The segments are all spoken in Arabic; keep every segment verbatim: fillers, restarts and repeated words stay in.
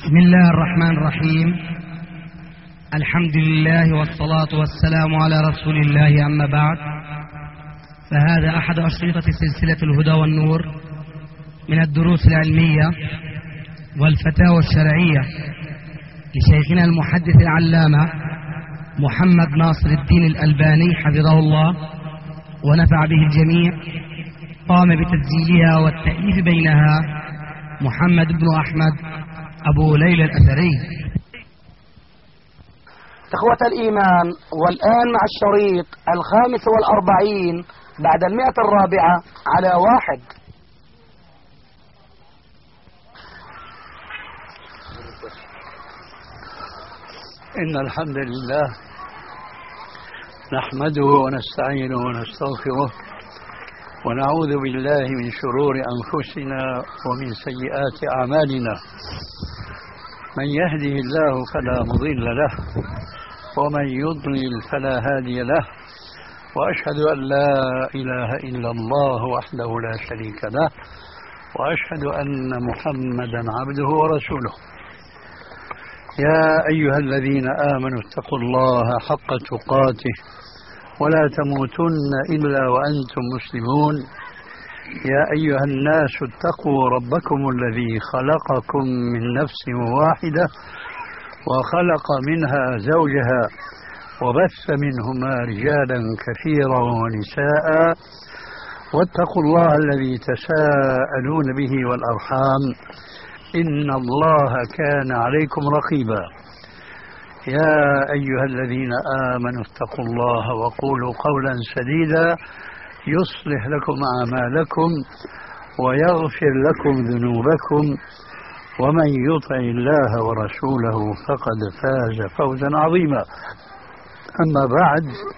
بسم الله الرحمن الرحيم. الحمد لله والصلاة والسلام على رسول الله، أما بعد، فهذا أحد أشرطة سلسلة الهدى والنور من الدروس العلمية والفتاوى الشرعية لشيخنا المحدث العلامة محمد ناصر الدين الألباني حفظه الله ونفع به الجميع. قام بتسجيلها والتأليف بينها محمد بن أحمد أبو ليلى الأثري. إخوة الإيمان، والآن مع الشريط الخامس والأربعين بعد المئة الرابعة على واحد. إن الحمد لله نحمده ونستعينه ونستغفره ونعوذ بالله من شرور أنفسنا ومن سيئات أعمالنا. من يهده الله فلا مضل له ومن يضلل فلا هادي له، وأشهد أن لا إله إلا الله وحده لا شريك له، وأشهد أن محمدا عبده ورسوله. يا أيها الذين آمنوا اتقوا الله حق تقاته ولا تموتن إلا وأنتم مسلمون. يا أيها الناس اتقوا ربكم الذي خلقكم من نفس واحدة وخلق منها زوجها وبث منهما رجالا كثيرا ونساء، واتقوا الله الذي تساءلون به والأرحام إن الله كان عليكم رقيبا. يا أيها الذين آمنوا اتقوا الله وقولوا قولا سديدا يصلح لكم أعمالكم ويغفر لكم ذنوبكم، ومن يطع الله ورسوله فقد فاز فوزا عظيما. أما بعد،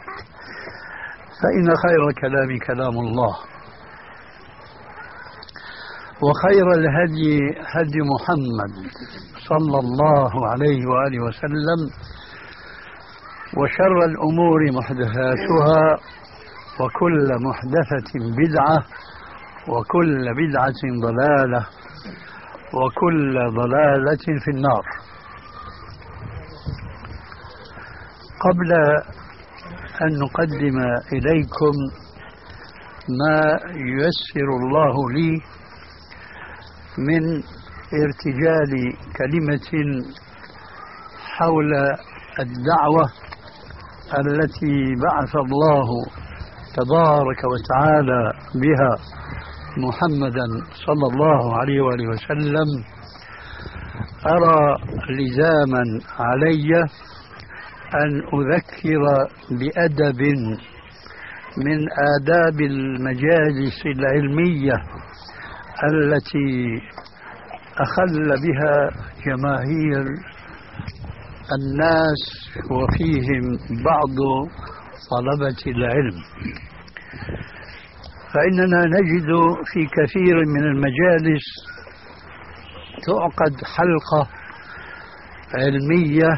فإن خير الكلام كلام الله، وخير الهدي هدي محمد صلى الله عليه وآله وسلم، وشر الأمور محدثاتها، وكل محدثة بدعة، وكل بدعة ضلالة، وكل ضلالة في النار. قبل أن نقدم إليكم ما ييسر الله لي من ارتجال كلمة حول الدعوة التي بعث الله تبارك وتعالى بها محمدا صلى الله عليه وآله وسلم، أرى لزاما علي أن أذكر بأدب من آداب المجالس العلمية التي أخل بها جماهير الناس وفيهم بعض طلبة العلم. فإننا نجد في كثير من المجالس تعقد حلقة علمية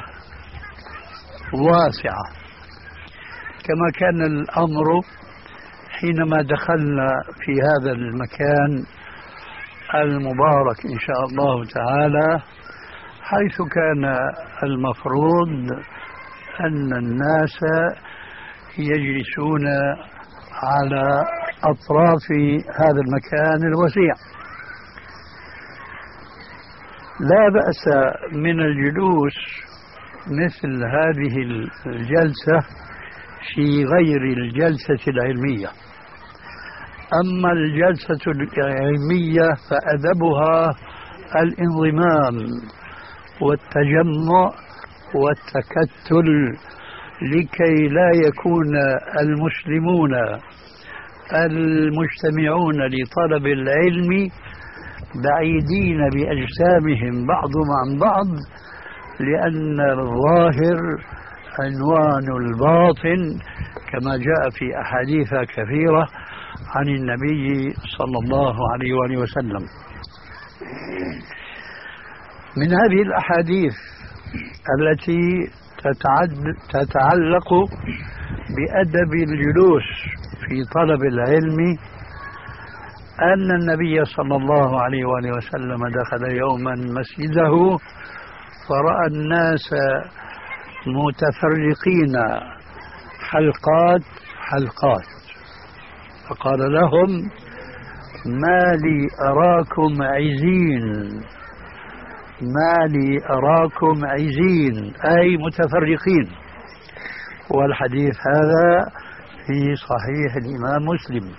واسعة، كما كان الأمر حينما دخلنا في هذا المكان المبارك إن شاء الله تعالى، حيث كان المفروض أن الناس يجلسون على أطراف هذا المكان الوسيع. لا بأس من الجلوس مثل هذه الجلسة في غير الجلسة العلمية. أما الجلسة العلمية فأدبها الانضمام والتجمع والتكتل، لكي لا يكون المسلمون المجتمعون لطلب العلم بعيدين بأجسامهم بعضهم عن بعض، لأن الظاهر عنوان الباطن، كما جاء في أحاديث كثيرة عن النبي صلى الله عليه وآله وسلم. من هذه الأحاديث التي تتعلق بأدب الجلوس في طلب العلم أن النبي صلى الله عليه وآله وسلم دخل يوما مسجده فرأى الناس متفرقين حلقات حلقات، فقال لهم: ما لي أراكم عزين، ما لي أراكم عزين، أي متفرقين. والحديث هذا في صحيح الإمام مسلم.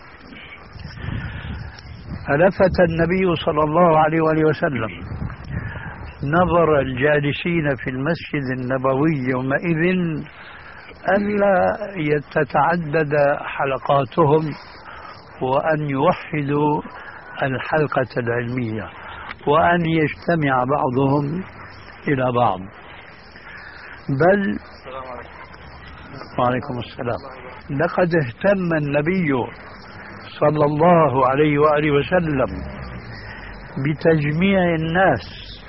فلفت النبي صلى الله عليه وآله وسلم نظر الجالسين في المسجد النبوي يومئذ ألا تتعدد حلقاتهم وأن يوحدوا الحلقة العلمية وأن يجتمع بعضهم إلى بعض، بل وعليكم السلام لقد اهتم النبي صلى الله عليه وآله وسلم بتجميع الناس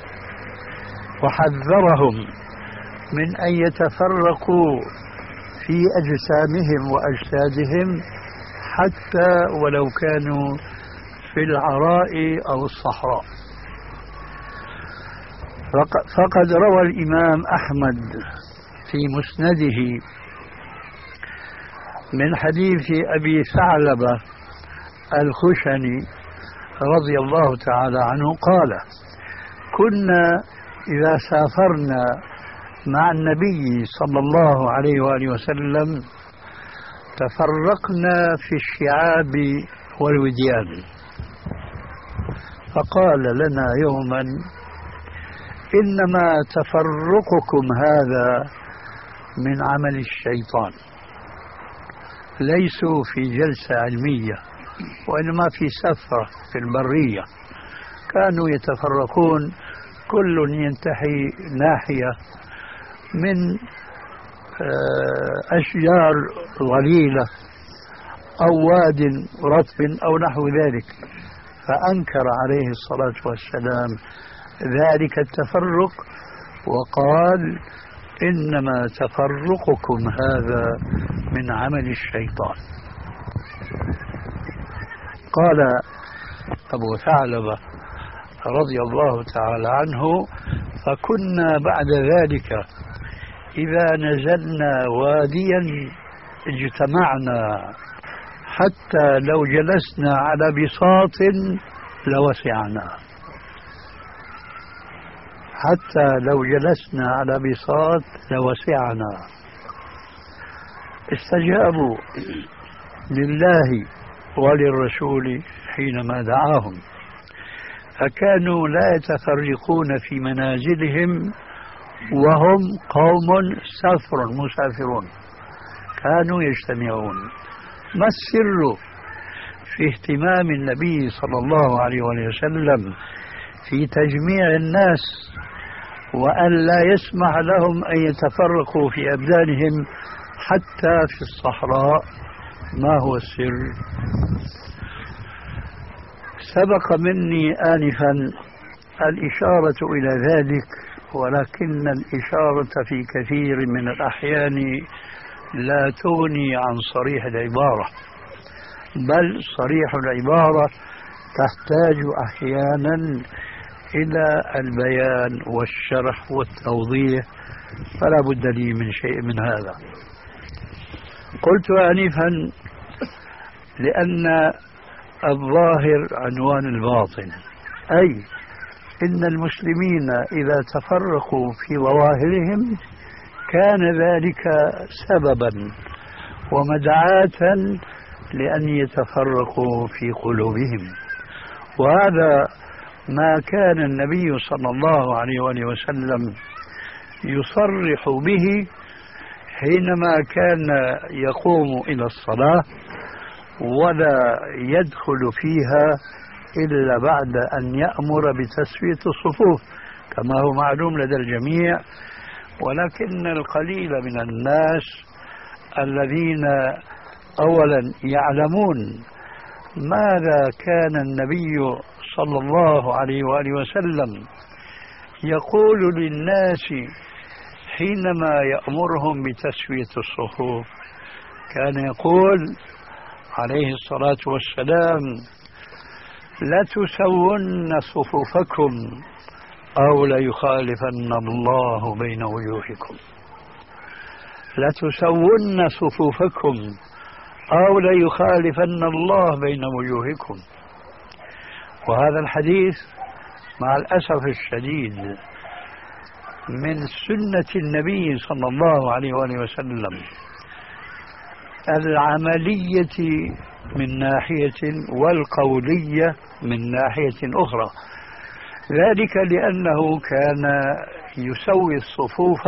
وحذرهم من أن يتفرقوا في أجسامهم وأجسادهم حتى ولو كانوا في العراء أو الصحراء. فقد روى الإمام أحمد في مسنده من حديث أبي ثعلبة الخشني رضي الله تعالى عنه قال: كنا إذا سافرنا مع النبي صلى الله عليه وآله وسلم تفرقنا في الشعاب والوديان، فقال لنا يوما: إنما تفرقكم هذا من عمل الشيطان، ليسوا في جلسة علمية وإنما في سفرة في البرية، كانوا يتفرقون كل ينتحي ناحية من أشجار ظليلة أو واد رطب أو نحو ذلك. فأنكر عليه الصلاة والسلام ذلك التفرق وقال: إنما تفرقكم هذا من عمل الشيطان. قال أبو ثعلبة رضي الله تعالى عنه: فكنا بعد ذلك إذا نزلنا واديا اجتمعنا حتى لو جلسنا على بساط لوسعنا، حتى لو جلسنا على بساط لوسعنا. استجابوا لله وللرسول حينما دعاهم، فكانوا لا يتفرقون في منازلهم وهم قوم سفر مسافرون، كانوا يجتمعون. ما السر في اهتمام النبي صلى الله عليه وسلم في تجميع الناس وأن لا يسمح لهم أن يتفرقوا في أبدانهم حتى في الصحراء؟ ما هو السر؟ سبق مني آنفا الإشارة إلى ذلك، ولكن الإشارة في كثير من الأحيان لا تغني عن صريح العبارة، بل صريح العبارة تحتاج أحيانا إلى البيان والشرح والتوضيح، فلا بد لي من شيء من هذا. قلت آنفا لأن الظاهر عنوان الباطن، أي إن المسلمين إذا تفرقوا في ظواهرهم كان ذلك سببا ومدعاة لأن يتفرقوا في قلوبهم، وهذا ما كان النبي صلى الله عليه وآله وسلم يصرح به حينما كان يقوم إلى الصلاة ولا يدخل فيها إلا بعد أن يأمر بتسوية الصفوف كما هو معلوم لدى الجميع. ولكن القليل من الناس الذين أولا يعلمون ماذا كان النبي صلى الله عليه وآله وسلم يقول للناس حينما يأمرهم بتسوية الصفوف، كان يقول عليه الصلاة والسلام: لتسون صفوفكم أو ليخالفن الله بين وجوهكم، لتسون صفوفكم أو ليخالفن الله بين وجوهكم. وهذا الحديث مع الأسف الشديد من سنة النبي صلى الله عليه وآله وسلم العملية من ناحية والقولية من ناحية أخرى، ذلك لأنه كان يسوي الصفوف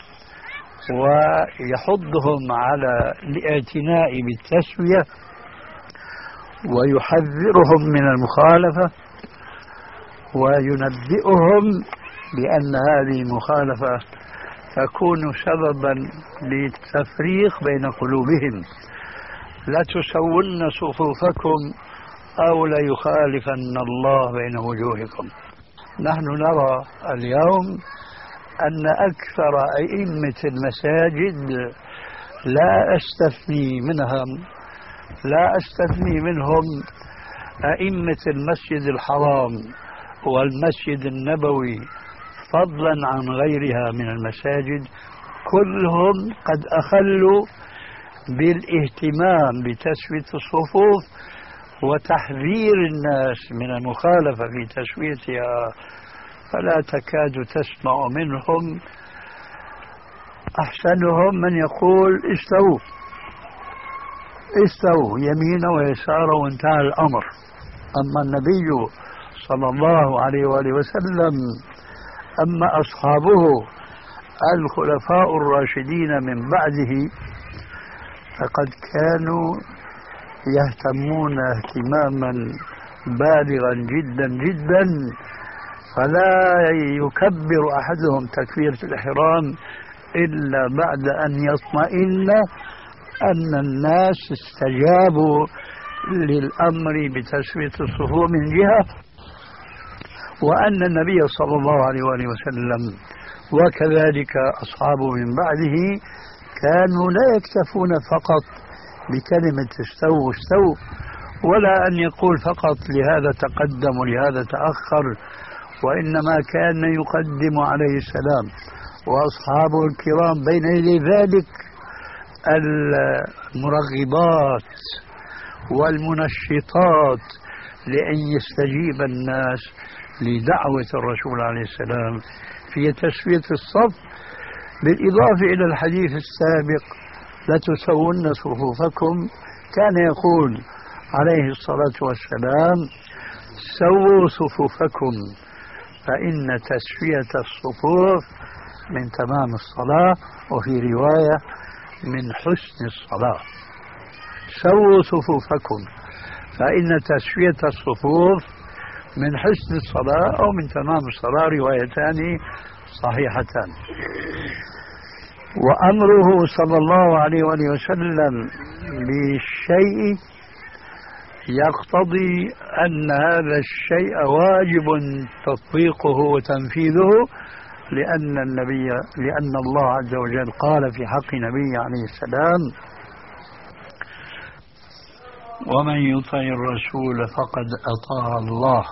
ويحضهم على الاعتناء بالتسوية ويحذرهم من المخالفة وينبئهم بأن هذه المخالفة تكون سببا للتفريق بين قلوبهم. لا تسون صفوفكم أو ليخالفن الله بين وجوهكم. نحن نرى اليوم أن أكثر أئمة المساجد لا أستثني منهم لا أستثني منهم أئمة المسجد الحرام والمسجد النبوي فضلا عن غيرها من المساجد، كلهم قد أخلوا بالاهتمام بتسوية الصفوف وتحذير الناس من المخالفة في تسويتها، فلا تكاد تسمع منهم أحسنهم من يقول استووا استووا يمينا ويسارا وانتهى الأمر. أما النبي صلى الله عليه وآله وسلم أما أصحابه الخلفاء الراشدين من بعده فقد كانوا يهتمون اهتماما بالغا جدا جدا، فلا يكبر أحدهم تكبيرة الإحرام إلا بعد أن يطمئن أن الناس استجابوا للأمر بتسوية الصفوف من جهة، وأن النبي صلى الله عليه وآله وسلم وكذلك أصحابه من بعده كانوا لا يكتفون فقط بكلمة استووا استووا، ولا أن يقول فقط لهذا تقدم ولهذا تأخر، وإنما كان يقدم عليه السلام وأصحابه الكرام بين يدي ذلك المرغبات والمنشطات لأن يستجيب الناس لدعوة الرسول عليه السلام في تسوية الصف، بالإضافة إلى الحديث السابق لتسون صفوفكم، كان يقول عليه الصلاة والسلام سووا صفوفكم فإن تسوية الصفوف من تمام الصلاة، وفي رواية من حسن الصلاة. سووا صفوفكم فإن تسوية الصفوف من حسن الصلاة أو من تمام الصلاة، روايتان صحيحتان. وأمره صلى الله عليه وآله وسلم بالشيء يقتضي أن هذا الشيء واجب تطبيقه وتنفيذه، لأن النبي لأن الله عز وجل قال في حق نبيه عليه السلام ومن يطع الرسول فقد أطاع الله،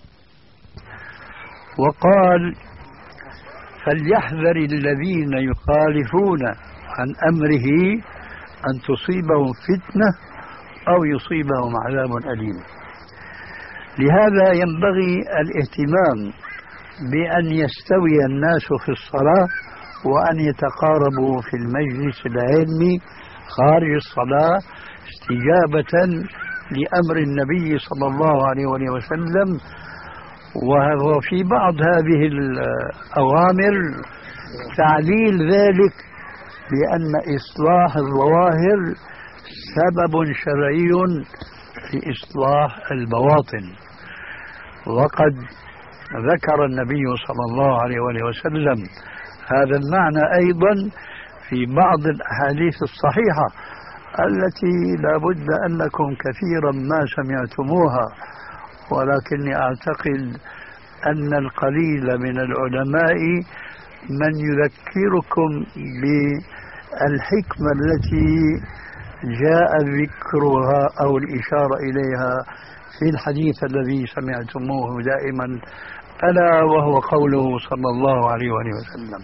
وقال فليحذر الذين يخالفون عن أمره أن تصيبهم فتنة أو يصيبهم عذاب أليم. لهذا ينبغي الاهتمام بأن يستوي الناس في الصلاة وأن يتقاربوا في المجلس العلمي خارج الصلاة استجابة لأمر النبي صلى الله عليه وسلم. وفي بعض هذه الأوامر تعليل ذلك بأن إصلاح الظواهر سبب شرعي لإصلاح البواطن، وقد ذكر النبي صلى الله عليه وسلم هذا المعنى أيضا في بعض الأحاديث الصحيحة التي لا بد أنكم كثيرا ما سمعتموها، ولكني أعتقد أن القليل من العلماء من يذكركم بالحكمة التي جاء ذكرها أو الإشارة إليها في الحديث الذي سمعتموه دائما ألا وهو قوله صلى الله عليه وآله وسلم: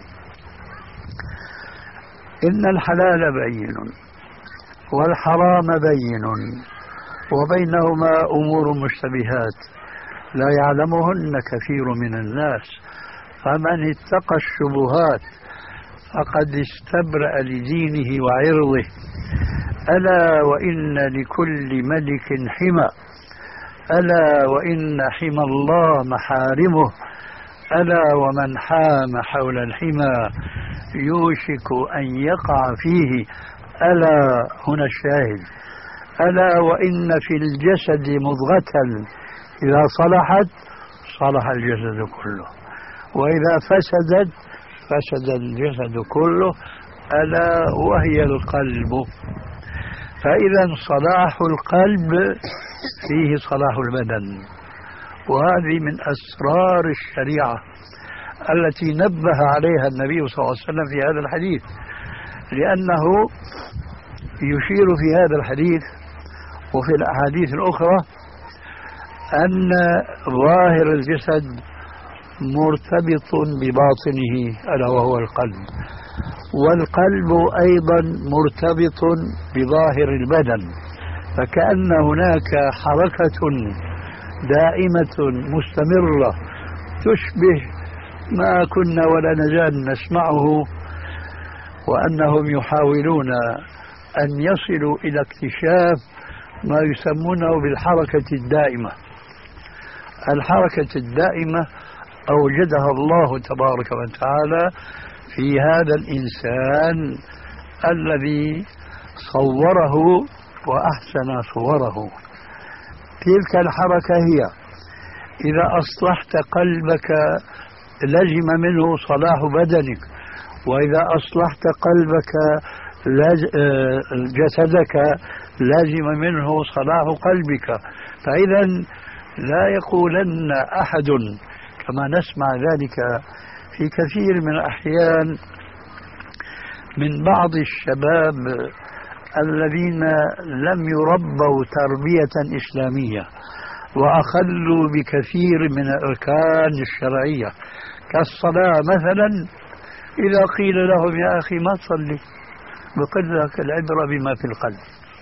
إن الحلال بين والحرام بين وبينهما أمور مشتبهات لا يعلمهن كثير من الناس فمن اتقى الشبهات فقد استبرأ لدينه وعرضه. ألا وإن لكل ملك حمى، ألا وإن حمى الله محارمه، ألا ومن حام حول الحمى يوشك أن يقع فيه. ألا هنا الشاهد: ألا وإن في الجسد مضغة إذا صلحت صلح الجسد كله، وإذا فسدت فسد الجسد كله، ألا وهي القلب. فإذا صلاح القلب فيه صلاح البدن، وهذه من أسرار الشريعة التي نبه عليها النبي صلى الله عليه وسلم في هذا الحديث، لأنه يشير في هذا الحديث وفي الأحاديث الأخرى أن ظاهر الجسد مرتبط بباطنه ألا وهو القلب، والقلب أيضا مرتبط بظاهر البدن، فكأن هناك حركة دائمة مستمرة تشبه ما كنا ولا نزال نسمعه، وأنهم يحاولون أن يصلوا إلى اكتشاف ما يسمونه بالحركة الدائمة. الحركة الدائمة أوجدها الله تبارك وتعالى في هذا الإنسان الذي صوره وأحسن صوره. تلك الحركة هي: إذا أصلحت قلبك لزم منه صلاح بدنك، وإذا أصلحت قلبك جسدك لازم منه صلاح قلبك. فإذا لا يقولن أحد كما نسمع ذلك في كثير من الأحيان من بعض الشباب الذين لم يربوا تربية إسلامية وأخلوا بكثير من الأركان الشرعية كالصلاة مثلا، إذا قيل لهم يا أخي ما تصلي، بقول لك العبرة بما في القلب،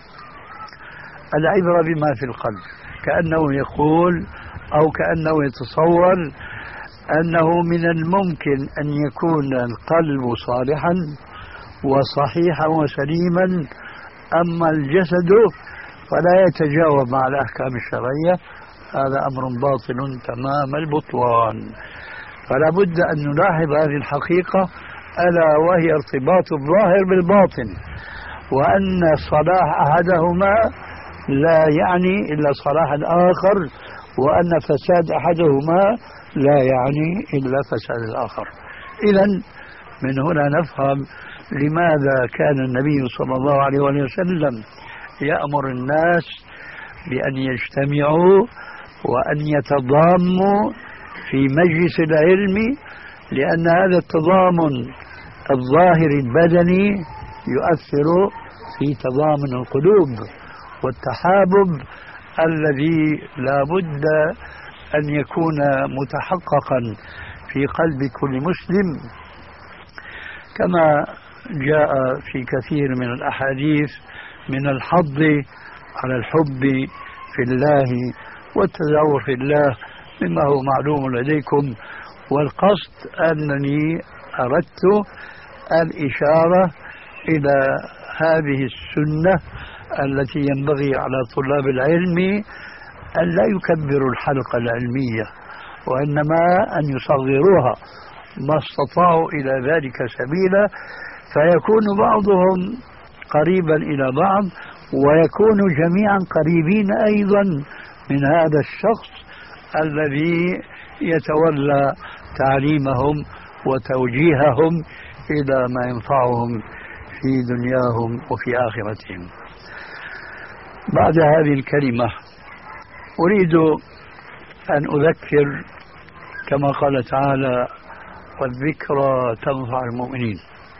العبرة بما في القلب، كأنه يقول أو كأنه يتصور أنه من الممكن أن يكون القلب صالحا وصحيحا وسليما، أما الجسد فلا يتجاوب مع الأحكام الشرعية. هذا أمر باطل تمام البطلان. فلا بد أن نلاحظ هذه الحقيقة، ألا وهي ارتباط الظاهر بالباطن، وأن صلاح أحدهما لا يعني إلا صلاح الآخر، وأن فساد أحدهما لا يعني إلا فساد الآخر. إذن من هنا نفهم لماذا كان النبي صلى الله عليه وسلم يأمر الناس بأن يجتمعوا وأن يتضاموا في مجلس العلم، لأن هذا التضامن الظاهر البدني يؤثر في تضامن القلوب والتحابب الذي لا بد أن يكون متحققا في قلب كل مسلم، كما جاء في كثير من الأحاديث من الحض على الحب في الله والتزاور في الله مما هو معلوم لديكم. والقصد أنني أردت الإشارة إلى هذه السنة التي ينبغي على طلاب العلم أن لا يكبروا الحلقة العلمية، وإنما أن يصغروها ما استطاعوا إلى ذلك سبيلا، فيكون بعضهم قريبا إلى بعض، ويكون جميعا قريبين أيضا من هذا الشخص الذي يتولى تعليمهم وتوجيههم إلى ما ينفعهم في دنياهم وفي آخرتهم. بعد هذه الكلمة أريد أن أذكر كما قال تعالى: والذكرى تنفع المؤمنين.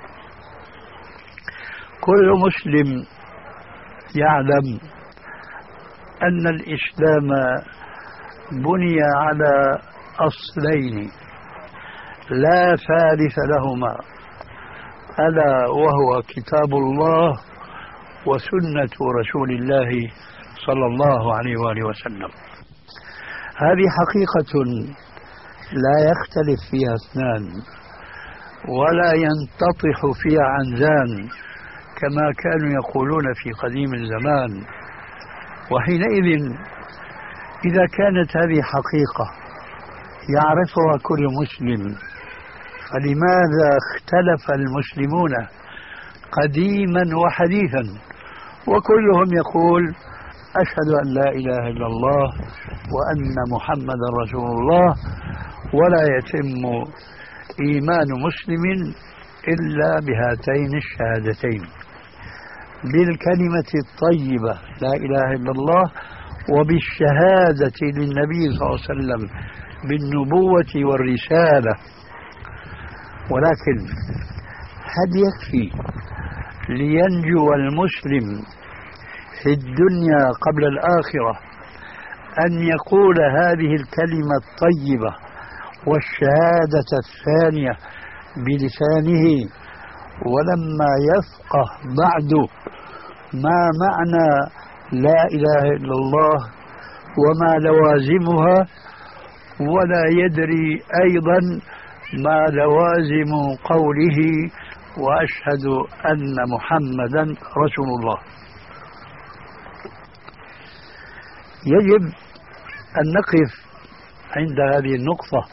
كل مسلم يعلم أن الإسلام بني على أصلين لا ثالث لهما، ألا وهو كتاب الله وسنة رسول الله صلى الله عليه وآله وسلم. هذه حقيقة لا يختلف فيها اثنان ولا ينتطح فيها عنزان كما كانوا يقولون في قديم الزمان. وحينئذ إذا كانت هذه حقيقة يعرفها كل مسلم، فلماذا اختلف المسلمون قديما وحديثا وكلهم يقول أشهد أن لا إله إلا الله وأن محمدا رسول الله، ولا يتم إيمان مسلم إلا بهاتين الشهادتين، بالكلمة الطيبة لا إله إلا الله وبالشهادة للنبي صلى الله عليه وسلم بالنبوة والرسالة. ولكن هل يكفي لينجو المسلم في الدنيا قبل الآخرة أن يقول هذه الكلمة الطيبة والشهادة الثانية بلسانه ولما يفقه بعد ما معنى لا إله إلا الله وما لوازمها، ولا يدري أيضا ما لوازم قوله وأشهد أن محمدا رسول الله؟ يجب أن نقف عند هذه النقطة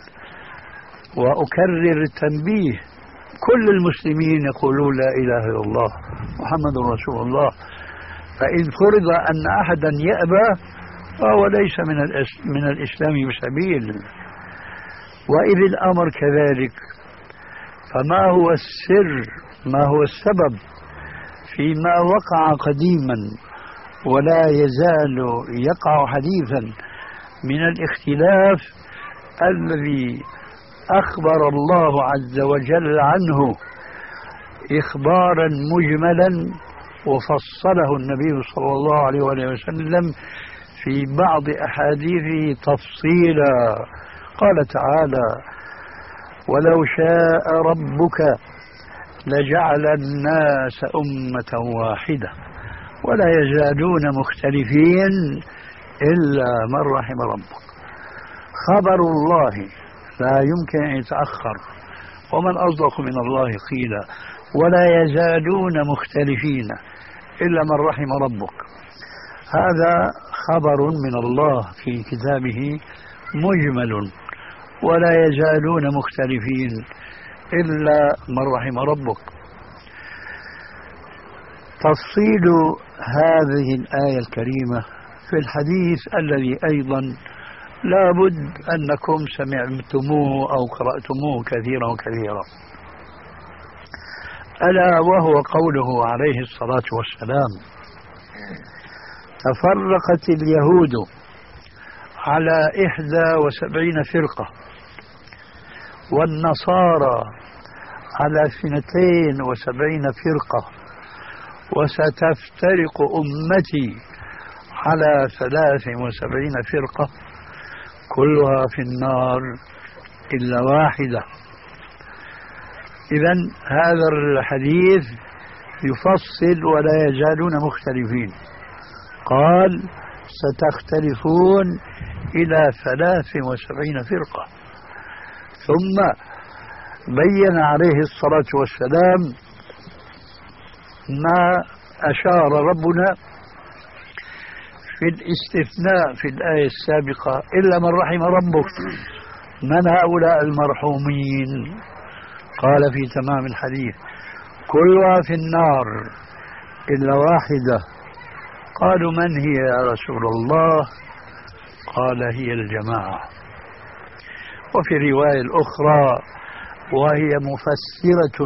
وأكرر التنبيه. كل المسلمين يقولون لا إله إلا الله محمد رسول الله، فإن فرض أن أحدا يأبى فهو ليس من من الإسلام بسبيل. وإذ الأمر كذلك فما هو السر، ما هو السبب فيما وقع قديما ولا يزال يقع حديثا من الاختلاف الذي أخبر الله عز وجل عنه إخبارا مجملا وفصله النبي صلى الله عليه وسلم في بعض أحاديثه تفصيلا. قال تعالى: ولو شاء ربك لجعل الناس أمة واحدة ولا يزالون مختلفين إلا من رحم ربك. خبر الله لا يمكن أن يتأخر، ومن أصدق من الله قيلا. ولا يزالون مختلفين إلا من رحم ربك، هذا خبر من الله في كتابه مجمل. ولا يزالون مختلفين إلا من رحم ربك. تفصيل هذه الآية الكريمة في الحديث الذي أيضا لا بد أنكم سمعتموه أو قرأتموه كثيرا وكثيرا، ألا وهو قوله عليه الصلاة والسلام: تفرقت اليهود على إحدى وسبعين فرقة والنصارى على اثنتين وسبعين فرقة وستفترق أمتي على ثلاث وسبعين فرقة كلها في النار إلا واحدة. إذن هذا الحديث يفصل ولا يزالون مختلفين. قال: ستختلفون إلى ثلاث وسبعين فرقة. ثم بين عليه الصلاة والسلام ما أشار ربنا في الاستثناء في الآية السابقة: إلا من رحم ربك. من هؤلاء المرحومين؟ قال في تمام الحديث: كلها في النار إلا واحدة. قالوا: من هي يا رسول الله؟ قال: هي الجماعة. وفي الرواية الأخرى وهي مفسرة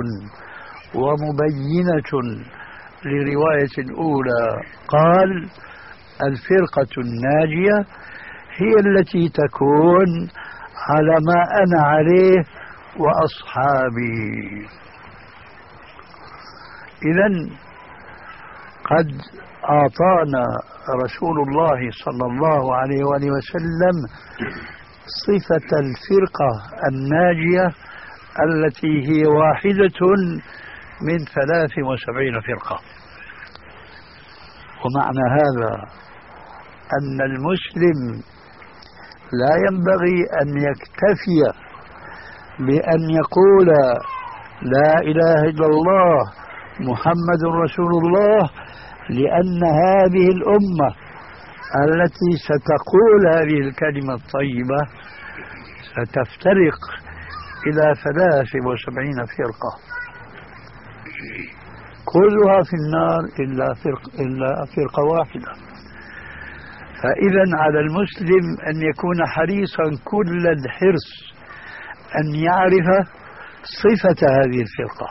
ومبينة لرواية الأولى قال: الفرقة الناجية هي التي تكون على ما أنا عليه وأصحابي. إذن قد أعطانا رسول الله صلى الله عليه وآله وسلم صفة الفرقة الناجية التي هي واحدة من ثلاث وسبعين فرقة. ومعنى هذا أن المسلم لا ينبغي أن يكتفي بأن يقول لا إله إلا الله محمد رسول الله، لأن هذه الأمة التي ستقول هذه الكلمة الطيبة ستفترق إلى ثلاث وسبعين فرقة كلها في النار إلا فرق إلا فرقة واحدة. فإذا على المسلم أن يكون حريصا كل الحرص أن يعرف صفة هذه الفرقة،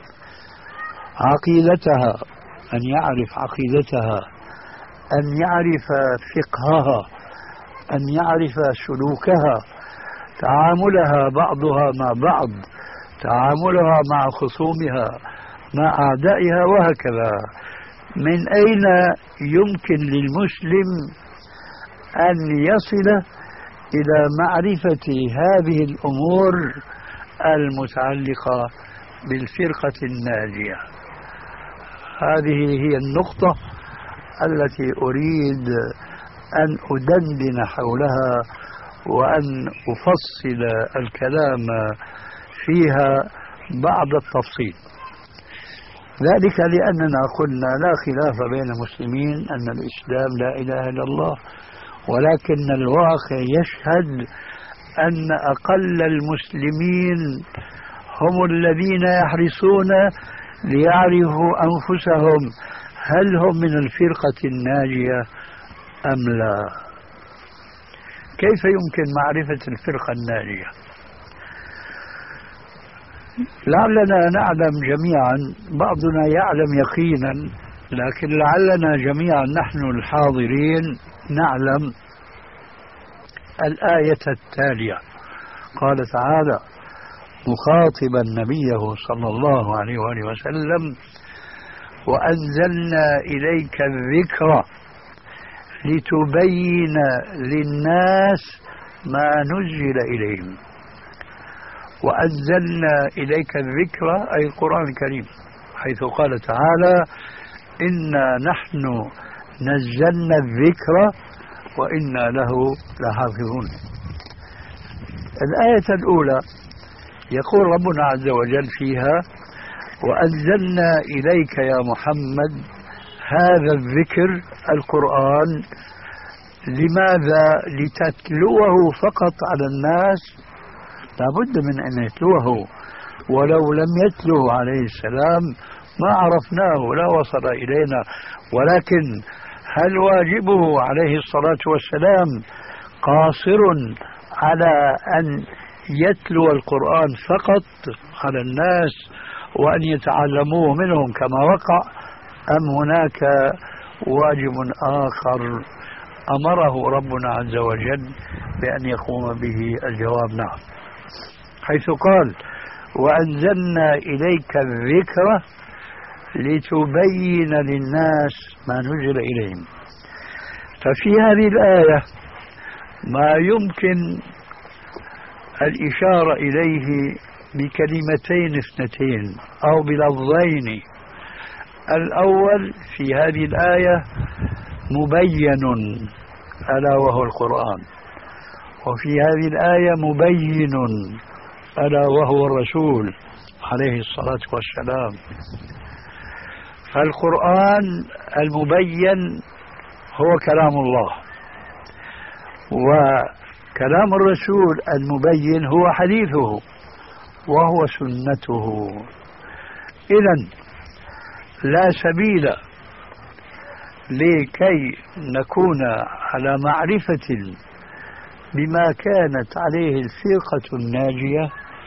عقيدتها، أن يعرف عقيدتها، أن يعرف فقهها، أن يعرف سلوكها، تعاملها بعضها مع بعض، تعاملها مع خصومها، مع أعدائها، وهكذا. من أين يمكن للمسلم أن يصل إلى معرفة هذه الأمور المتعلقة بالفرقة الناجية؟ هذه هي النقطة التي أريد أن أدندن حولها وأن أفصل الكلام فيها بعض التفصيل. ذلك لأننا قلنا لا خلاف بين المسلمين أن الإسلام لا إله إلا الله، ولكن الواقع يشهد أن أقل المسلمين هم الذين يحرصون ليعرفوا أنفسهم هل هم من الفرقة الناجية أم لا. كيف يمكن معرفة الفرقة الناجية؟ لعلنا نعلم جميعا، بعضنا يعلم يقينا، لكن لعلنا جميعا نحن الحاضرين نعلم الآية التالية. قال تعالى مخاطبا نبيه صلى الله عليه وآله وسلم: وأنزلنا إليك الذكر لتبين للناس ما نزل إليهم. وأنزلنا إليك الذكر أي القرآن الكريم، حيث قال تعالى: إنا نحن نزلنا الذكر وإنا له لحافظون. الآية الأولى يقول ربنا عز وجل فيها: وأنزلنا إليك يا محمد هذا الذكر القرآن. لماذا؟ لتتلوه فقط على الناس؟ لابد من أن يتلوه، ولو لم يتلوه عليه السلام ما عرفناه، لا وصل إلينا. ولكن هل واجبه عليه الصلاة والسلام قاصر على أن يتلو القرآن فقط على الناس وأن يتعلموه منهم كما وقع، أم هناك واجب آخر أمره ربنا عز وجل بأن يقوم به؟ الجواب نعم، حيث قال: وأنزلنا إليك الذكر لتبين للناس ما نزل إليهم. ففي هذه الآية ما يمكن الإشارة إليه بكلمتين اثنتين أو بلفظين. الأول في هذه الآية مبين ألا وهو القرآن، وفي هذه الآية مبين ألا وهو الرسول عليه الصلاة والسلام. فالقرآن المبين هو كلام الله، وكلام الرسول المبين هو حديثه وهو سنته. إذن لا سبيل لكي نكون على معرفة بما كانت عليه الفرقة الناجية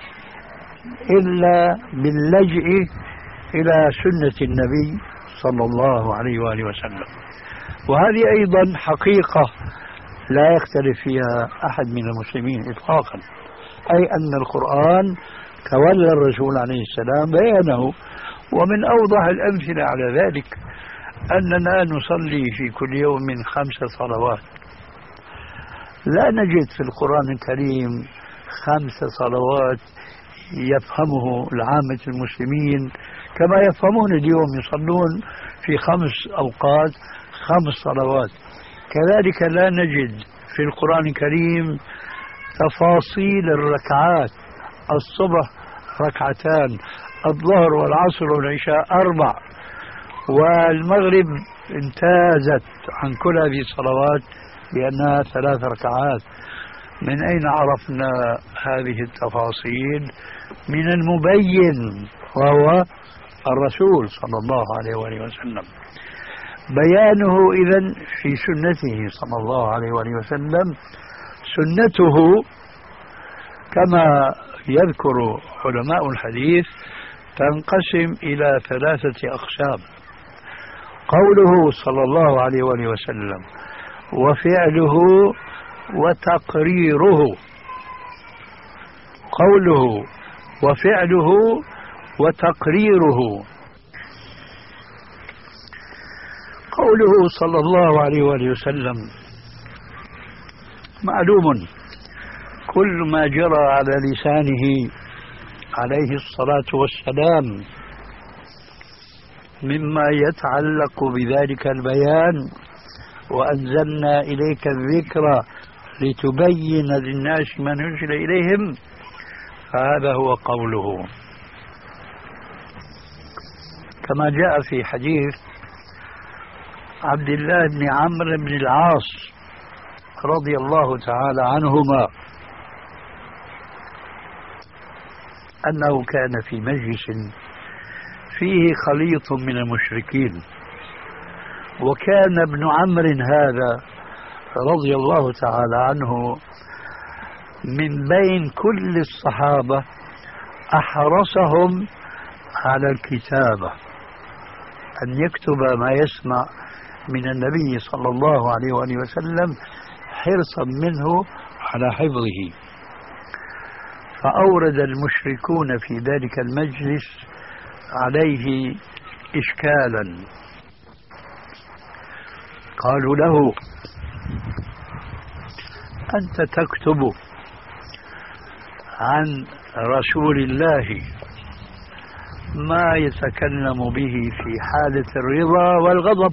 إلا باللجئ إلى سنة النبي صلى الله عليه وآله وسلم. وهذه أيضا حقيقة لا يختلف فيها أحد من المسلمين إطلاقا، أي أن القرآن تولى الرسول عليه السلام بيانه. ومن أوضح الأمثلة على ذلك أننا نصلي في كل يوم خمس صلوات، لا نجد في القرآن الكريم خمس صلوات يفهمه العامة المسلمين كما يفهمون اليوم، يصلون في خمس أوقات خمس صلوات. كذلك لا نجد في القرآن الكريم تفاصيل الركعات، الصبح ركعتان، الظهر والعصر والعشاء أربع، والمغرب امتازت عن كل هذه الصلوات بأنها ثلاث ركعات. من أين عرفنا هذه التفاصيل؟ من المبين وهو الرسول صلى الله عليه وآله وسلم. بيانه إذن في سنته صلى الله عليه وآله وسلم. سنته كما يذكر علماء الحديث تنقسم إلى ثلاثة أقسام: قوله صلى الله عليه وآله وسلم، وفعله، وتقريره. قوله وفعله وتقريره. قوله صلى الله عليه وآله وسلم معلوم، كل ما جرى على لسانه عليه الصلاة والسلام مما يتعلق بذلك البيان. وأنزلنا إليك الذكر لتبين للناس ما نزل إليهم، فهذا هو قوله. كما جاء في حديث عبد الله بن عمرو بن العاص رضي الله تعالى عنهما أنه كان في مجلس فيه خليط من المشركين، وكان ابن عمرو هذا رضي الله تعالى عنه من بين كل الصحابة أحرصهم على الكتابة، أن يكتب ما يسمع من النبي صلى الله عليه وآله وسلم حرصا منه على حفظه. فأورد المشركون في ذلك المجلس عليه إشكالا، قالوا له: أنت تكتب عن رسول الله ما يتكلم به في حالة الرضا والغضب،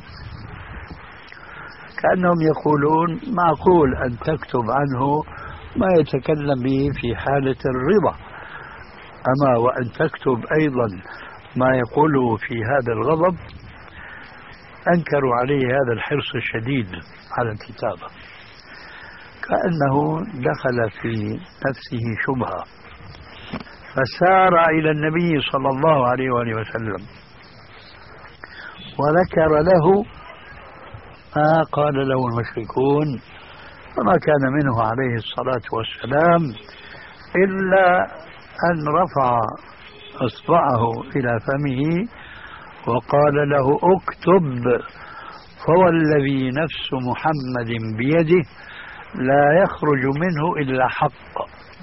كأنهم يقولون معقول أن تكتب عنه ما يتكلم به في حالة الرضا، أما وأن تكتب أيضا ما يقوله في هذا الغضب. أنكروا عليه هذا الحرص الشديد على الكتابة، كأنه دخل في نفسه شبهة، فسار إلى النبي صلى الله عليه وآله وسلم وذكر له ما قال له المشركون، فما كان منه عليه الصلاة والسلام إلا أن رفع أصبعه إلى فمه وقال له: اكتب، فوالذي نفس محمد بيده لا يخرج منه إلا حق.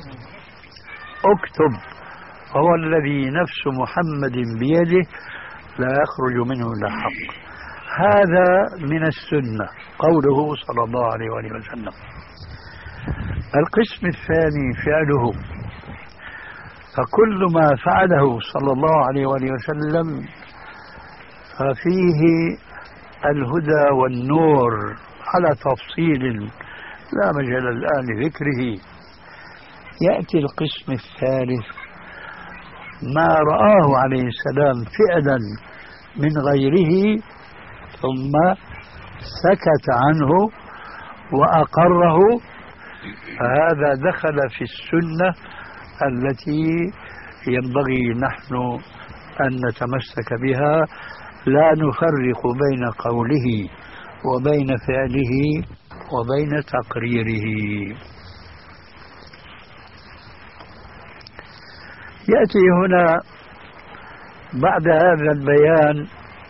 اكتب، فوالذي نفس محمد بيده لا يخرج منه إلا حق. هذا من السنة، قوله صلى الله عليه وآله وسلم. القسم الثاني فعله، فكل ما فعله صلى الله عليه وآله وسلم ففيه الهدى والنور على تفصيل لا مجال الآن لذكره. يأتي القسم الثالث ما رآه عليه السلام فعلا من غيره ثم سكت عنه وأقره، فهذا دخل في السنة التي ينبغي نحن أن نتمسك بها، لا نفرق بين قوله وبين فعله وبين تقريره. يأتي هنا بعد هذا البيان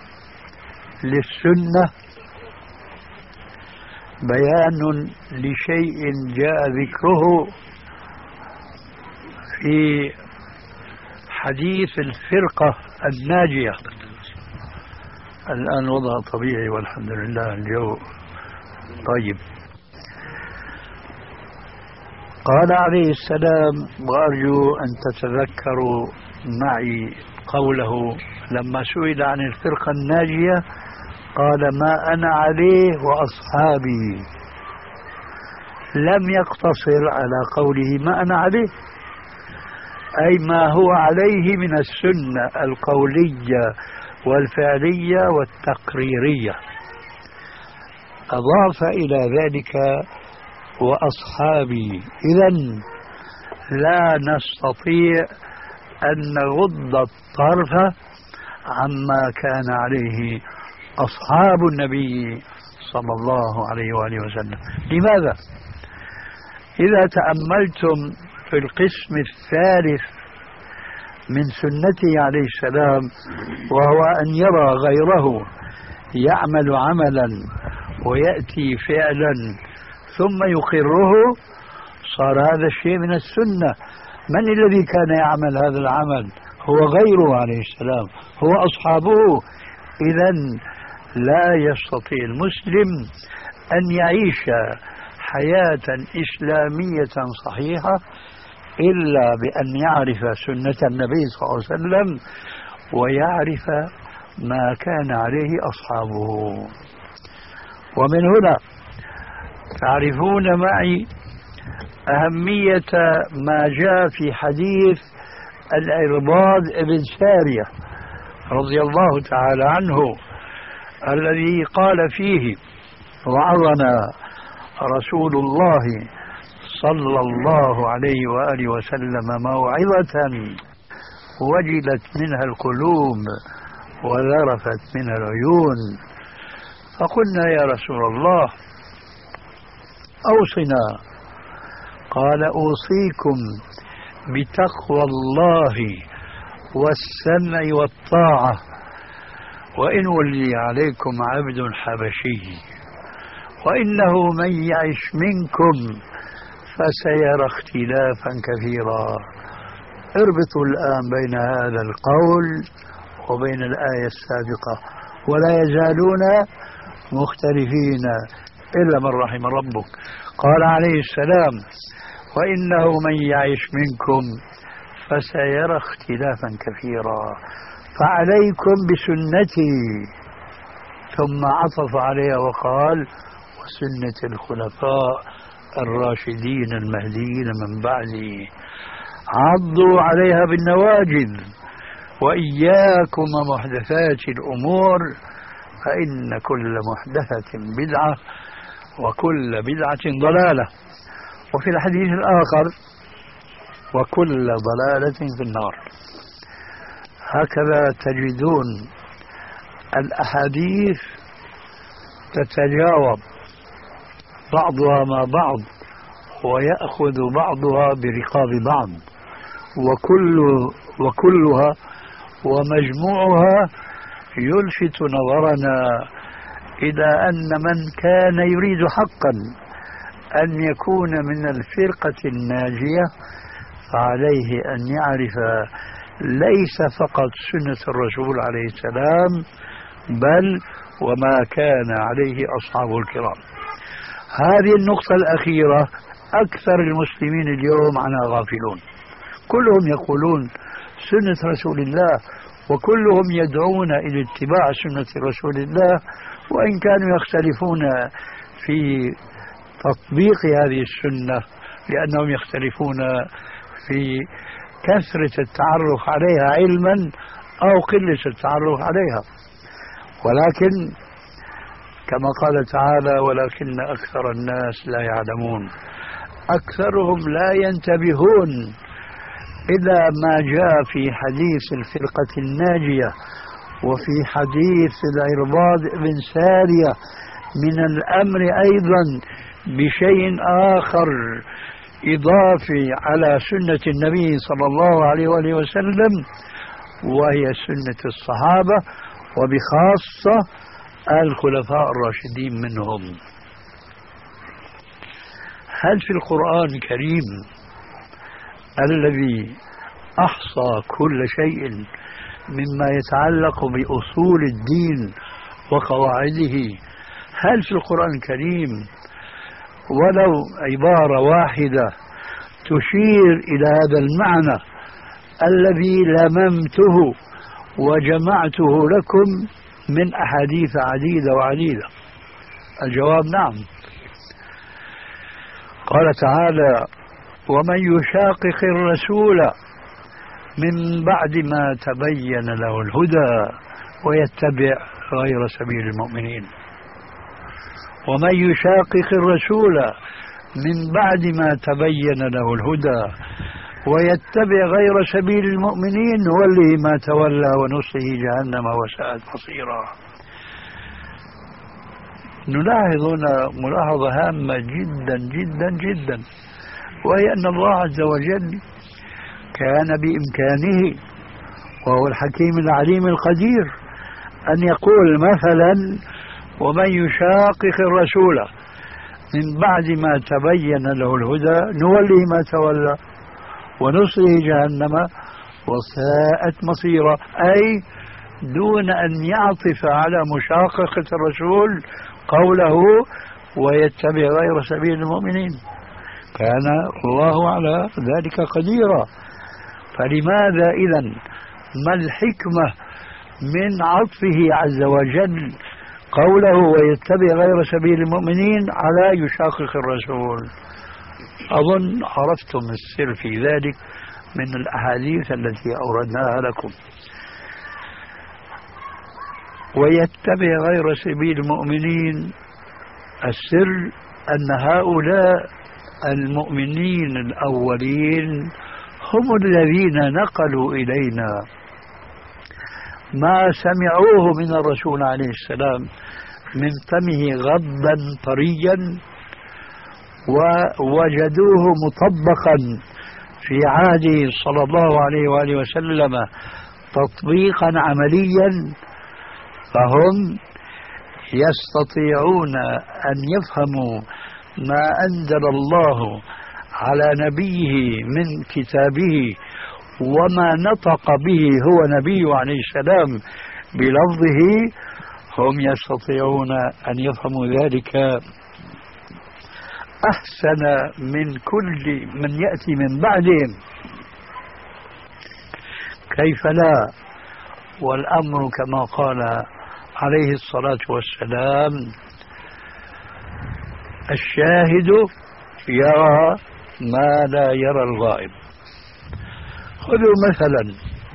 للسنة بيان لشيء جاء ذكره في حديث الفرقة الناجية. الآن وضع طبيعي والحمد لله، الجو طيب. قال عليه السلام، وأرجو أن تتذكروا معي قوله لما سئل عن الفرقة الناجية قال: ما أنا عليه وأصحابي. لم يقتصر على قوله ما أنا عليه، أي ما هو عليه من السنة القولية والفعلية والتقريرية. أضاف إلى ذلك وأصحابي. إذن لا نستطيع أن نغض الطرف عما كان عليه أصحاب النبي صلى الله عليه وآله وسلم. لماذا؟ إذا تأملتم في القسم الثالث من سنته عليه السلام، وهو أن يرى غيره يعمل عملا ويأتي فعلا ثم يقره، صار هذا الشيء من السنة. من الذي كان يعمل هذا العمل؟ هو غيره عليه السلام، هو أصحابه. إذن لا يستطيع المسلم أن يعيش حياة إسلامية صحيحة إلا بأن يعرف سنة النبي صلى الله عليه وسلم ويعرف ما كان عليه أصحابه. ومن هنا تعرفون معي أهمية ما جاء في حديث العرباض بن سارية رضي الله تعالى عنه، الذي قال فيه: وعظنا رسول الله صلى الله عليه وآله وسلم موعظة وجلت منها القلوب وذرفت منها العيون. فقلنا: يا رسول الله أوصنا. قال: أوصيكم بتقوى الله والسمع والطاعة، وإن ولي عليكم عبد حبشي، وإنه من يعش منكم فسيرى اختلافا كثيرا. اربطوا الآن بين هذا القول وبين الآية السابقة: ولا يزالون مختلفين إلا من رحم ربك. قال عليه السلام: وإنه من يعش منكم فسيرى اختلافا كثيرا، فعليكم بسنتي. ثم عطف عليها وقال: وسنة الخلفاء الراشدين المهديين من بعدي، عضوا عليها بالنواجذ، وإياكم محدثات الأمور، فإن كل محدثة بدعة وكل بدعة ضلالة. وفي الحديث الآخر: وكل ضلالة في النار. هكذا تجدون الأحاديث تتجاوب بعضها مع بعض، ويأخذ بعضها برقاب بعض، وكل وكلها ومجموعها يلفت نظرنا إلى أن من كان يريد حقا أن يكون من الفرقة الناجية فعليه أن يعرف ليس فقط سنة الرسول عليه السلام، بل وما كان عليه أصحابه الكرام. هذه النقطة الأخيرة أكثر المسلمين اليوم عنها غافلون. كلهم يقولون سنة رسول الله، وكلهم يدعون إلى اتباع سنة رسول الله، وإن كانوا يختلفون في تطبيق هذه السنة لأنهم يختلفون في كثرة التعرف عليها علما أو قلة التعرف عليها. ولكن كما قال تعالى: ولكن أكثر الناس لا يعلمون. أكثرهم لا ينتبهون إلى ما جاء في حديث الفرقة الناجية وفي حديث العرباض بن سارية من الأمر أيضا بشيء آخر إضافي على سنة النبي صلى الله عليه وآله وسلم، وهي سنة الصحابة وبخاصة الخلفاء الراشدين منهم. هل في القرآن الكريم الذي أحصى كل شيء مما يتعلق بأصول الدين وقواعده، هل في القرآن الكريم ولو عبارة واحدة تشير إلى هذا المعنى الذي لممته وجمعته لكم من أحاديث عديدة وعديدة؟ الجواب نعم. قال تعالى: ومن يشاقق الرسول من بعد ما تبين له الهدى ويتبع غير سبيل المؤمنين. ومن يشاقق الرسول من بعد ما تبين له الهدى ويتبع غير سبيل المؤمنين نوله ما تولى ونصله جهنم وساءت مصيرا. نلاحظ هنا ملاحظة هامة جدا جدا جدا، وهي أن الله عز وجل كان بإمكانه وهو الحكيم العليم القدير أن يقول مثلا: ومن يشاقق الرسول من بعد ما تبين له الهدى نوله ما تولى ونصله جهنم وساءت مصيرا، أي دون أن يعطف على مشاققة الرسول قوله ويتبع غير سبيل المؤمنين. كان الله على ذلك قديرا. فلماذا إذن ما الحكمة من عطفه عز وجل قوله ويتبع غير سبيل المؤمنين على يشاقق الرسول؟ أظن عرفتم السر في ذلك من الأحاديث التي أوردناها لكم. ويتبع غير سبيل المؤمنين، السر أن هؤلاء المؤمنين الأولين هم الذين نقلوا إلينا ما سمعوه من الرسول عليه السلام من فمه غضا طريا ووجدوه مطبقا في عهده صلى الله عليه وآله وسلم تطبيقا عمليا، فهم يستطيعون أن يفهموا ما أنزل الله على نبيه من كتابه وما نطق به هو نبيه عليه السلام بلفظه، هم يستطيعون أن يفهموا ذلك أحسن من كل من يأتي من بعدهم. كيف لا؟ والأمر كما قال عليه الصلاة والسلام: الشاهد يرى ما لا يرى الغائب. خذوا مثلا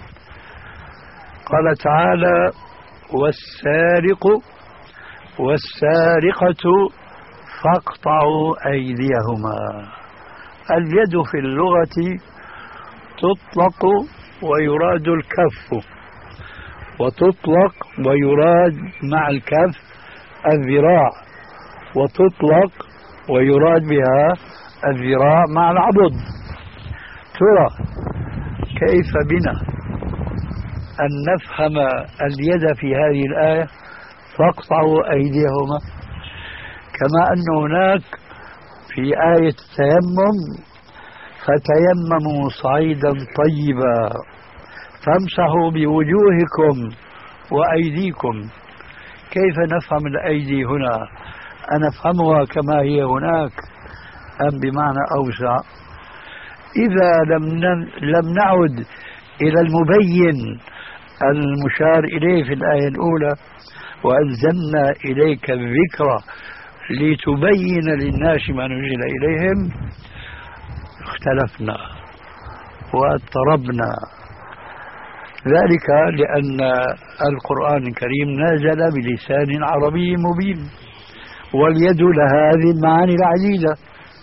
قال تعالى: والسارق والسارقة فاقطعوا أيديهما. اليد في اللغة تطلق ويراد الكف، وتطلق ويراد مع الكف الذراع، وتطلق ويراد بها الذراع مع العضد. ترى كيف بنا أن نفهم اليد في هذه الآية فاقطعوا أيديهما، كما أن هناك في آية التيمم فتيمموا صعيدا طيبا فامسحوا بوجوهكم وأيديكم. كيف نفهم الأيدي هنا؟ أنفهمها كما هي هناك أم بمعنى أوسع؟ إذا لم لم نعد إلى المبين المشار إليه في الآية الأولى: وأنزلنا إليك الذكر لتبين للناس ما نزل إليهم، اختلفنا واضطربنا. ذلك لأن القرآن الكريم نزل بلسان عربي مبين، واليد لها هذه المعاني العديدة.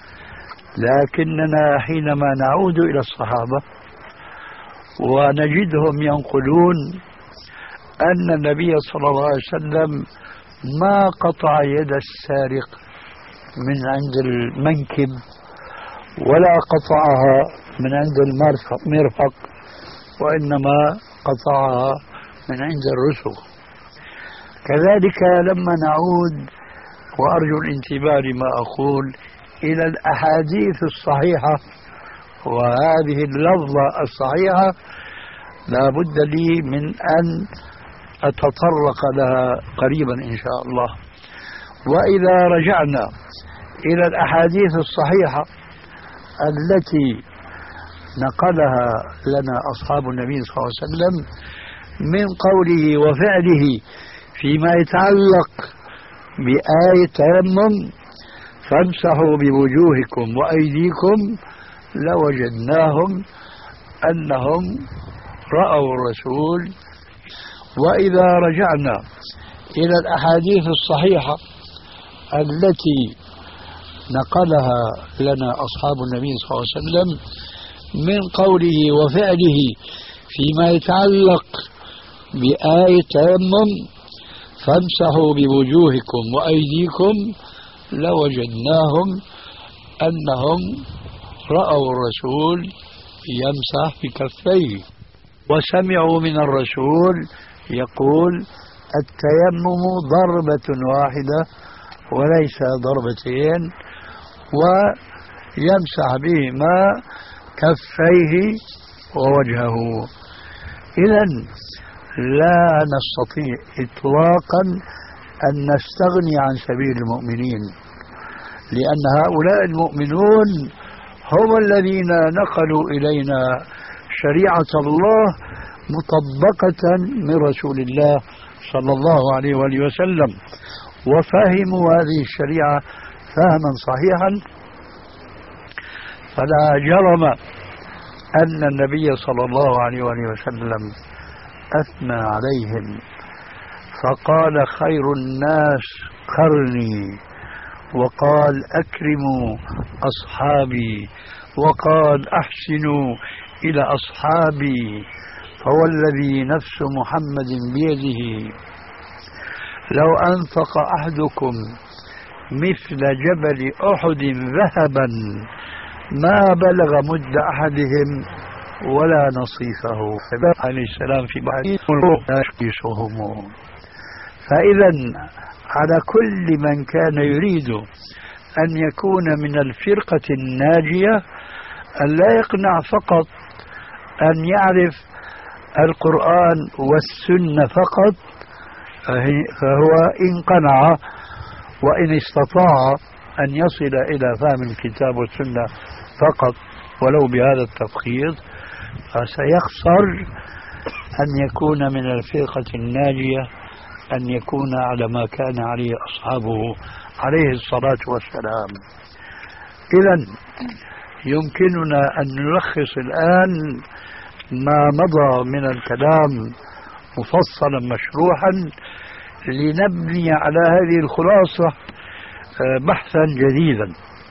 لكننا حينما نعود إلى الصحابة ونجدهم ينقلون أن النبي صلى الله عليه وسلم ما قطع يد السارق من عند المنكب ولا قطعها من عند المرفق، وإنما قطعها من عند الرسغ. كذلك لما نعود، وأرجو الانتباه لما أقول، إلى الأحاديث الصحيحة وهذه اللفظة الصحيحة، لا بد لي من أن أتطرق لها قريبا إن شاء الله. وإذا رجعنا إلى الأحاديث الصحيحة التي نقلها لنا أصحاب النبي صلى الله عليه وسلم من قوله وفعله فيما يتعلق بآية تيمم فامسحوا بوجوهكم وأيديكم لوجدناهم أنهم رأوا الرسول. وإذا رجعنا إلى الأحاديث الصحيحة التي نقلها لنا أصحاب النبي صلى الله عليه وسلم من قوله وفعله فيما يتعلق بآية تيمم فامسحوا بوجوهكم وأيديكم لوجدناهم أنهم رأوا الرسول يمسح بكفيه وسمعوا من الرسول يقول التيمم ضربة واحدة وليس ضربتين، ويمسح بهما كفيه ووجهه. إذن لا نستطيع إطلاقا أن نستغني عن سبيل المؤمنين، لأن هؤلاء المؤمنون هم الذين نقلوا إلينا شريعة الله مطبقة من رسول الله صلى الله عليه وآله وسلم، وفهموا هذه الشريعة فهما صحيحا. فلا جرم أن النبي صلى الله عليه وآله وسلم أثنى عليهم فقال خير الناس قرني، وقال أكرموا أصحابي، وقال أحسنوا إلى أصحابي، فوالذي نفس محمد بيده لو أنفق أحدكم مثل جبل أحد ذهبا ما بلغ مد أحدهم ولا نصيفه. عليه السلام في بعض يشقيسهم. فإذا على كل من كان يريد أن يكون من الفرقة الناجية أن لا يقنع فقط أن يعرف القرآن والسنة فقط، فهو إن قنع وإن استطاع أن يصل إلى فهم الكتاب والسنة فقط ولو بهذا التفخيط، فسيخسر أن يكون من الفرقة الناجية، أن يكون على ما كان عليه أصحابه عليه الصلاة والسلام. إذن يمكننا أن نلخص الآن ما مضى من الكلام مفصلا مشروحا لنبني على هذه الخلاصة بحثا جديدا.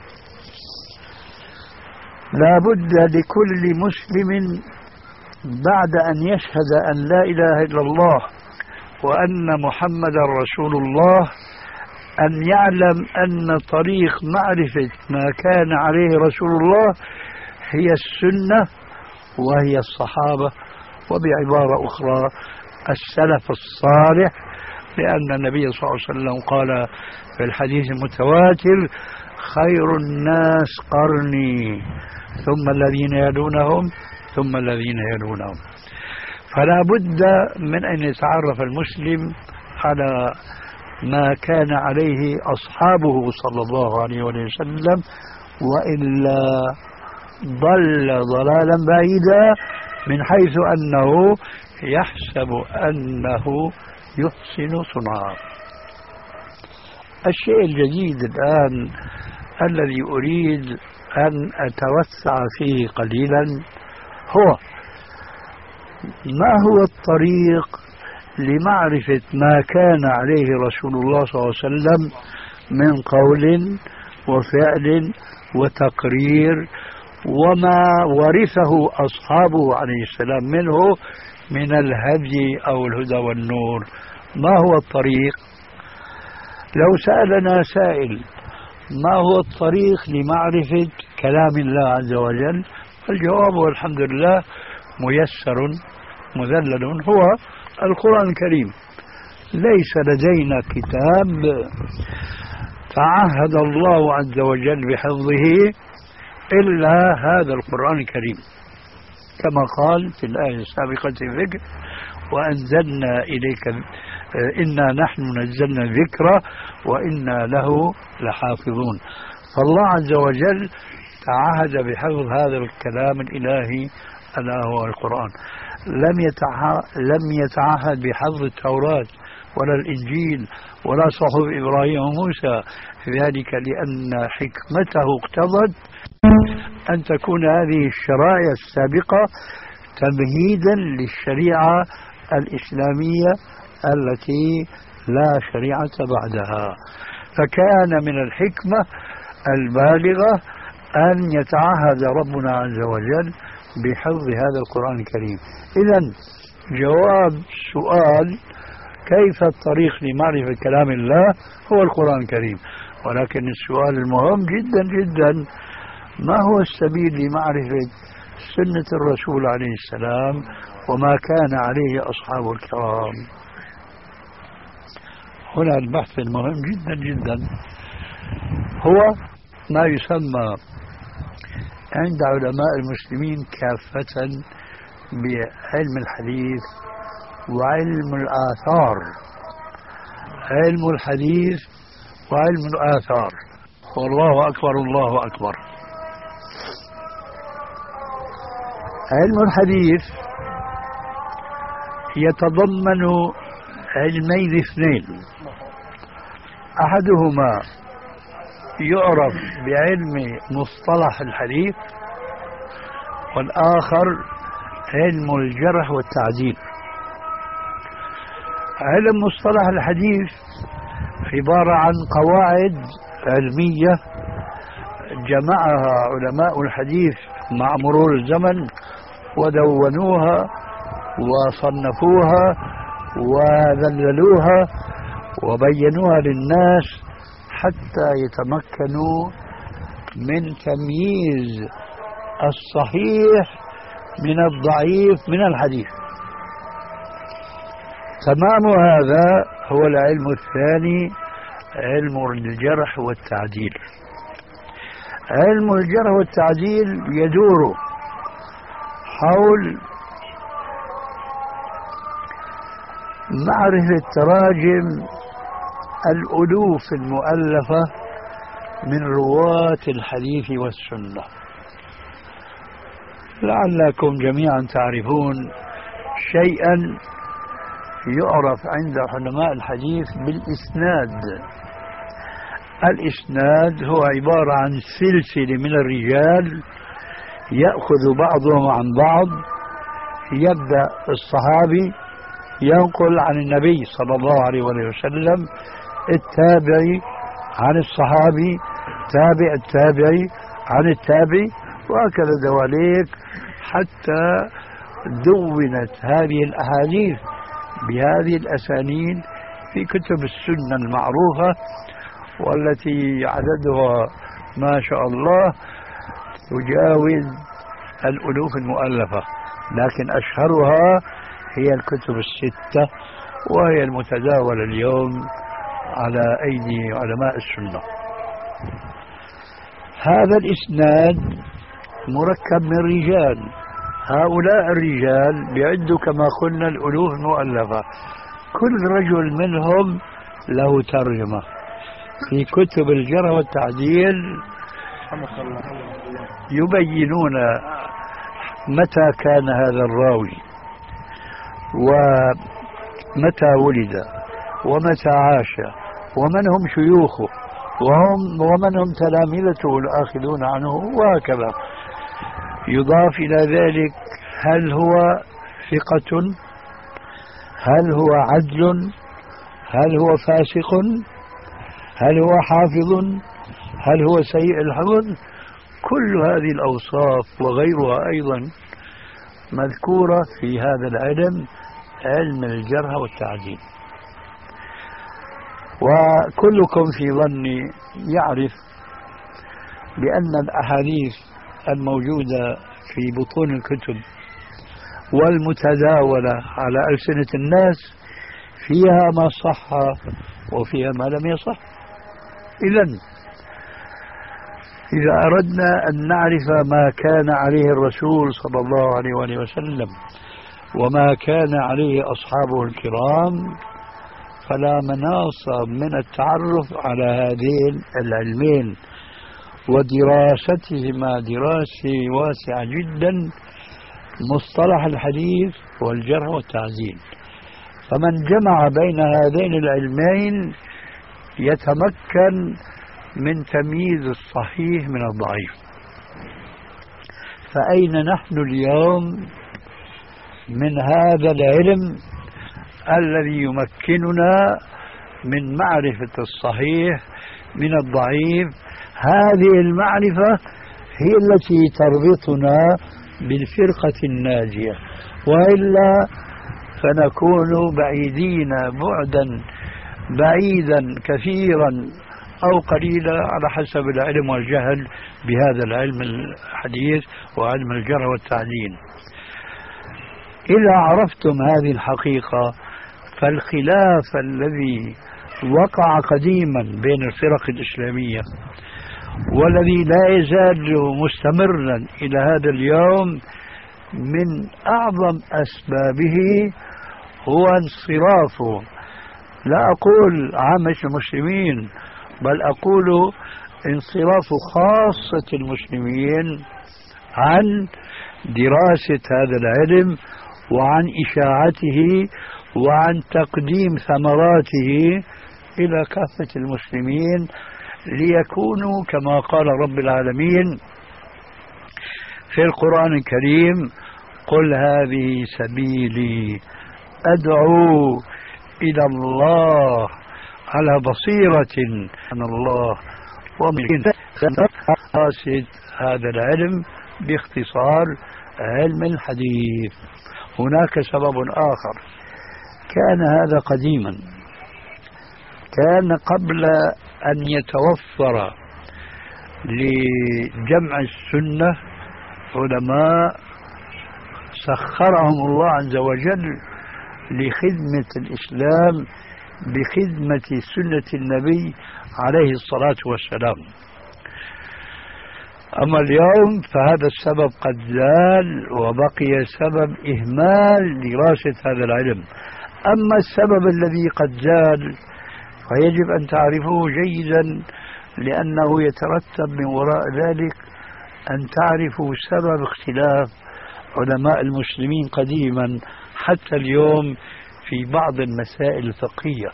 لا بد لكل مسلم بعد أن يشهد أن لا إله إلا الله وأن محمد رسول الله أن يعلم أن طريق معرفة ما كان عليه رسول الله هي السنة وهي الصحابة، وبعبارة أخرى السلف الصالح، لأن النبي صلى الله عليه وسلم قال في الحديث المتواتر خير الناس قرني ثم الذين يلونهم ثم الذين يلونهم. فلا بد من أن يتعرف المسلم على ما كان عليه أصحابه صلى الله عليه وسلم، وإلا ضل ضلالا بعيدا من حيث أنه يحسب أنه يحسن صنعا. الشيء الجديد الآن الذي أريد أن أتوسع فيه قليلا هو ما هو الطريق لمعرفة ما كان عليه رسول الله صلى الله عليه وسلم من قول وفعل وتقرير، وما ورثه أصحابه عليه السلام منه من الهدي أو الهدى والنور. ما هو الطريق؟ لو سألنا سائل ما هو الطريق لمعرفة كلام الله عز وجل، الجواب والحمد لله ميسر مذلل، هو القرآن الكريم. ليس لدينا كتاب تعهد الله عز وجل بحفظه إلا هذا القرآن الكريم، كما قال في الآية السابقة في الذكر وأنزلنا إليك إنا نحن نزلنا الذكر وإنا له لحافظون. فالله عز وجل تعهد بحفظ هذا الكلام الإلهي ألا هو القرآن. لم يتعهد, لم يتعهد بحفظ التوراة ولا الإنجيل ولا صحف إبراهيم وموسى، ذلك لأن حكمته اقتضت أن تكون هذه الشرائع السابقة تمهيدا للشريعة الإسلامية التي لا شريعة بعدها. فكان من الحكمة البالغة أن يتعهد ربنا عز وجل بحفظ هذا القرآن الكريم. إذن جواب سؤال كيف الطريق لمعرفة كلام الله هو القرآن الكريم، ولكن السؤال المهم جدا جدا ما هو السبيل لمعرفة سنة الرسول عليه السلام وما كان عليه أصحابه الكرام. هنا البحث المهم جدا جدا هو ما يسمى عند علماء المسلمين كافة بعلم الحديث وعلم الآثار. علم الحديث وعلم الآثار، والله أكبر الله أكبر. علم الحديث يتضمن علمين اثنين، أحدهما يعرف بعلم مصطلح الحديث، والآخر علم الجرح والتعديل. علم مصطلح الحديث عبارة عن قواعد علمية جمعها علماء الحديث مع مرور الزمن ودونوها وصنفوها وذللوها وبينوها للناس حتى يتمكنوا من تمييز الصحيح من الضعيف من الحديث. تمام هذا هو العلم الثاني، علم الجرح والتعديل. علم الجرح والتعديل يدور حول معرفة تراجم الألوف المؤلفة من رواة الحديث والسنة. لعلكم جميعا تعرفون شيئا يعرف عند علماء الحديث بالإسناد. الإسناد هو عبارة عن سلسلة من الرجال يأخذ بعضهم عن بعض، يبدأ الصحابي ينقل عن النبي صلى الله عليه وسلم، التابعي عن الصحابي، تابع التابعي عن التابعي، وهكذا دواليك حتى دونت هذه الأحاديث بهذه الأسانيد في كتب السنة المعروفة، والتي عددها ما شاء الله تجاوز الألوف المؤلفة، لكن أشهرها هي الكتب الستة، وهي المتداولة اليوم على أيدي علماء السنة. هذا الإسناد مركب من رجال، هؤلاء الرجال بيعدوا كما قلنا الألوف المؤلفة، كل رجل منهم له ترجمة. في كتب الجرح والتعديل يبينون متى كان هذا الراوي ومتى ولد ومتى عاش ومن هم شيوخه وهم ومن هم تلامذته الآخذون عنه، وهكذا. يضاف إلى ذلك هل هو ثقة، هل هو عدل، هل هو فاسق، هل هو حافظ، هل هو سيء الحفظ. كل هذه الأوصاف وغيرها أيضا مذكورة في هذا العلم، علم الجرح والتعديل. وكلكم في ظني يعرف بأن الأحاديث الموجودة في بطون الكتب والمتداولة على ألسنة الناس فيها ما صح وفيها ما لم يصح. إذن إذا أردنا أن نعرف ما كان عليه الرسول صلى الله عليه وآله وسلم وما كان عليه أصحابه الكرام، فلا مناص من التعرف على هذين العلمين، ودراستهما دراسة واسعة جدا، مصطلح الحديث والجرح والتعديل. فمن جمع بين هذين العلمين يتمكن من تمييز الصحيح من الضعيف. فأين نحن اليوم من هذا العلم الذي يمكننا من معرفة الصحيح من الضعيف؟ هذه المعرفة هي التي تربطنا بالفرقة الناجية، وإلا فنكون بعيدين بعدا بعيدا كثيرا أو قليلا على حسب العلم والجهل بهذا العلم الحديث وعلم الجرح والتعديل. إذا عرفتم هذه الحقيقة فالخلاف الذي وقع قديما بين الفرق الإسلامية والذي لا يزال مستمرا إلى هذا اليوم من أعظم أسبابه هو انصراف، لا أقول عامة المسلمين، بل أقول انصراف خاصة المسلمين عن دراسة هذا العلم وعن إشاعته وعن تقديم ثمراته إلى كافة المسلمين، ليكونوا كما قال رب العالمين في القرآن الكريم: قل هذه سبيلي أدعو إلى الله على بصيرة من الله ومن دراسة هذا العلم باختصار علم الحديث. هناك سبب آخر، كان هذا قديما، كان قبل أن يتوفر لجمع السنة علماء سخرهم الله عز وجل لخدمة الإسلام بخدمة سنة النبي عليه الصلاة والسلام. أما اليوم فهذا السبب قد زال وبقي سبب إهمال دراسة هذا العلم. أما السبب الذي قد زال فيجب أن تعرفوه جيدا، لأنه يترتب من وراء ذلك أن تعرفوا سبب اختلاف علماء المسلمين قديما حتى اليوم في بعض المسائل الفقهية.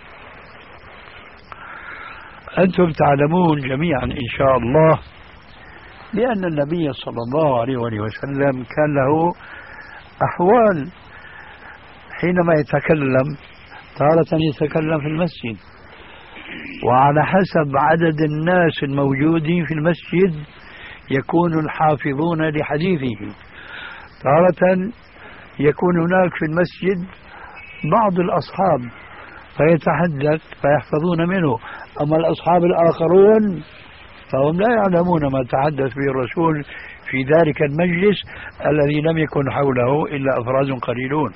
أنتم تعلمون جميعا إن شاء الله بأن النبي صلى الله عليه وسلم كان له أحوال حينما يتكلم، تارة يتكلم في المسجد وعلى حسب عدد الناس الموجودين في المسجد يكون الحافظون لحديثه، تارة يكون هناك في المسجد بعض الأصحاب فيتحدث فيحفظون منه، أما الأصحاب الآخرون فهم لا يعلمون ما تحدث به الرسول في ذلك المجلس الذي لم يكن حوله إلا أفراد قليلون.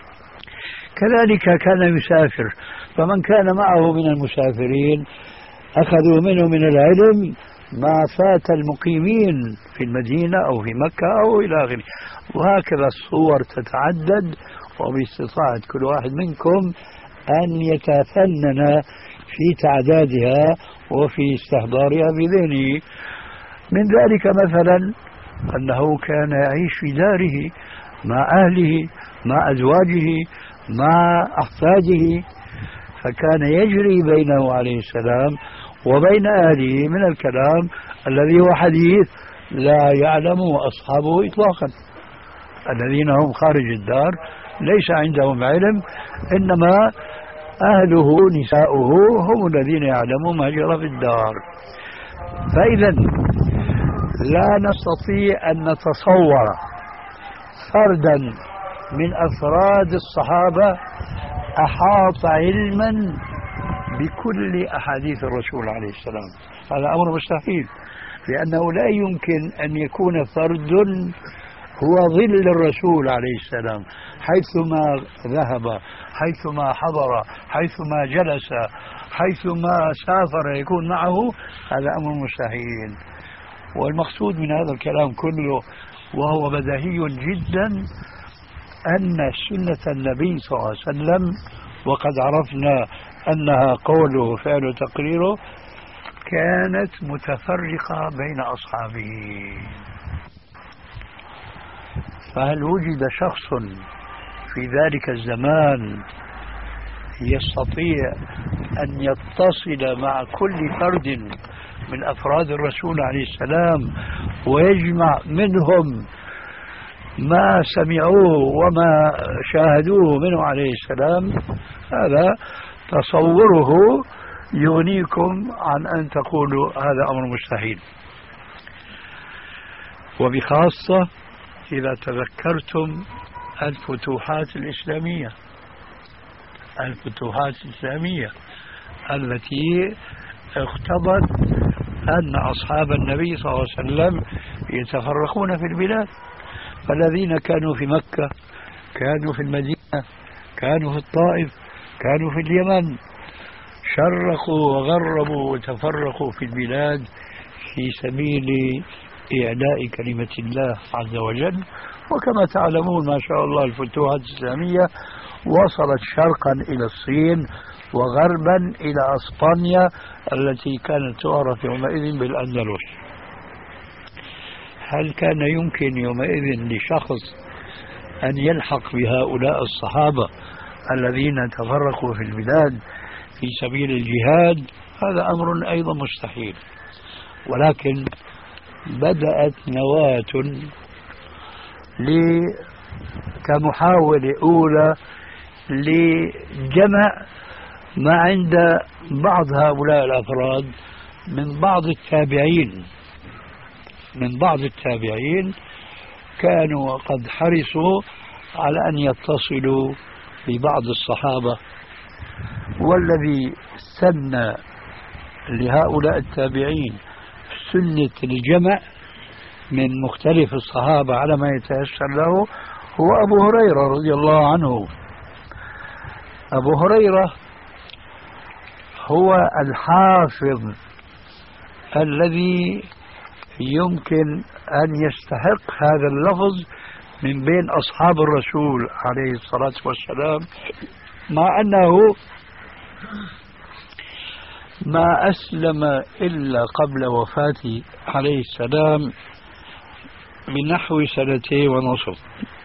كذلك كان يسافر، فمن كان معه من المسافرين أخذوا منه من العلم ما فات المقيمين في المدينة أو في مكة أو إلى آخره. وهكذا الصور تتعدد، وباستطاعة كل واحد منكم أن يتفنن في تعدادها وفي استحضارها بذهنه. من ذلك مثلا أنه كان يعيش في داره مع أهله مع أزواجه مع أحفاده، فكان يجري بينه عليه السلام وبين أهله من الكلام الذي هو حديث لا يعلمه أصحابه إطلاقا. الذين هم خارج الدار ليس عندهم علم، إنما أهله نساؤه هم الذين يعلمون ما جرى في الدار. فإذا لا نستطيع أن نتصور فردا من أفراد الصحابة أحاط علما بكل أحاديث الرسول عليه السلام. هذا أمر مستحيل، لأنه لا يمكن أن يكون فرد هو ظل الرسول عليه السلام حيثما ذهب، حيثما حضر، حيثما جلس، حيثما سافر يكون معه. هذا أمر مستحيل. والمقصود من هذا الكلام كله وهو بديهي جدا أن سنة النبي صلى الله عليه وسلم، وقد عرفنا أنها قوله وفعله وتقريره، كانت متفرقة بين أصحابه. فهل وجد شخص في ذلك الزمان يستطيع أن يتصل مع كل فرد من أفراد الرسول عليه السلام ويجمع منهم ما سمعوه وما شاهدوه منه عليه السلام؟ هذا تصوره يغنيكم عن أن تقولوا هذا أمر مستحيل. وبخاصة إذا تذكرتم الفتوحات الإسلامية الفتوحات الإسلامية التي اقتضت أن أصحاب النبي صلى الله عليه وسلم يتفرقون في البلاد. فالذين كانوا في مكة كانوا في المدينة، كانوا في الطائف، كانوا في اليمن، شرقوا وغربوا وتفرقوا في البلاد في سبيل إعلاء كلمة الله عز وجل. وكما تعلمون ما شاء الله الفتوحات الإسلامية وصلت شرقا إلى الصين وغربا إلى أسبانيا التي كانت تعرف يومئذ بالأندلس. هل كان يمكن يومئذ لشخص أن يلحق بهؤلاء الصحابة الذين تفرقوا في البلاد في سبيل الجهاد؟ هذا أمر أيضا مستحيل. ولكن بدأت نواة كمحاولة أولى لجمع ما عند بعض هؤلاء الأفراد من بعض التابعين من بعض التابعين كانوا قد حرصوا على أن يتصلوا ببعض الصحابة. والذي سن لهؤلاء التابعين سنة الجمع من مختلف الصحابة على ما يتيسر له هو أبو هريرة رضي الله عنه. أبو هريرة هو الحافظ الذي يمكن أن يستحق هذا اللفظ من بين أصحاب الرسول عليه الصلاة والسلام، مع أنه ما أسلم إلا قبل وفاته عليه السلام بنحو سنتين ونصف.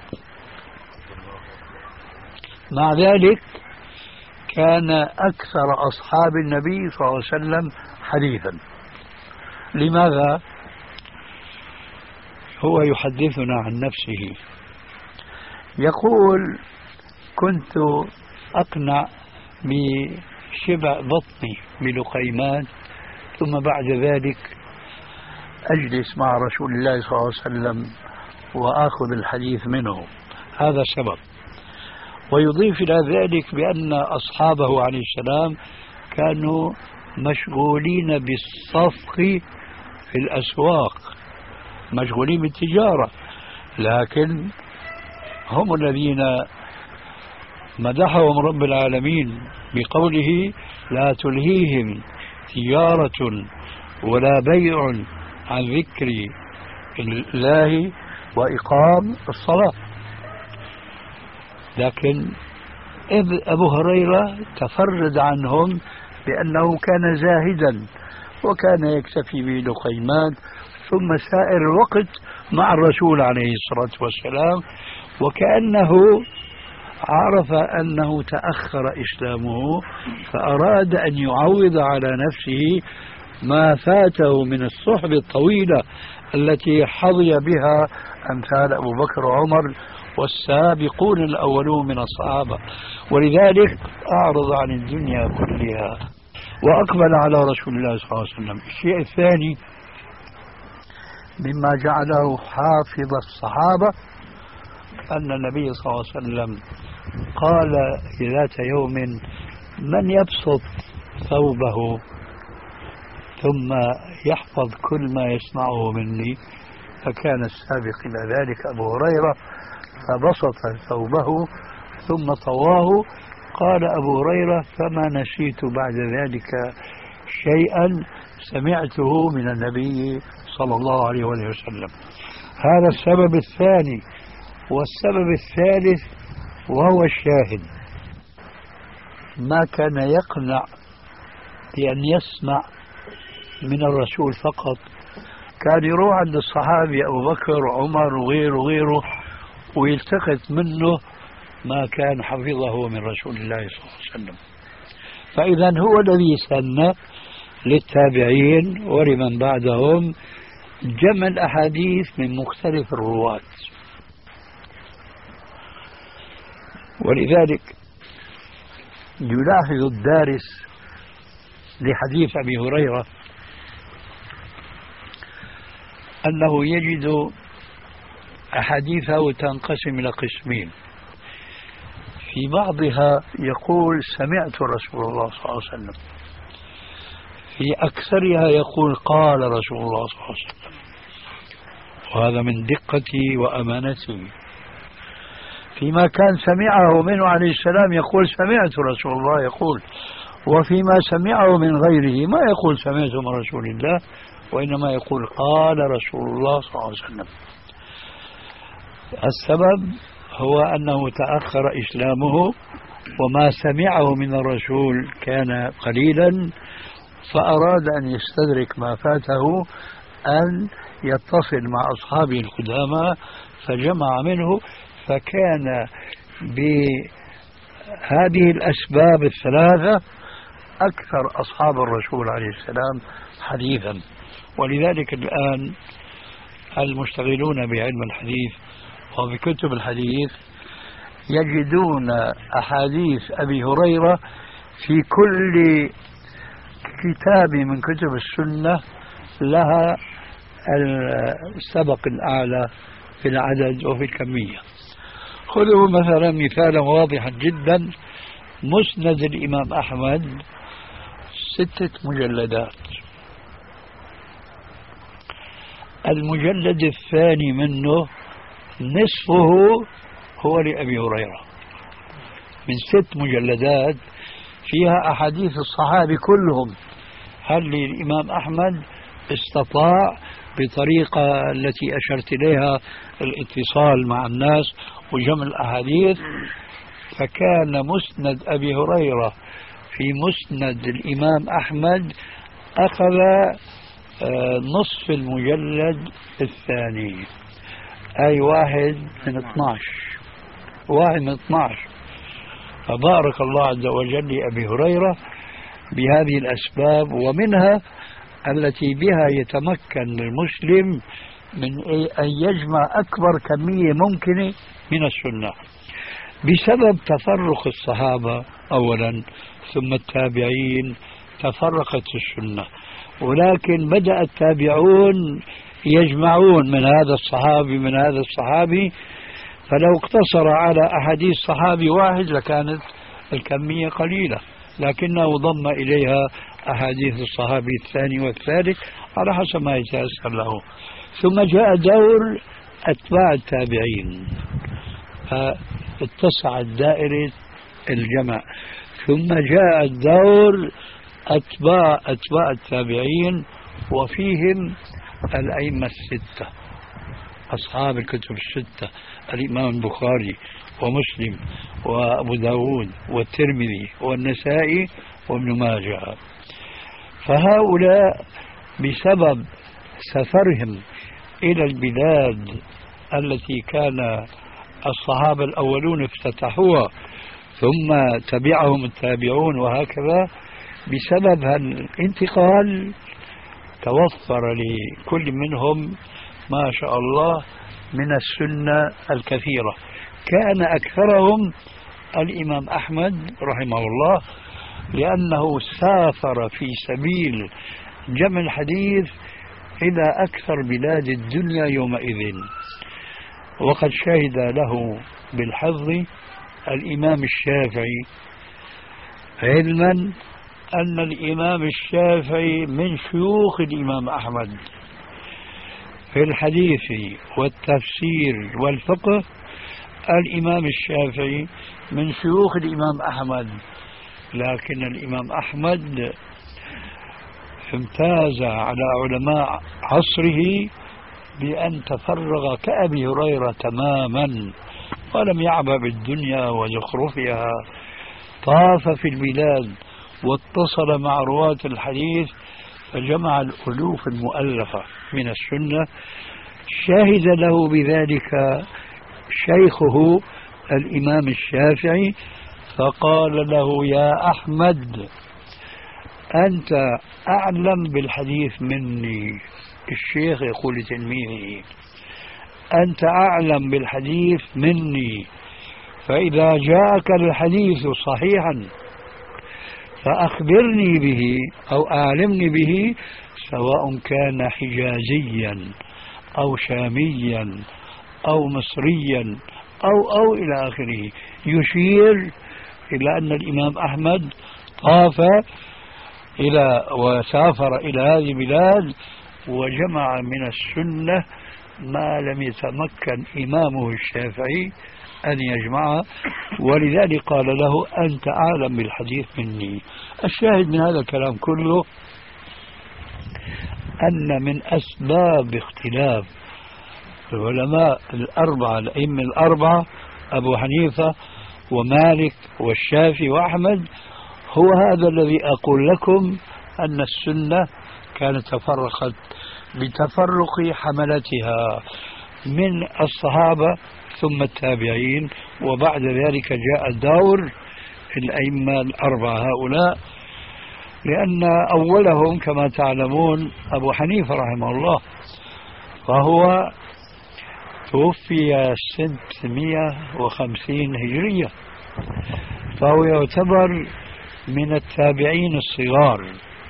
مع ذلك كان أكثر أصحاب النبي صلى الله عليه وسلم حديثا. لماذا؟ هو يحدثنا عن نفسه يقول: كنت أقنع بشبع بطني بلقيمان، ثم بعد ذلك أجلس مع رسول الله صلى الله عليه وسلم وآخذ الحديث منه. هذا سبب. ويضيف إلى ذلك بأن أصحابه عليه السلام كانوا مشغولين بالصفق في الأسواق، مشغولين بالتجارة، لكن هم الذين مدحهم رب العالمين بقوله: لا تلهيهم تجارة ولا بيع عن ذكر الله وإقام الصلاة. لكن أبو هريرة تفرد عنهم بأنه كان زاهدا وكان يكتفي بلقيمان، ثم سائر الوقت مع الرسول عليه الصلاة والسلام، وكأنه عرف أنه تأخر إسلامه فأراد أن يعوض على نفسه ما فاته من الصحبة الطويلة التي حظي بها أمثال أبو بكر وعمر والسابقون الأولون من الصحابة. ولذلك أعرض عن الدنيا كلها وأقبل على رسول الله صلى الله عليه وسلم. الشيء الثاني مما جعله حافظ الصحابة أن النبي صلى الله عليه وسلم قال ذات يوم: من يبسط ثوبه ثم يحفظ كل ما يسمعه مني؟ فكان السابق إلى ذلك أبو هريرة، فبسط ثوبه ثم طواه. قال أبو هريرة: فما نسيت بعد ذلك شيئا سمعته من النبي صلى الله عليه وسلم. هذا السبب الثاني. والسبب الثالث وهو الشاهد: ما كان يقنع بأن يسمع من الرسول فقط، كان يروح عند الصحابي أبو بكر وعمر وغيره وغيره ويلتقط منه ما كان حفظه من رسول الله صلى الله عليه وسلم. فإذا هو الذي سن للتابعين ولمن بعدهم جمع الأحاديث من مختلف الرواة. ولذلك يلاحظ الدارس لحديث أبي هريرة أنه يجد أحاديثه تنقسم إلى قسمين. في بعضها يقول سمعت رسول الله صلى الله عليه وسلم، في أكثرها يقول قال رسول الله صلى الله عليه وسلم، وهذا من دقتي وأمانتي. فيما كان سمعه منه عليه السلام يقول سمعت رسول الله يقول، وفيما سمعه من غيره ما يقول سمعت من رسول الله، وإنما يقول قال رسول الله صلى الله عليه وسلم. السبب هو أنه تأخر إسلامه وما سمعه من الرسول كان قليلا، فأراد أن يستدرك ما فاته أن يتصل مع أصحابه القدامى فجمع منه، فكان بهذه الأسباب الثلاثة أكثر أصحاب الرسول عليه السلام حديثا. ولذلك الآن المشتغلون بعلم الحديث وبكتب الحديث يجدون أحاديث أبي هريرة في كل كتاب من كتب السنة لها السبق الأعلى في العدد وفي الكمية. خذوا مثلا مثالا واضحا جدا، مسند الإمام أحمد ستة مجلدات، المجلد الثاني منه نصفه هو لأبي هريرة، من ست مجلدات فيها أحاديث الصحابة كلهم. هل الإمام أحمد استطاع بطريقة التي أشرت إليها الاتصال مع الناس وجمع الأحاديث؟ فكان مسند أبي هريرة في مسند الإمام أحمد أخذ نصف المجلد الثاني، أي واحد من اثناش، واحد من اثناش. فبارك الله عز وجل لأبي هريرة بهذه الأسباب، ومنها التي بها يتمكن المسلم من أن يجمع أكبر كمية ممكنة من السنة بسبب تفرق الصحابة أولا، ثم التابعين تفرقت السنة، ولكن بدأ التابعون يجمعون من هذا الصحابي من هذا الصحابي، فلو اقتصر على أحاديث صحابي واحد لكانت الكمية قليلة، لكنه ضم إليها أحاديث الصحابي الثاني والثالث على حسب ما يتيسر له. ثم جاء دور أتباع التابعين فاتسعت دائرة الجمع، ثم جاء الدور أتباع أتباع التابعين وفيهم الأئمة الستة أصحاب الكتب الستة، الإمام البخاري ومسلم وأبو داود والترمذي والنسائي وابن ماجه. فهؤلاء بسبب سفرهم إلى البلاد التي كان الصحابة الأولون افتتحوها ثم تبعهم التابعون وهكذا، بسبب الانتقال توفر لكل منهم ما شاء الله من السنة الكثيرة. كان أكثرهم الإمام أحمد رحمه الله، لأنه سافر في سبيل جمع الحديث إلى أكثر بلاد الدنيا يومئذ، وقد شهد له بالحظ الإمام الشافعي، علما أن الإمام الشافعي من شيوخ الإمام أحمد في الحديث والتفسير والفقه. الإمام الشافعي من شيوخ الإمام أحمد، لكن الإمام أحمد امتاز على علماء عصره بأن تفرغ كأبي هريرة تماما، ولم يعبأ بالدنيا وزخرفها، طاف في البلاد واتصل مع رواة الحديث فجمع الألوف المؤلفة من السنة. شهد له بذلك شيخه الإمام الشافعي فقال له: يا أحمد، أنت أعلم بالحديث مني. الشيخ يقول لتلميذه: أنت أعلم بالحديث مني، فإذا جاءك الحديث صحيحا فأخبرني به أو أعلمني به، سواء كان حجازيا أو شاميا أو مصريا أو أو إلى آخره. يشير إلى أن الإمام أحمد طاف إلى وسافر إلى هذه البلاد وجمع من السنة ما لم يتمكن إمامه الشافعي أن يجمعه، ولذلك قال له: أنت أعلم بالحديث مني. الشاهد من هذا الكلام كله أن من أسباب اختلاف العلماء الأربعة الأئمة الأربعة أبو حنيفة ومالك والشافعي وأحمد هو هذا الذي أقول لكم، أن السنة كانت تفرقت بتفرق حملتها من الصحابة ثم التابعين، وبعد ذلك جاء دور الأئمة الأربعة هؤلاء، لأن أولهم كما تعلمون أبو حنيفة رحمه الله، فهو توفي ستمائة وخمسين هجرية، فهو يعتبر من التابعين الصغار،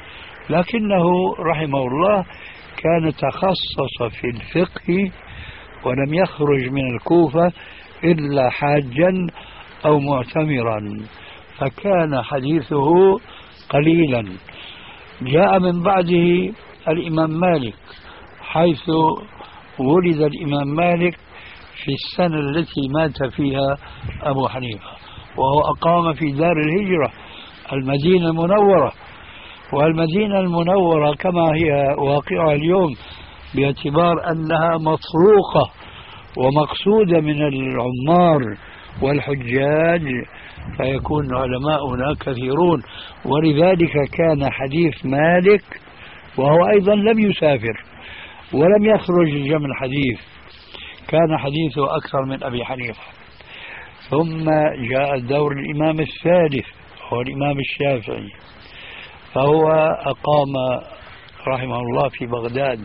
لكنه رحمه الله كان تخصص في الفقه ولم يخرج من الكوفة إلا حاجا أو معتمرا، فكان حديثه قليلا. جاء من بعده الإمام مالك، حيث ولد الإمام مالك في السنة التي مات فيها أبو حنيفة، وهو أقام في دار الهجرة المدينة المنورة، والمدينة المنورة كما هي واقعة اليوم باعتبار أنها مطروقة ومقصودة من العمار والحجاج، فيكون العلماء هناك كثيرون، ولذلك كان حديث مالك وهو أيضا لم يسافر ولم يخرج جمع الحديث، كان حديثه أكثر من أبي حنيفة. ثم جاء دور الإمام الثالث هو الإمام الشافعي، فهو أقام رحمه الله في بغداد،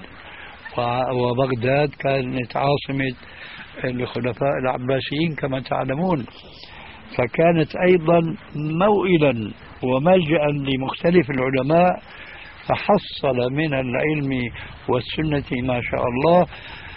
وبغداد كانت عاصمة الخلفاء العباسيين كما تعلمون، فكانت أيضا موئلا وملجأ لمختلف العلماء، فحصل من العلم والسنة ما شاء الله.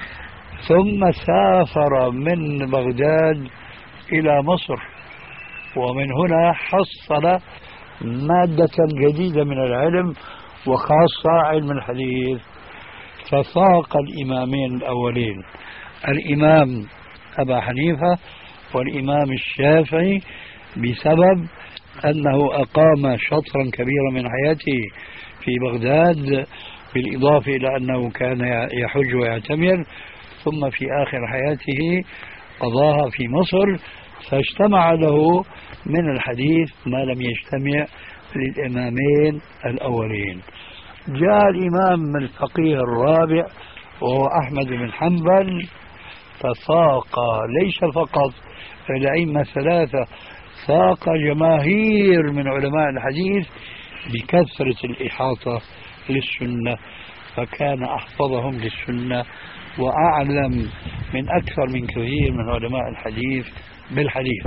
ثم سافر من بغداد إلى مصر، ومن هنا حصل مادة جديدة من العلم وخاصة علم الحديث، ففاق الإمامين الأولين الإمام أبا حنيفة والإمام الشافعي بسبب أنه أقام شطرا كبيرا من حياته في بغداد، بالإضافة إلى أنه كان يحج ويعتمر، ثم في آخر حياته قضاها في مصر، فاجتمع له من الحديث ما لم يجتمع للإمامين الأولين. جاء الإمام الفقيه الرابع وهو أحمد بن حنبل، ففاق ليس فقط الأئمة الثلاثة، فاق جماهير من علماء الحديث بكثرة الإحاطة للسنة، فكان أحفظهم للسنة وأعلم من أكثر من كثير من علماء الحديث بالحديث.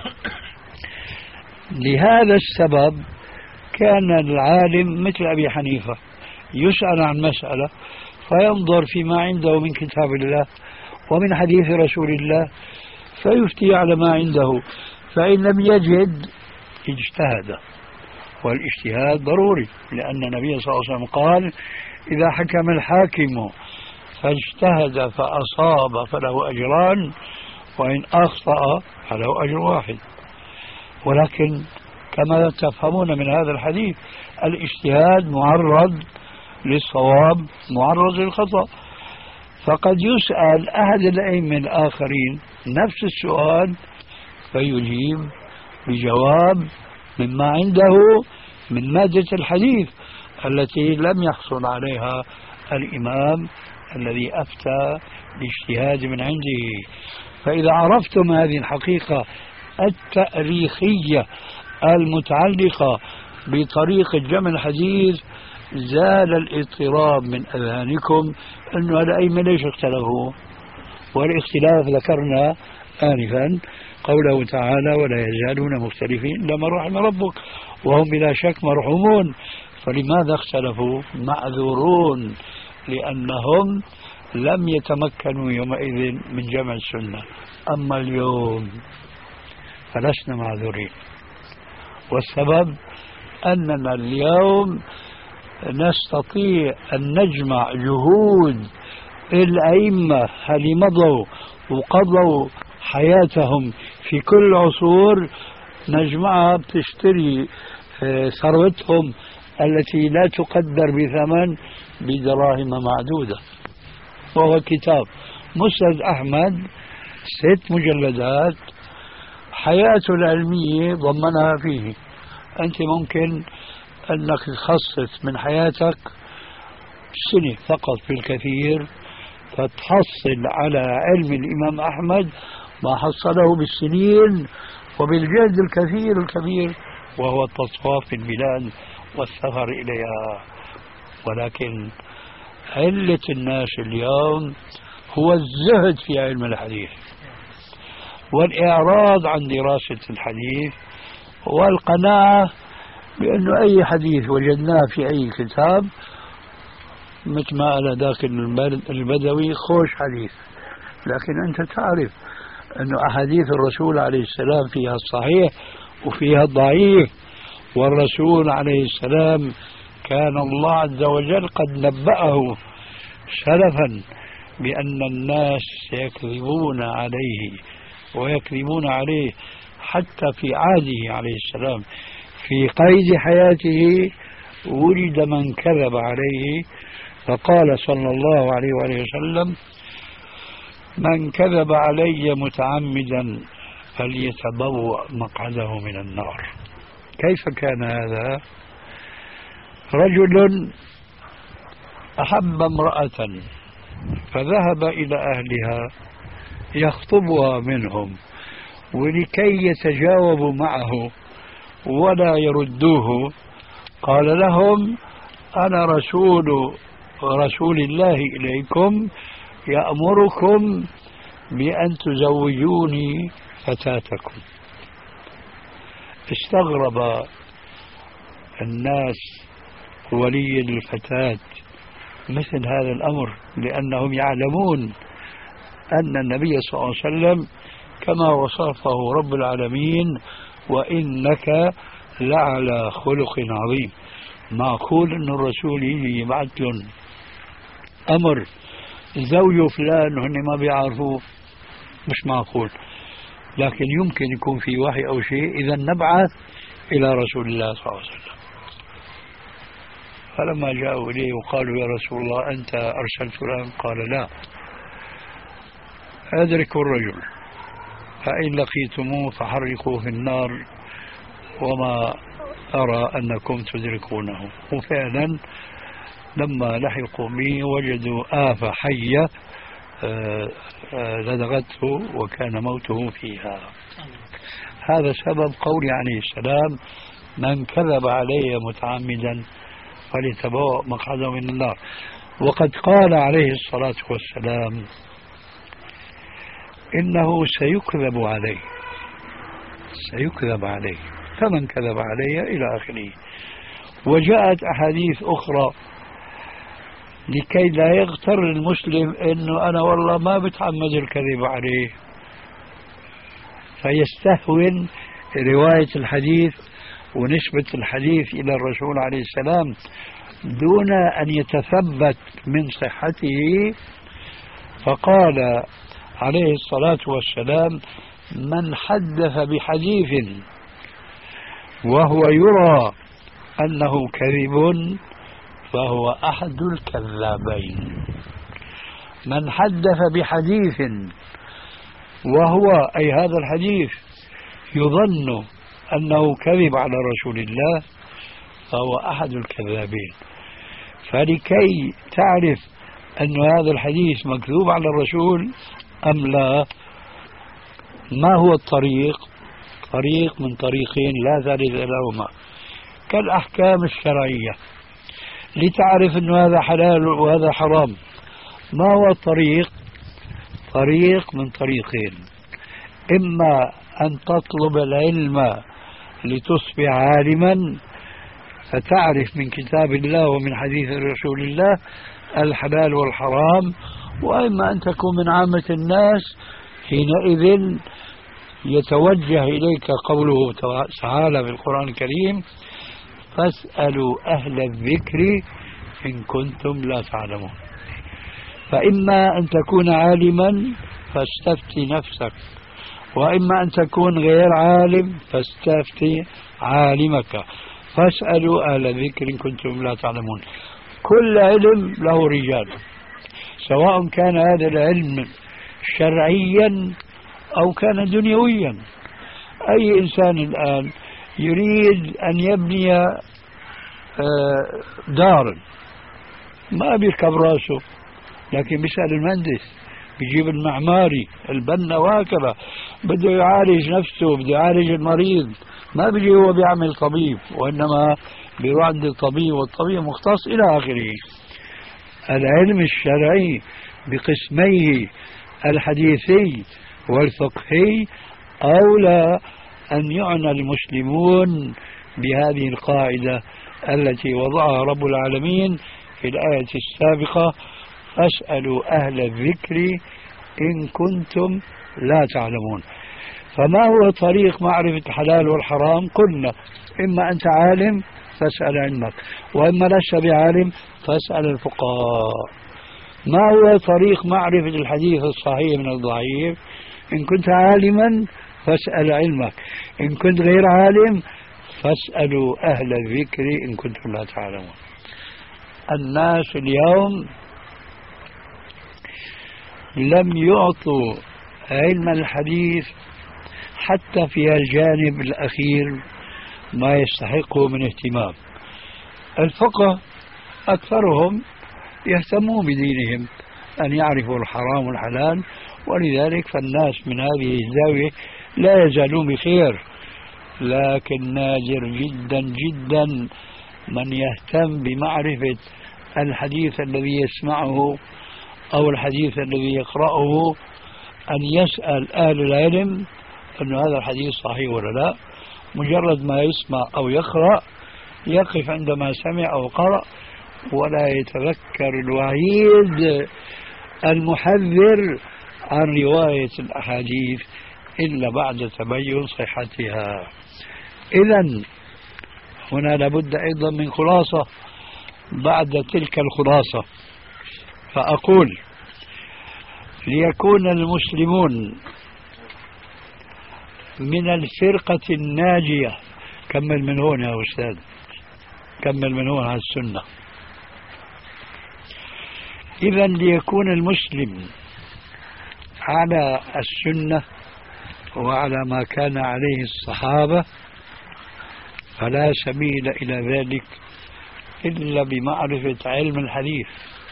لهذا السبب كان العالم مثل أبي حنيفة يسأل عن مسألة فينظر فيما عنده من كتاب الله ومن حديث رسول الله فيفتي على ما عنده، فإن لم يجد اجتهد، والاجتهاد ضروري، لأن النبي صلى الله عليه وسلم قال: إذا حكم الحاكم فاجتهد فأصاب فله أجران، وإن أخطأ فله أجر واحد. ولكن كما تفهمون من هذا الحديث الاجتهاد معرض للصواب معرض للخطأ، فقد يسأل أحد الأئمة الآخرين نفس السؤال فيجيب بجواب مما عنده من مادة الحديث التي لم يحصل عليها الإمام الذي أفتى باجتهاد من عنده. فإذا عرفتم هذه الحقيقة التاريخية المتعلقة بطريقة جمع الحديث زال الاضطراب من أذهانكم أنه هذا أئمة ليش اختلفوا. والاختلاف ذكرنا آنفا قوله تعالى ولا يزالون مختلفين إلا من رحم ربك وهم بلا شك مرحومون. فلماذا اختلفوا؟ معذورون لأنهم لم يتمكنوا يومئذ من جمع السنة. أما اليوم فلسنا معذورين، والسبب أننا اليوم نستطيع أن نجمع جهود الأئمة اللي مضوا وقضوا حياتهم في كل العصور، نجمعها بتشتري ثروتهم التي لا تقدر بثمن بدراهم معدودة، وهو كتاب مسند أحمد ست مجلدات حياته العلمية ضمنها فيه. أنت ممكن أنك تخصص من حياتك سنة فقط في الكثير فتحصل على علم الإمام أحمد ما حصله بالسنين وبالجهد الكثير الكبير وهو التصواف في البلاد والسفر إليها. ولكن علة الناس اليوم هو الزهد في علم الحديث والإعراض عن دراسة الحديث والقناعة بأنه أي حديث وجدناه في أي كتاب مثل ما قال ذاك البدوي خوش حديث. لكن أنت تعرف أنه أحاديث الرسول عليه السلام فيها الصحيح وفيها الضعيف، والرسول عليه السلام كان الله عز وجل قد نبأه سلفا بأن الناس سيكذبون عليه ويكذبون عليه حتى في عهده عليه السلام. في قيد حياته ولد من كذب عليه فقال صلى الله عليه وآله وسلم من كذب علي متعمدا فليتبوأ مقعده من النار. كيف كان هذا؟ رجل أحب امرأة فذهب إلى أهلها يخطبها منهم، ولكي يتجاوبوا معه ولا يردوه قال لهم أنا رسول رسول الله إليكم يأمركم بأن تزوجوني فتاتكم. استغرب الناس ولي الفتاة مثل هذا الأمر، لأنهم يعلمون أن النبي صلى الله عليه وسلم كما وصفه رب العالمين وإنك لعلى خلق عظيم. معقول أن الرسول يجي يبعث لهم أمر زوج فلان وهن ما بيعرفوه؟ مش معقول. لكن يمكن يكون في وحي أو شيء، إذا نبعث إلى رسول الله صلى الله عليه وسلم. فلما جاءوا إليه وقالوا يا رسول الله أنت أرسلت فلان قال لا، أدركوا الرجل فإن لقيتموه فحرقوه في النار وما أرى أنكم تدركونه. وفعلا لما لحقوا به وجدوا آفة حية لدغته وكان موته فيها. هذا سبب قول عليه السلام من كذب علي متعمدا فليتبوأ مقعده من النار. وقد قال عليه الصلاة والسلام إنه سيكذب عليه سيكذب عليه فمن كذب علي إلى آخره. وجاءت أحاديث أخرى لكي لا يغتر المسلم إنه أنا والله ما بتعمد الكذب عليه فيستهون رواية الحديث ونسبة الحديث إلى الرسول عليه السلام دون أن يتثبت من صحته. فقال عليه الصلاة والسلام من حدث بحديث وهو يرى أنه كذب فهو أحد الكذابين. من حدث بحديث وهو أي هذا الحديث يظن أنه كذب على رسول الله فهو أحد الكذابين. فلكي تعرف أن هذا الحديث مكذوب على الرسول أم لا، ما هو الطريق؟ طريق من طريقين لا ثالث لهما كالأحكام الشرعية. لتعرف أن هذا حلال وهذا حرام، ما هو الطريق؟ طريق من طريقين: إما أن تطلب العلم لتصبح عالما فتعرف من كتاب الله ومن حديث رسول الله الحلال والحرام، وإما أن تكون من عامة الناس. حينئذ يتوجه إليك قوله تعالى في القرآن الكريم: فاسألوا أهل الذكر إن كنتم لا تعلمون. فإما أن تكون عالما فاستفتي نفسك، وإما أن تكون غير عالم فاستفتي عالمك. فاسألوا أهل الذكر إن كنتم لا تعلمون. كل علم له رجال، سواء كان هذا العلم شرعيا أو كان دنيويا. أي إنسان الآن يريد أن يبني دار، ما بيركب راسه، لكن بيسأل المهندس، بيجيب المعماري البنا، وهكذا. بده يعالج نفسه، بده يعالج المريض، ما بيجي هو بيعمل طبيب، وإنما بيروح عند الطبيب والطبيب مختص إلى آخره. العلم الشرعي بقسميه الحديثي والفقهي أولى أن يعنى المسلمون بهذه القاعدة التي وضعها رب العالمين في الآية السابقة: فاسألوا أهل الذكر إن كنتم لا تعلمون. فما هو طريق معرفة الحلال والحرام؟ قلنا: إما أنت عالم فاسأل علمك، وإما لست بعالم فاسأل الفقهاء. ما هو طريق معرفة الحديث الصحيح من الضعيف؟ إن كنت عالما فاسأل علمك، إن كنت غير عالم فاسألوا أهل الذكر إن كنتم لا تعلمون. الناس اليوم لم يعطوا علم الحديث حتى في الجانب الأخير ما يستحقه من اهتمام. الفقه أكثرهم يهتمون بدينهم، أن يعرفوا الحرام والحلال، ولذلك فالناس من هذه الزاوية لا يزالون بخير. لكن نادر جدا جدا من يهتم بمعرفة الحديث الذي يسمعه أو الحديث الذي يقرأه، أن يسأل أهل العلم أن هذا الحديث صحيح ولا لا. مجرد ما يسمع أو يقرأ يقف عندما سمع أو قرأ، ولا يتذكر الوعيد المحذر عن رواية الأحاديث إلا بعد تبين صحتها. إذن هنا لابد أيضا من خلاصة بعد تلك الخلاصة، فأقول: ليكون المسلمون من الفرقة الناجية. كمل من هون يا أستاذ، كمل من هون على السنة. إذن ليكون المسلم على السنة وعلى ما كان عليه الصحابة، فلا سبيل إلى ذلك إلا بمعرفة علم الحديث.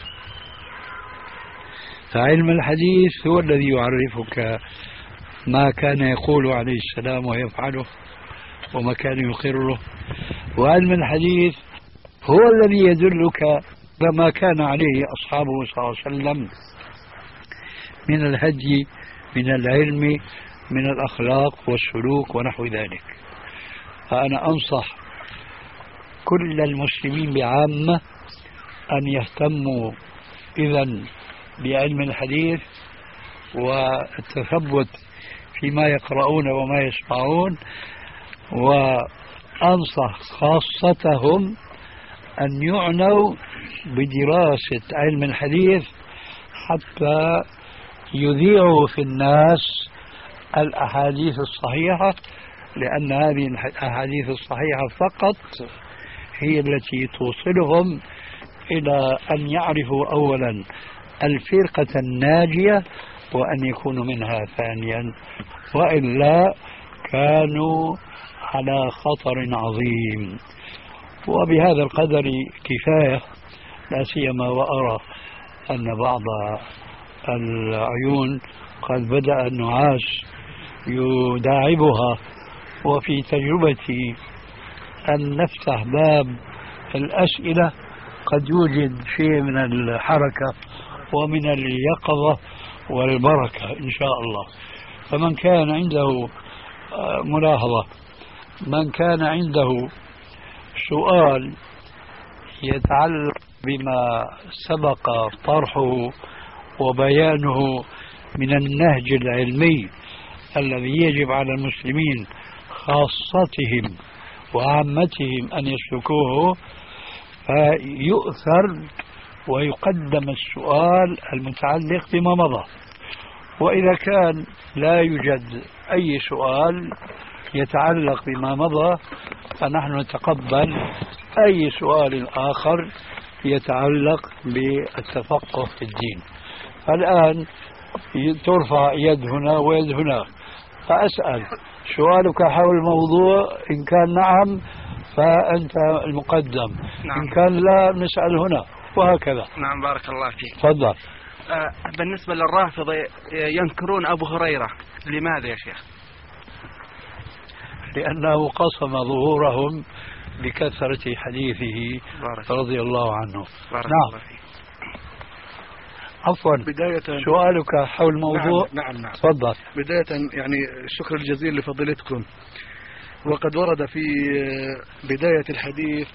فعلم الحديث هو الذي يعرفك ما كان يقول عليه السلام ويفعله وما كان يقره، وعلم الحديث هو الذي يدلك بما كان عليه أصحابه صلى الله عليه وسلم من الهدي، من العلم، من الأخلاق والسلوك ونحو ذلك. فأنا أنصح كل المسلمين بعامة أن يهتموا إذن بعلم الحديث والتثبت فيما يقرؤون وما يسمعون، وأنصح خاصتهم أن يعنوا بدراسة علم الحديث حتى يذيعوا في الناس الأحاديث الصحيحة، لأن هذه الأحاديث الصحيحة فقط هي التي توصلهم إلى أن يعرفوا أولا الفرقة الناجية وأن يكونوا منها ثانيا، وإلا كانوا على خطر عظيم. وبهذا القدر كفاية، لا سيما وأرى أن بعض العيون قد بدأ النعاس يداعبها، وفي تجربتي أن نفتح باب الأسئلة قد يوجد شيء من الحركة ومن اليقظة والبركة إن شاء الله. فمن كان عنده ملاحظة، من كان عنده سؤال يتعلق بما سبق طرحه وبيانه من النهج العلمي الذي يجب على المسلمين خاصتهم وعامتهم أن يسلكوه، فيؤثر ويقدم السؤال المتعلق بما مضى. وإذا كان لا يوجد أي سؤال يتعلق بما مضى فنحن نتقبل أي سؤال آخر يتعلق بالتفقه في الدين. الآن ترفع يد هنا ويد هنا، فأسأل سؤالك حول الموضوع، إن كان نعم فأنت المقدم، نعم. إن كان لا نسأل هنا، وهكذا. نعم بارك الله فيك. تفضل. آه بالنسبة للرافضة ينكرون أبو هريرة، لماذا يا شيخ؟ لأنه قصم ظهورهم بكثرة حديثه بارك رضي الله عنه. بارك نعم. الله فيك. عفوا، بداية سؤالك حول الموضوع. نعم نعم, نعم. تفضل. بداية يعني الشكر الجزيل لفضيلتكم. وقد ورد في بداية الحديث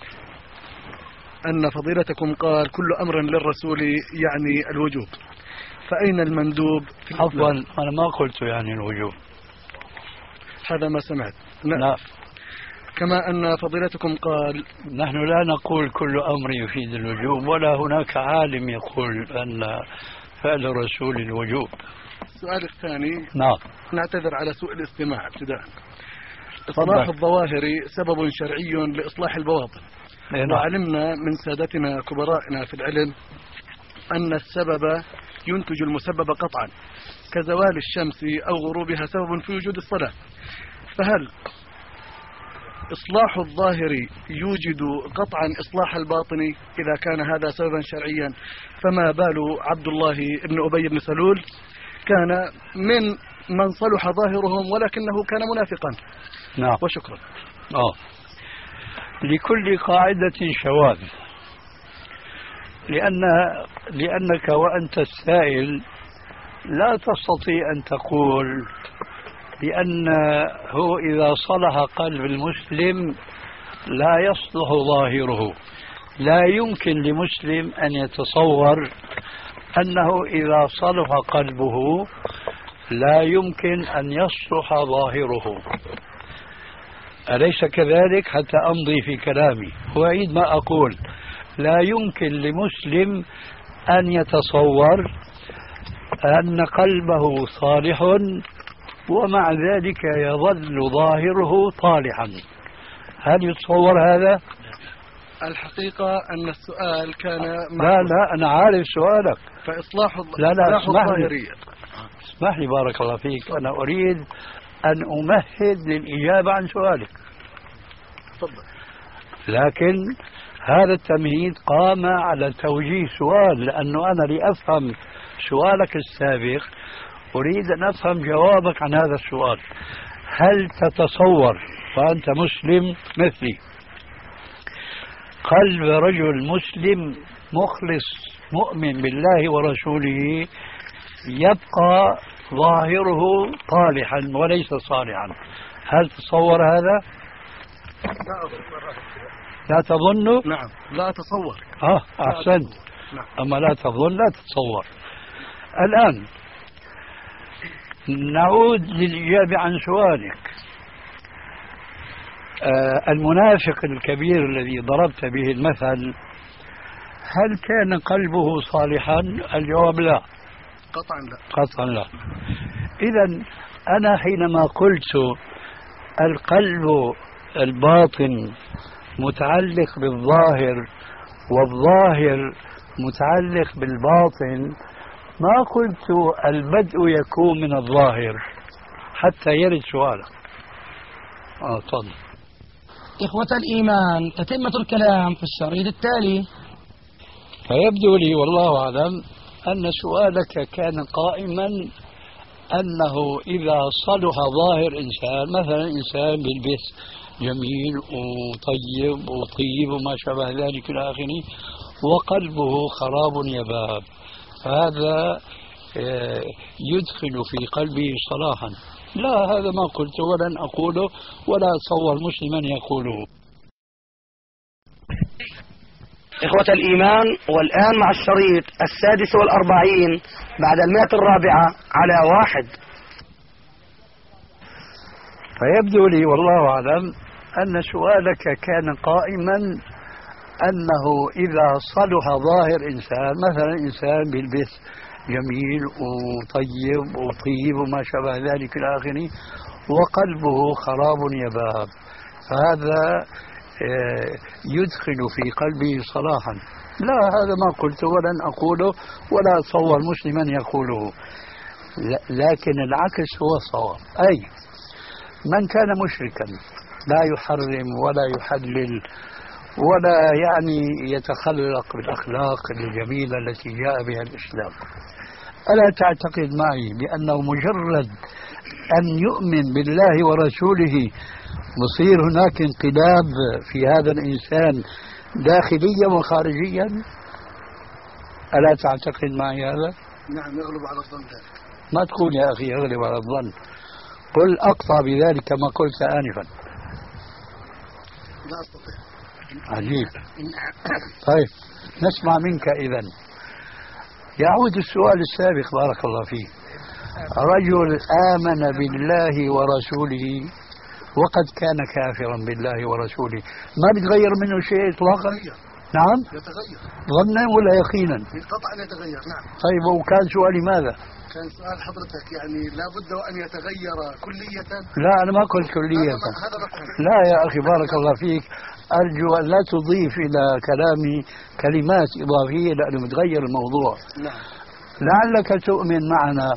أن فضيلتكم قال كل أمر للرسول يعني الوجوب، فأين المندوب في الإسلام؟ عفوا، أنا ما قلت يعني الوجوب، هذا ما سمعت. لا. كما أن فضيلتكم قال نحن لا نقول كل أمر يفيد الوجوب، ولا هناك عالم يقول أن فعل الرسول الوجوب. السؤال الثاني. نعم. نعتذر على سوء الاستماع ابتداء. إصلاح الظواهر سبب شرعي لإصلاح البواطن. نعم. وعلمنا من سادتنا كبرائنا في العلم أن السبب ينتج المسبب قطعا، كزوال الشمس أو غروبها سبب في وجود الصلاة. فهل إصلاح الظاهر يوجد قطعا إصلاح الباطن؟ إذا كان هذا سببا شرعيا فما بال عبد الله بن أبي بن سلول كان من من صلح ظاهرهم ولكنه كان منافقا. نعم. وشكرا. آه. لكل قاعدة شواذ، لأن لأنك وأنت السائل لا تستطيع أن تقول بأنه إذا صلح قلب المسلم لا يصلح ظاهره. لا يمكن لمسلم أن يتصور أنه إذا صلح قلبه لا يمكن أن يصلح ظاهره. أليس كذلك؟ حتى أمضي في كلامي وأعيد ما أقول. لا يمكن لمسلم أن يتصور أن قلبه صالح ومع ذلك يظل ظاهره طالحا. هل يتصور هذا؟ الحقيقة أن السؤال كان لا لا أنا عارف سؤالك. فإصلاح لا لا اسمح الظاهرية. لي اسمح لي بارك الله فيك، أنا أريد أن أمهد للإجابة عن سؤالك. تفضل. لكن هذا التمهيد قام على توجيه سؤال، لأنه أنا لأفهم سؤالك السابق أريد أن أفهم جوابك عن هذا السؤال. هل تتصور وأنت مسلم مثلي قلب رجل مسلم مخلص مؤمن بالله ورسوله يبقى ظاهره طالحا وليس صالحا؟ هل تتصور هذا؟ لا تظن؟ نعم لا أتصور. آه أحسنت. نعم. أما لا تظن لا تتصور. الآن نعود للإجابة عن سؤالك. آه المنافق الكبير الذي ضربت به المثل هل كان قلبه صالحا؟ الجواب لا. قطعا لا. قطعا لا. إذن أنا حينما قلت القلب الباطن متعلق بالظاهر والظاهر متعلق بالباطن، ما قلت البدء يكون من الظاهر حتى يرد سؤالك. آه تفضل. إخوة الإيمان، تتمة الكلام في الشريط التالي. فيبدو لي والله أعلم أن سؤالك كان قائما أنه إذا صلح ظاهر إنسان، مثلا إنسان بالبس جميل وطيب وطيب وما شابه ذلك إلى آخره، وقلبه خراب يباب، فهذا يدخل في قلبه صلاحا. لا، هذا ما قلت ولن أقوله ولا أتصور مسلما يقوله. إخوة الإيمان، والآن مع الشريط السادس والأربعين بعد المئة الرابعة على واحد. فيبدو لي والله أعلم أن سؤالك كان قائما أنه إذا صلح ظاهر إنسان، مثلا إنسان بالبس جميل وطيب وطيب وما شابه ذلك إلى آخره، وقلبه خراب يباب، فهذا يدخل في قلبه صلاحا. لا، هذا ما قلت ولن أقوله ولا أتصور مسلما يقوله، لكن العكس هو الصواب. أي من كان مشركا لا يحرم ولا يحلل ولا يعني يتخلق بالأخلاق الجميلة التي جاء بها الإسلام، ألا تعتقد معي بأنه مجرد أن يؤمن بالله ورسوله مصير هناك انقلاب في هذا الإنسان داخليا وخارجيا؟ ألا تعتقد معي هذا؟ نعم، يغلب على الظن ذلك. ما تقول يا أخي يغلب على الظن، قل أقطع بذلك كما قلت آنفا. لا أستطيع. عجيب. طيب نسمع منك إذن. يعود السؤال السابق بارك الله فيه. رجل آمن بالله ورسوله وقد كان كافرا بالله ورسوله، ما بيتغير منه شيء إطلاقا؟ نعم؟ يتغير ظنا ولا يقينا؟ قطعا يتغير. نعم. طيب وكان سؤالي ماذا؟ كان سؤال حضرتك يعني لابد وأن يتغير كلية؟ لا، أنا ما قلت كلية. هذا لا يا أخي بارك الله فيك، أرجو أن لا تضيف إلى كلامي كلمات إضافية لأنه متغير الموضوع. نعم. لعلك تؤمن معنا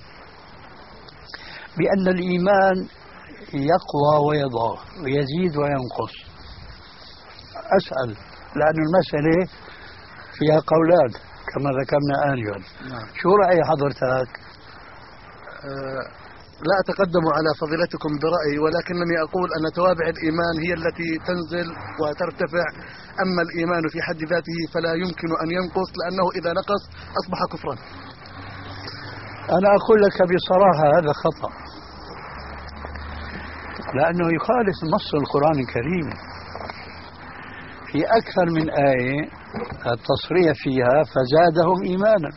بأن الإيمان يقوى ويضعف ويزيد وينقص. أسأل لأن المسألة فيها قولان كما ذكرنا آنفا. نعم. شو رأي حضرتك؟ أه لا أتقدم على فضيلتكم برأيي، ولكنني أقول أن توابع الإيمان هي التي تنزل وترتفع، أما الإيمان في حد ذاته فلا يمكن أن ينقص، لأنه إذا نقص أصبح كفرا. أنا أقول لك بصراحة هذا خطأ، لأنه يخالف نص القرآن الكريم في أكثر من آية التصريح فيها فزادهم إيمانا.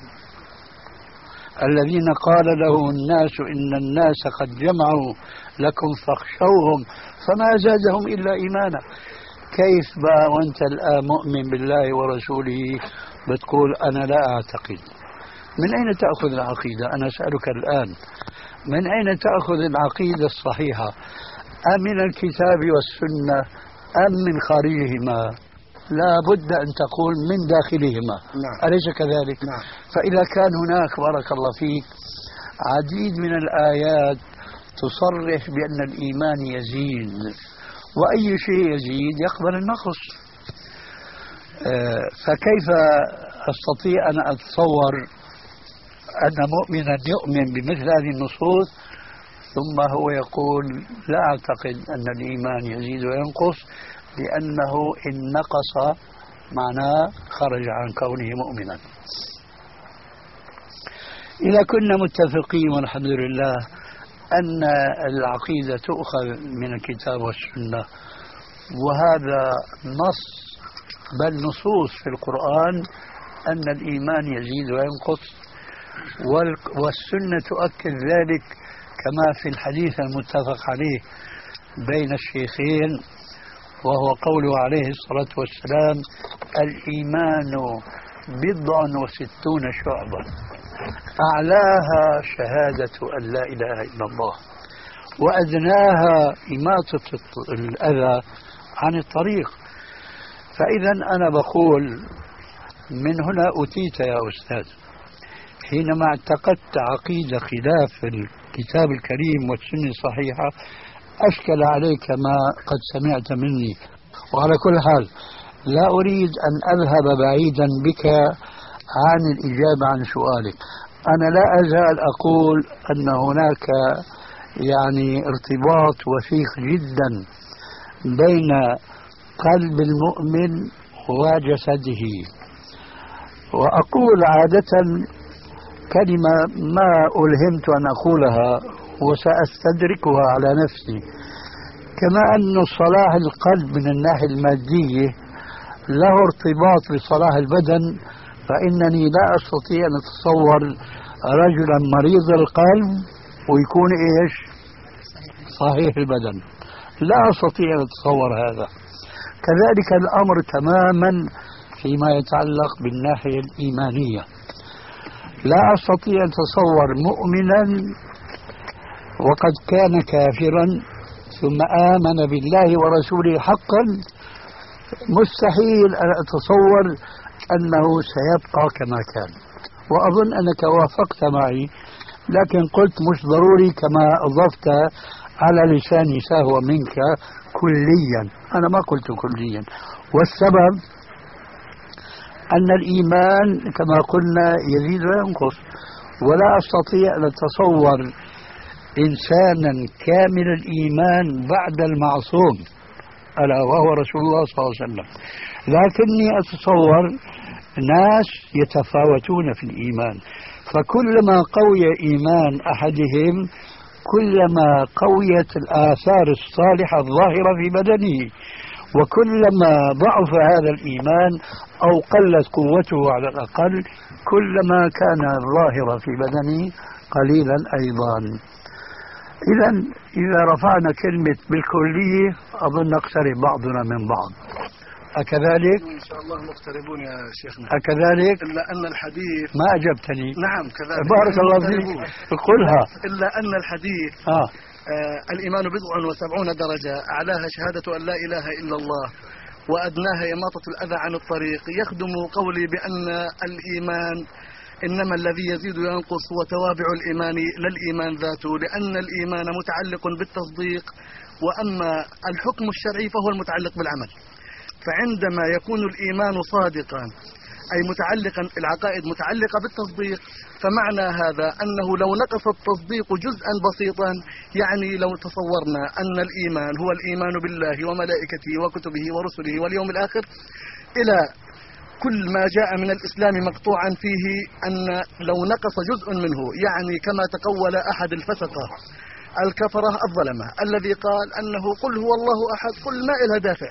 الذين قال له الناس إن الناس قد جمعوا لكم فاخشوهم فما زادهم إلا إيمانا. كيف بقى وأنت الآن مؤمن بالله ورسوله بتقول أنا لا أعتقد؟ من أين تأخذ العقيدة؟ أنا أسألك الآن، من أين تأخذ العقيدة الصحيحة؟ أم من الكتاب والسنة أم من خارجهما؟ لا بد أن تقول من داخلهما. نعم. أليس كذلك؟ نعم. فإذا كان هناك بارك الله فيك عديد من الآيات تصرح بأن الإيمان يزيد، وأي شيء يزيد يقبل النقص، فكيف أستطيع أن أتصور أن مؤمنا يؤمن بمثل هذه النصوص ثم هو يقول لا أعتقد أن الإيمان يزيد وينقص، لأنه إن نقص معناه خرج عن كونه مؤمنا. إذا كنا متفقين والحمد لله أن العقيدة تؤخذ من الكتاب والسنة، وهذا نص بل نصوص في القرآن أن الإيمان يزيد وينقص، والسنة تؤكد ذلك كما في الحديث المتفق عليه بين الشيخين، وهو قوله عليه الصلاة والسلام الإيمان بضع وستون شعبا أعلاها شهادة أن لا إله إلا الله وأدناها إماطة الأذى عن الطريق. فإذا أنا بقول من هنا أتيت يا أستاذ حينما اعتقدت عقيدة خلاف الكتاب الكريم والسنة الصحيحة، أشكل عليك ما قد سمعت مني. وعلى كل حال لا أريد أن أذهب بعيدا بك عن الإجابة عن سؤالك. أنا لا أزال أقول أن هناك يعني ارتباط وثيق جدا بين قلب المؤمن وجسده. وأقول عادة كلمة ما ألهمت أن أقولها وسأستدركها على نفسي، كما أن صلاح القلب من الناحية المادية له ارتباط بصلاح البدن، فإنني لا أستطيع أن أتصور رجلا مريض القلب ويكون إيش صحيح البدن، لا أستطيع أن أتصور هذا. كذلك الأمر تماما فيما يتعلق بالناحية الإيمانية، لا أستطيع أن أتصور مؤمنا وقد كان كافرا ثم آمن بالله ورسوله حقا، مستحيل أن أتصور أنه سيبقى كما كان. وأظن أنك وافقت معي، لكن قلت مش ضروري كما أضفت على لساني سهوا منك كليا. أنا ما قلت كليا، والسبب أن الإيمان كما قلنا يزيد وينقص، ولا أستطيع أن أتصور إنسانا كامل الإيمان بعد المعصوم ألا وهو رسول الله صلى الله عليه وسلم، لكني أتصور ناس يتفاوتون في الإيمان، فكلما قوي إيمان أحدهم كلما قويت الآثار الصالحة الظاهرة في بدنه، وكلما ضعف هذا الإيمان أو قلت قوته على الأقل كلما كان الظاهر في بدنه قليلا أيضا. إذا إذا رفعنا كلمة بالكلية أظن نقترب بعضنا من بعض. أكذلك؟ إن شاء الله مقتربون يا شيخنا. أكذلك؟ إلا أن الحديث ما أجبتني. نعم كذلك. بارك الله فيك. قلها. إلا أن الحديث آه. آه الإيمان بضع وسبعون درجة، أعلاها شهادة أن لا إله إلا الله وأدناها إماطة الأذى عن الطريق. يخدم قولي بأن الإيمان إنما الذي يزيد وينقص هو توابع الإيمان لا الإيمان ذاته، لأن الإيمان متعلق بالتصديق، وأما الحكم الشرعي فهو المتعلق بالعمل. فعندما يكون الإيمان صادقا أي متعلقا، العقائد متعلقة بالتصديق، فمعنى هذا أنه لو نقص التصديق جزءا بسيطا، يعني لو تصورنا أن الإيمان هو الإيمان بالله وملائكته وكتبه ورسله واليوم الآخر، إلى كل ما جاء من الإسلام مقطوعا فيه، أن لو نقص جزء منه، يعني كما تقول أحد الفسقة الكفرة الظلمة الذي قال أنه قل هو الله أحد، قل ما إلها دافع،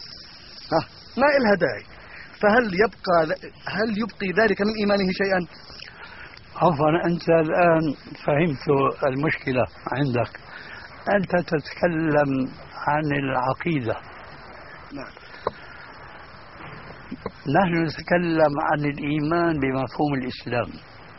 ما إلها داعي، فهل يبقى هل يبقي ذلك من إيمانه شيئا؟ عفوا، أنت الآن فهمت المشكلة عندك. أنت تتكلم عن العقيدة. نعم. نحن نتكلم عن الإيمان بمفهوم الإسلام.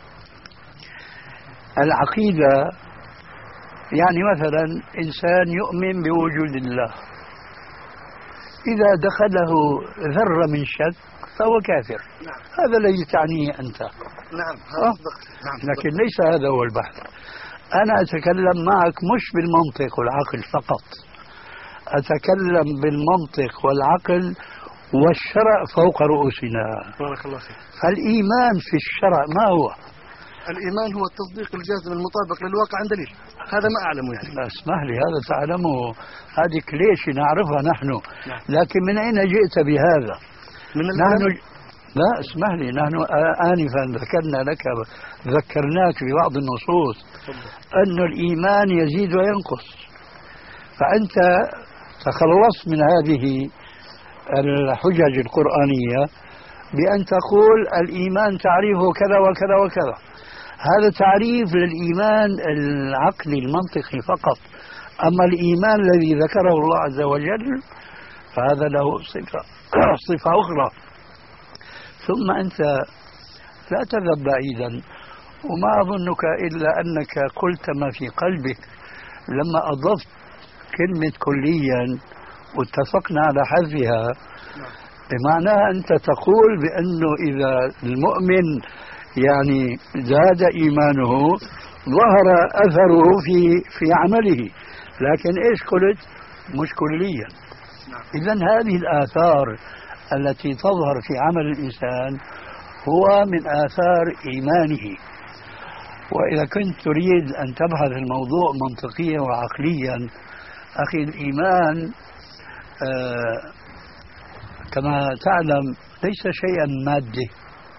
العقيدة يعني مثلا إنسان يؤمن بوجود الله، إذا دخله ذرة من شك فهو كافر. نعم. هذا الذي تعنيه أنت. نعم. أه؟ نعم. لكن ليس هذا هو البحث. أنا أتكلم معك مش بالمنطق والعقل فقط، أتكلم بالمنطق والعقل والشرع فوق رؤوسنا. بارك الله فيك. فالإيمان في الشرع ما هو؟ الإيمان هو التصديق الجازم المطابق للواقع عن دليل، هذا ما أعلمه يعني. لا اسمح لي، هذا تعلمه، هذه كليشة نعرفها نحن. نعم. لكن من أين جئت بهذا؟ من نحن ج... لا اسمح لي، نحن آنفا ذكرنا لك ذكرناك ببعض النصوص أن الإيمان يزيد وينقص، فأنت تخلصت من هذه الحجج القرآنية بأن تقول الإيمان تعريفه كذا وكذا وكذا. هذا تعريف للإيمان العقلي المنطقي فقط، أما الإيمان الذي ذكره الله عز وجل فهذا له صفة صفة أخرى. ثم أنت لا تذهب بعيدا، وما أظنك إلا أنك قلت ما في قلبك لما أضفت كلمة كليا واتفقنا على حذفها، بمعنى أنت تقول بأنه إذا المؤمن يعني زاد إيمانه ظهر أثره في في عمله، لكن إيش قلت؟ مش كليا. إذن هذه الآثار التي تظهر في عمل الإنسان هو من آثار إيمانه. وإذا كنت تريد أن تبحث الموضوع منطقيا وعقليا، أخي الإيمان آه كما تعلم ليس شيئا مادي،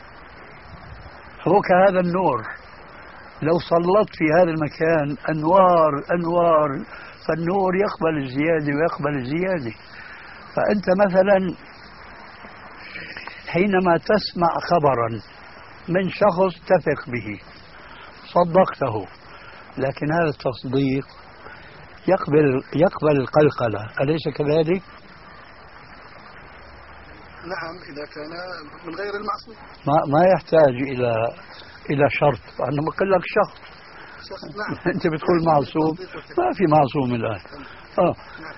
هو كهذا النور، لو سلطت في هذا المكان أنوار أنوار فالنور يقبل الزيادة ويقبل الزيادة. فأنت مثلا حينما تسمع خبرا من شخص تثق به صدقته، لكن هذا التصديق يقبل يقبل القلقلة، أليس كذلك؟ نعم، إذا كان من غير المعصوم ما ما يحتاج إلى إلى شرط. أنا بقول لك شخص، نعم. أنت بتقول معصوم، ما في معصوم الآن. آه.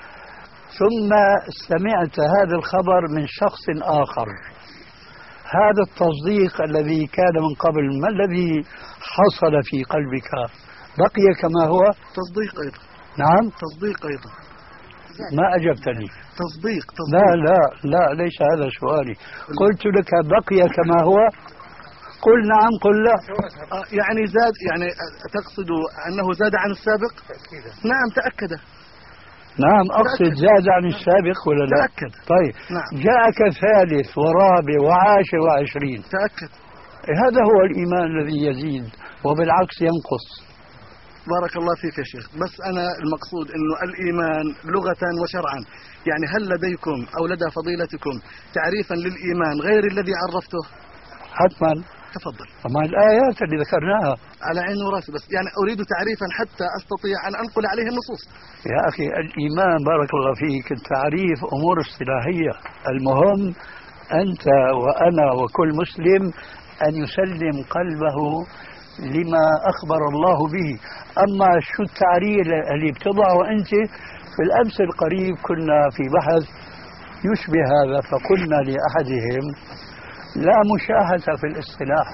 ثم سمعت هذا الخبر من شخص آخر، هذا التصديق الذي كان من قبل ما الذي حصل في قلبك؟ بقي كما هو؟ تصديق أيضا. نعم، تصديق أيضا. ما أجبتني. تصديق, تصديق. لا لا لا ليس هذا سؤالي. قلت لك بقي كما هو، قل نعم قل لا. آه يعني زاد، يعني تقصد أنه زاد عن السابق؟ نعم تأكد. نعم أقصد زاد عن السابق ولا لا؟ تأكد. طيب نعم. جاءك ثالث ورابع وعاشر وعشرين، تأكد. هذا هو الإيمان الذي يزيد وبالعكس ينقص. بارك الله فيك يا شيخ، بس أنا المقصود أنه الإيمان لغة وشرعا، يعني هل لديكم أو لدى فضيلتكم تعريفا للإيمان غير الذي عرفته؟ حتما. تفضل. أما الآيات اللي ذكرناها على عيني وراسي، بس يعني أريد تعريفا حتى أستطيع أن أنقل عليه النصوص. يا أخي الإيمان بارك الله فيك التعريف أمور اصطلاحية، المهم أنت وأنا وكل مسلم أن يسلم قلبه لما أخبر الله به. أما شو التعريف اللي بتضعه أنت؟ في الأمس القريب كنا في بحث يشبه هذا، فقلنا لأحدهم لا مشاهدة في الاصطلاح،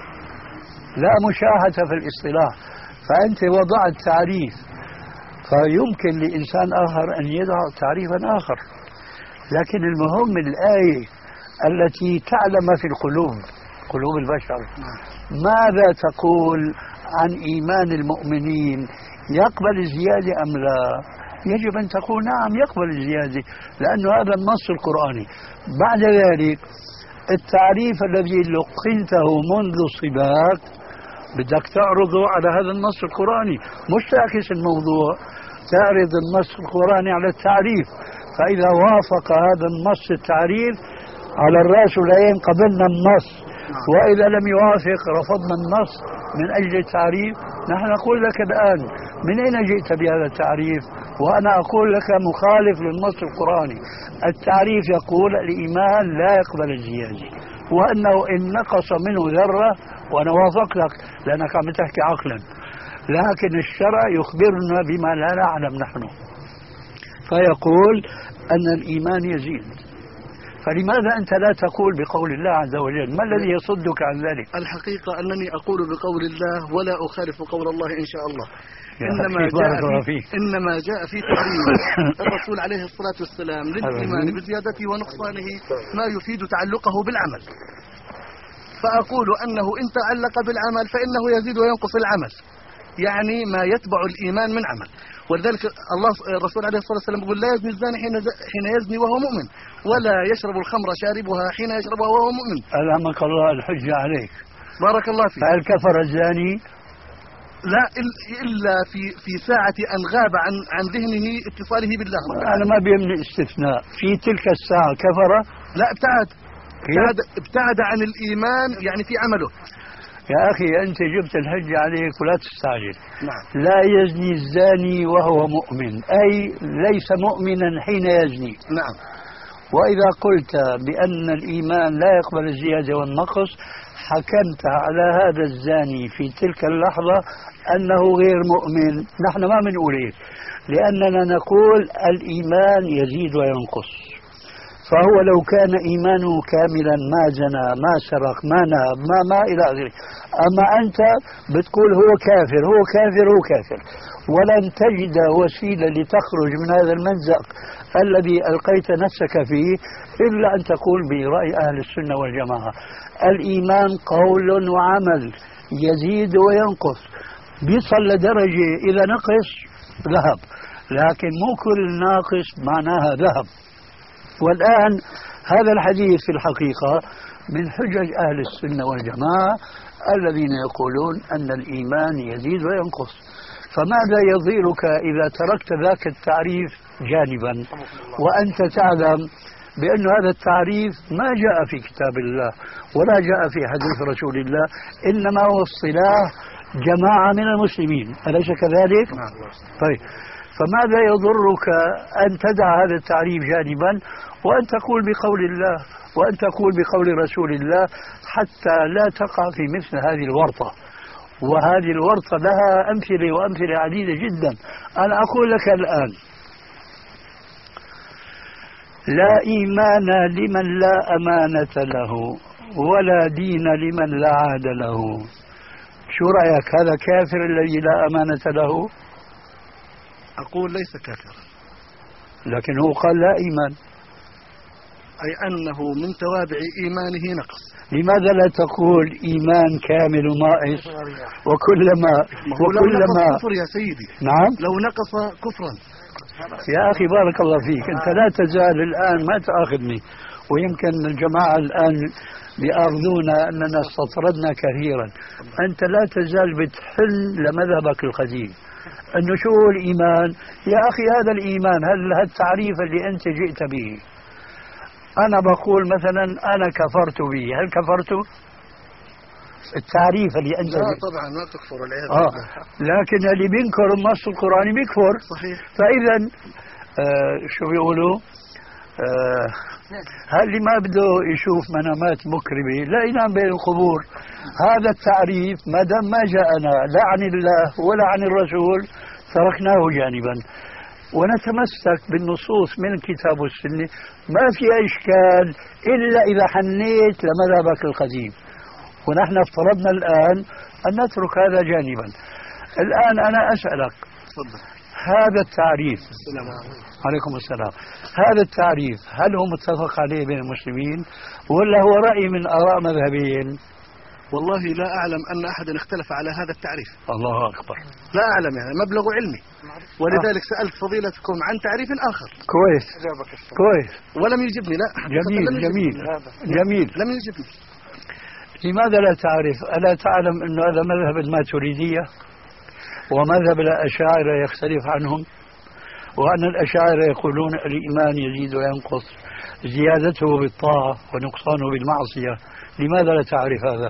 لا مشاهدة في الاصطلاح، فأنت وضعت تعريف، فيمكن لإنسان آخر أن يضع تعريفا آخر. لكن المهم الآية التي تعلم في القلوب، قلوب البشر، ماذا تقول عن إيمان المؤمنين؟ يقبل الزيادة أم لا؟ يجب أن تقول نعم يقبل الزيادة، لأن هذا النص القرآني. بعد ذلك التعريف الذي لقنته منذ صباك بدك تعرضه على هذا النص القرآني، مش تعكس الموضوع، تعرض النص القرآني على التعريف. فإذا وافق هذا النص التعريف على الرأس والعين قبلنا النص، وإذا لم يوافق رفضنا النص من أجل التعريف. نحن نقول لك الآن من أين جئت بهذا التعريف؟ وأنا أقول لك مخالف للنص القرآني. التعريف يقول الإيمان لا يقبل الزيادة، وأنه إن نقص منه ذرة، وأنا وافقتك لأنك عم تحكي عقلا، لكن الشرع يخبرنا بما لا نعلم نحن، فيقول أن الإيمان يزيد. فلماذا أنت لا تقول بقول الله عز وجل؟ ما الذي يصدك عن ذلك؟ الحقيقة أنني أقول بقول الله ولا أخالف قول الله إن شاء الله. إنما جاء, في إنما جاء في تعريف الرسول عليه الصلاة والسلام للإيمان بزيادته ونقصانه ما يفيد تعلقه بالعمل، فأقول أنه إن تعلق بالعمل فإنه يزيد وينقص العمل، يعني ما يتبع الإيمان من عمل. ولذلك الله الرسول عليه الصلاة والسلام يقول لا يزني الزاني حين يزني وهو مؤمن، ولا يشرب الخمر شاربها حين يشربها وهو مؤمن. ألهمك الله الحجة عليك. بارك الله فيك. فهل كفر الزاني؟ لا، إلا في في ساعة أن غاب عن عن ذهنه اتصاله بالله. أنا ما بيمني استثناء في تلك الساعة كفر؟ لا، ابتعد ابتعد, ابتعد عن الإيمان يعني في عمله. يا أخي أنت جبت الحجة عليك ولا تستعجل. نعم. لا يزني الزاني وهو مؤمن، أي ليس مؤمنا حين يزني. نعم. وإذا قلت بأن الإيمان لا يقبل الزيادة والنقص، حكمت على هذا الزاني في تلك اللحظة أنه غير مؤمن. نحن ما بنقول إيه، لأننا نقول الإيمان يزيد وينقص. فهو لو كان إيمانه كاملا ما زنى ما سرق ما نهب ما ما إلى آخره. أما أنت بتقول هو كافر هو كافر هو كافر، ولن تجد وسيلة لتخرج من هذا المنزق الذي ألقيت نفسك فيه إلا أن تقول برأي أهل السنة والجماعة: الإيمان قول وعمل يزيد وينقص، بيصل لدرجة إذا نقص ذهب، لكن مو كل ناقص معناها ذهب. والآن هذا الحديث في الحقيقة من حجج أهل السنة والجماعة الذين يقولون أن الإيمان يزيد وينقص. فماذا يضيرك إذا تركت ذاك التعريف جانبا وأنت تعلم بأن هذا التعريف ما جاء في كتاب الله ولا جاء في حديث رسول الله، إنما هو اصطلاح جماعة من المسلمين، أليس كذلك؟ طيب، فماذا يضرك أن تدع هذا التعريف جانبا وأن تقول بقول الله وأن تقول بقول رسول الله، حتى لا تقع في مثل هذه الورطة. وهذه الورطة لها أمثلة وأمثلة عديدة جدا. أنا أقول لك الآن: لا إيمان لمن لا أمانة له ولا دين لمن لا عهد له. شو رأيك، هذا كافر الذي لا أمانة له؟ أقول ليس كافر، لكن هو قال لا إيمان، أي أنه من توابع إيمانه نقص. لماذا لا تقول إيمان كامل وناقص؟ وكلما وكلما كفر يا سيدي. نعم، لو نقص كفرا. يا أخي بارك الله فيك، أنت لا تزال الآن، ما تأخذني، ويمكن الجماعة الآن بيأخذونا أننا استطردنا كثيرا. أنت لا تزال بتحل لمذهبك القديم أنه شو هو الإيمان. يا أخي هذا الإيمان، هل هالتعريف اللي أنت جئت به، أنا بقول مثلا أنا كفرت به، هل كفرت؟ التعريف اللي أنت لا طبعا ما تكفر العياذ آه. لكن اللي بينكر النص القرآني بيكفر. صحيح. فإذا آه شو بيقولوا آه هل اللي ما بده يشوف منامات مكرمة لا ينام بين القبور. هذا التعريف ما دام ما جاءنا لا عن الله ولا عن الرسول تركناه جانبا، ونتمسك بالنصوص من الكتاب والسنة. ما في إشكال إلا إذا حنيت لمذهبك القديم، ونحن افترضنا الآن أن نترك هذا جانبا. الآن أنا أسألك، هذا التعريف، السلام عليكم السلام، هذا التعريف هل هو متفق عليه بين المسلمين ولا هو رأي من آراء مذهبين؟ والله لا أعلم أن أحدا اختلف على هذا التعريف. الله أكبر. لا أعلم، يعني مبلغ علمي، ولذلك سألت فضيلتكم عن تعريف آخر. كويس كويس. ولم يجبني. لا جميل جميل جميل. لم يجبني. لماذا لا تعرف؟ ألا تعلم أن هذا مذهب الماتريدية ومذهب الأشاعرة يختلف عنهم، وأن الأشاعرة يقولون الإيمان يزيد وينقص، زيادته بالطاعة ونقصانه بالمعصية. لماذا لا تعرف هذا؟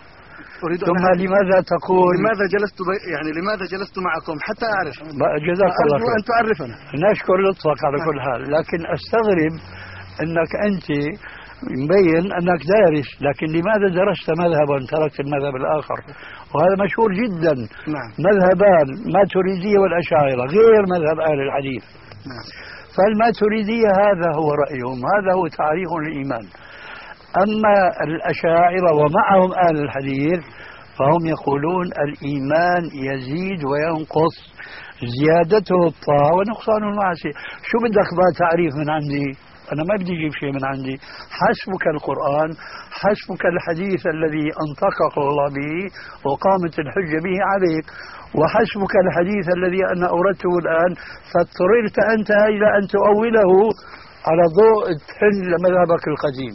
ثم لماذا تقول لماذا جلست بي... يعني لماذا جلست معكم حتى أعرف؟ جزاك الله خير. أن تعرفنا. نشكر لطفك على كل حال، لكن أستغرب أنك أنت مبين أنك دارس، لكن لماذا درست مذهبا تركت المذهب الآخر؟ وهذا مشهور جدا. نعم. مذهبان، ماتريدية والأشاعرة، غير مذهب أهل الحديث. نعم. فالماتريدية هذا هو رأيهم، هذا هو تعريف الإيمان. أما الأشاعرة ومعهم أهل الحديث فهم يقولون الإيمان يزيد وينقص، زيادته الطاعة ونقصانه المعصية. شو بدك بقى تعريف من عندي؟ أنا ما بدي أجيب شيء من عندي. حسبك القرآن، حسبك الحديث الذي أنطقك الله به وقامت الحجة به عليك، وحسبك الحديث الذي أنا أوردته الآن فاضطررت أنت إلى أن تؤوله على ضوء تحل مذهبك القديم.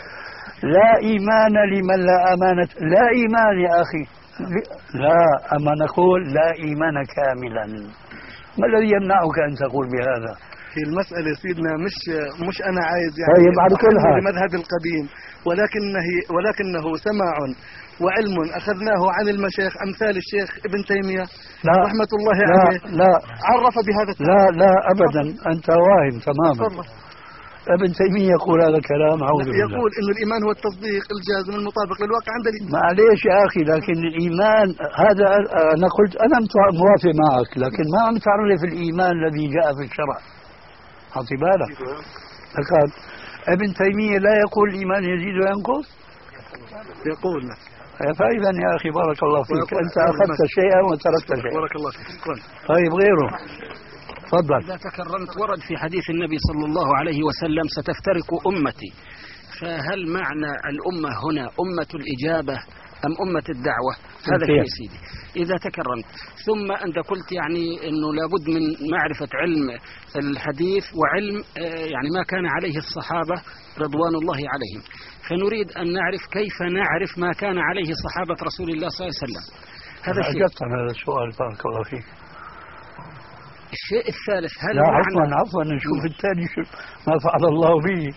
لا إيمان لمن لا أمانة. لا إيمان يا أخي، لا، أما نقول لا إيمان كاملا. ما الذي يمنعك أن تقول بهذا؟ في المسألة سيدنا مش مش أنا عايز يعني طيب على كل حال المذهب القديم، ولكنه ولكنه سماع وعلم أخذناه عن المشايخ أمثال الشيخ ابن تيمية لا رحمة الله لا عليه. لا عرف بهذا التعريف. لا لا أبدا، أنت واهم تماما. ابن تيمية يقول هذا الكلام، أعوذ بالله. يقول إنه الإيمان هو التصديق الجازم المطابق للواقع عند الإيمان. معليش يا أخي، لكن الإيمان هذا أنا قلت أنا موافق معك، لكن ما عم تعرف الإيمان الذي جاء في الشرع. حطي بالك. ابن تيمية لا يقول الإيمان يزيد وينقص؟ يقول لك. فإذا يا أخي بارك الله فيك أنت أخذت شيئا وتركت شيئا. بارك الله فيك. طيب غيره تفضل. إذا تكرمت ورد في حديث النبي صلى الله عليه وسلم ستفترق أمتي، فهل معنى الأمة هنا أمة الإجابة أم أمة الدعوة؟ هذا شيء سيدي إذا تكرمت. ثم أنت قلت يعني أنه لابد من معرفة علم الحديث وعلم يعني ما كان عليه الصحابة رضوان الله عليهم، فنريد أن نعرف كيف نعرف ما كان عليه صحابة رسول الله صلى الله عليه وسلم. هذا الشيء. أجبت عن هذا السؤال بارك الله فيك. الشيء الثالث هل لا عفوا عفوا نشوف الثاني شو ما فعل الله به.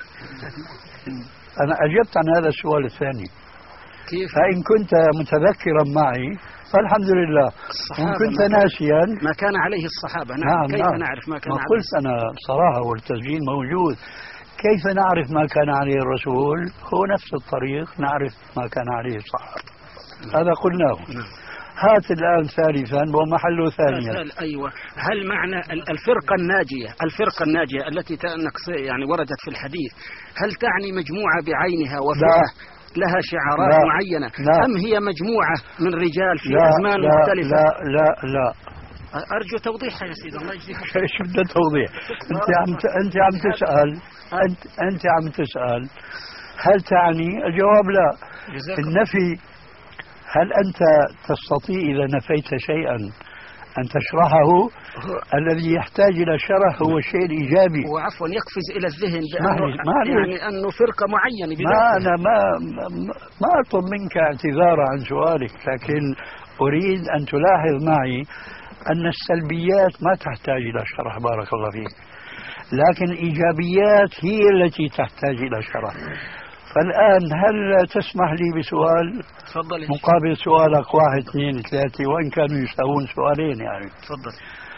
أنا أجبت عن هذا السؤال الثاني. كيف؟ فإن كنت متذكرا معي فالحمد لله، وإن كنت ناسيا ما كان عليه الصحابة. نعم, نعم كيف نعم. نعرف ما كان ما عليه؟ قلت أنا صراحة والتسجيل موجود. كيف نعرف ما كان عليه الرسول؟ هو نفس الطريق نعرف ما كان عليه الصحابة. هذا قلناه. نعم. هات الآن ثالثا ومحله ثانيا. أيوة. هل معنى الفرقة الناجية الفرقة الناجية التي يعني وردت في الحديث هل تعني مجموعة بعينها وفئة لها شعارات لا. معينة لا. أم هي مجموعة من رجال في لا. أزمان لا. مختلفة؟ لا لا لا أرجو توضيحها يا سيدي الله يجزيك. شو بدي توضيح؟ أنت عم أنت عم تسأل أنت أنت عم تسأل هل تعني؟ الجواب لا. النفي هل أنت تستطيع إذا نفيت شيئا أن تشرحه؟ الذي يحتاج إلى شرح هو الشيء الإيجابي. وعفوا يقفز إلى الذهن بأنه يعني أنه فرقة معينة. ما أنا ما ما أطلب منك اعتذار عن سؤالك، لكن أريد أن تلاحظ معي أن السلبيات ما تحتاج إلى شرح بارك الله فيك، لكن الإيجابيات هي التي تحتاج إلى شرح. فالآن هل تسمح لي بسؤال تفضل مقابل سؤالك واحد اثنين ثلاثة وإن كانوا يساوون سؤالين يعني؟ تفضل.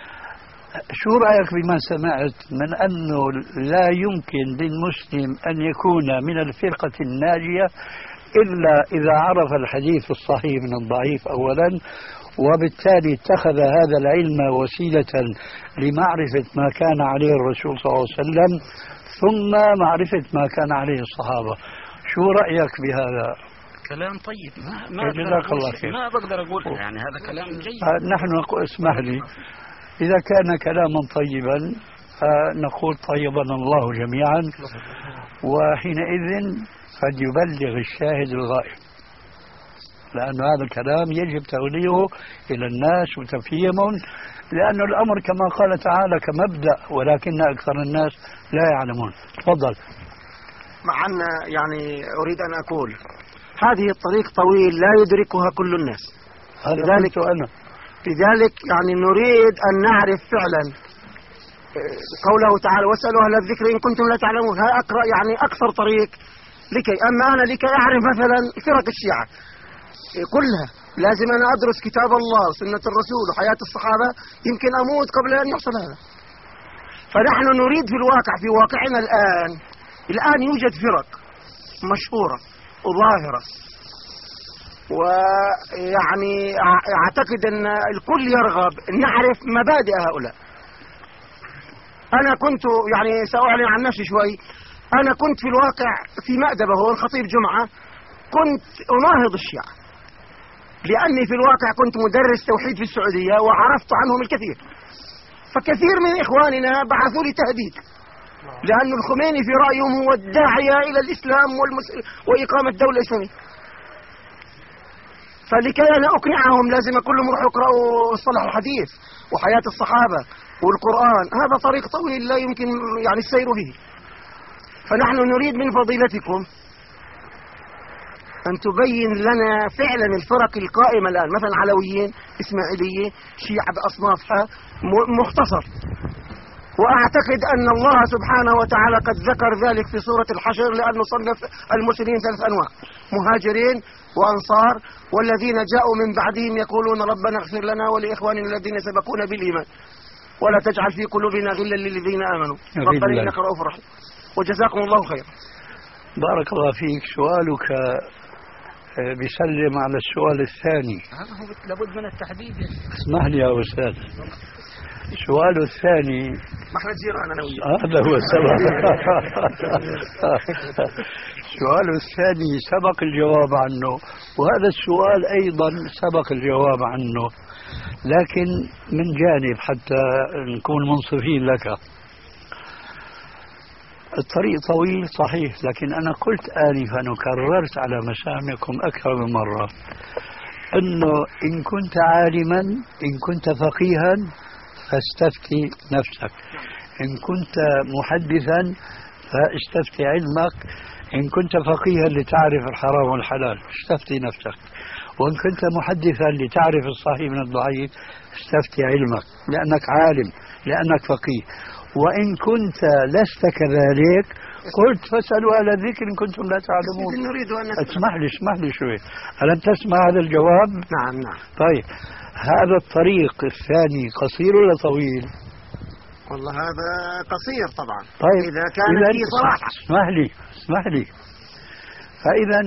شو رأيك بما سمعت من أنه لا يمكن للمسلم أن يكون من الفرقة الناجية إلا إذا عرف الحديث الصحيح من الضعيف أولا، وبالتالي اتخذ هذا العلم وسيلة لمعرفة ما كان عليه الرسول صلى الله عليه وسلم ثم معرفة ما كان عليه الصحابة. شو رأيك بهذا؟ كلام طيب. ما ما جزاك الله خير. ما بقدر أقول يعني هذا كلام جيد. نحن نقول اسمح لي إذا كان كلاما طيبا نقول طيبنا الله جميعا، وحينئذ فليبلغ الشاهد الغائب، لأن هذا الكلام يجب تغليظه إلى الناس وتفهيمهم، لأن الأمر كما قال تعالى كمبدأ ولكن أكثر الناس لا يعلمون. تفضل. مع أن يعني أريد أن أقول هذه الطريق طويل لا يدركها كل الناس، لذلك أنا لذلك يعني نريد أن نعرف فعلا قوله تعالى واسألوا أهل الذكر إن كنتم لا تعلمون. هذا أقرأ يعني أكثر طريق لكي أما أنا لكي أعرف مثلا فرق الشيعة كلها لازم أنا أدرس كتاب الله وسنة الرسول وحياة الصحابة، يمكن أموت قبل أن يحصل هذا. فنحن نريد في الواقع في واقعنا الآن الآن يوجد فرق مشهورة وظاهرة، ويعني أعتقد أن الكل يرغب أن يعرف مبادئ هؤلاء. أنا كنت يعني سأعلن عن نفسي شوي، أنا كنت في الواقع في مأدبة هو الخطيب جمعة كنت أناهض الشيعة، لأني في الواقع كنت مدرس توحيد في السعودية وعرفت عنهم الكثير، فكثير من إخواننا بعثوا لي تهديد، لأن الخميني في رأيهم هو الداعية إلى الإسلام وإقامة دولة إسلامية. فلكي أنا أقنعهم لازم أقول لهم روحوا اقرأوا الصلاح الحديث وحياة الصحابة والقرآن، هذا طريق طويل لا يمكن يعني السير فيه. فنحن نريد من فضيلتكم أن تبين لنا فعلا الفرق القائمة الآن، مثلا علويين، إسماعيلية، شيعة بأصنافها مختصر. وأعتقد أن الله سبحانه وتعالى قد ذكر ذلك في سورة الحشر، لأنه صنف المسلمين ثلاث أنواع: مهاجرين وأنصار والذين جاءوا من بعدهم يقولون ربنا اغفر لنا ولإخواننا الذين سبقونا بالإيمان ولا تجعل في قلوبنا غلا للذين آمنوا ربنا إنك رؤوف رحيم. وجزاكم الله خير. بارك الله فيك. سؤالك بيسلم على السؤال الثاني. لابد من التحديد. اسمح لي يا أستاذ، السؤال الثاني ما احنا جيران انا وياك. هذا هو السبب. السؤال الثاني سبق الجواب عنه، وهذا السؤال أيضا سبق الجواب عنه، لكن من جانب حتى نكون منصفين لك. الطريق طويل صحيح، لكن أنا قلت آنفا وكررت على مسامعكم أكثر من مرة أنه إن كنت عالما، إن كنت فقيها فاستفتي نفسك، إن كنت محدثا فاستفتي علمك، إن كنت فقيها لتعرف الحرام والحلال استفتي نفسك، وإن كنت محدثا لتعرف الصحيح من الضعيف استفتي علمك لأنك عالم، لأنك فقيه. وإن كنت لست كذلك قلت فاسألوا أهل الذكر إن كنتم لا تعلمون. نريد أن نسمع. اسمح لي اسمح لي شوي، ألم تسمع هذا الجواب؟ نعم نعم. طيب هذا الطريق الثاني قصير ولا طويل؟ والله هذا قصير طبعا. طيب إذا كان في صراحة. اسمح لي اسمح لي فإذا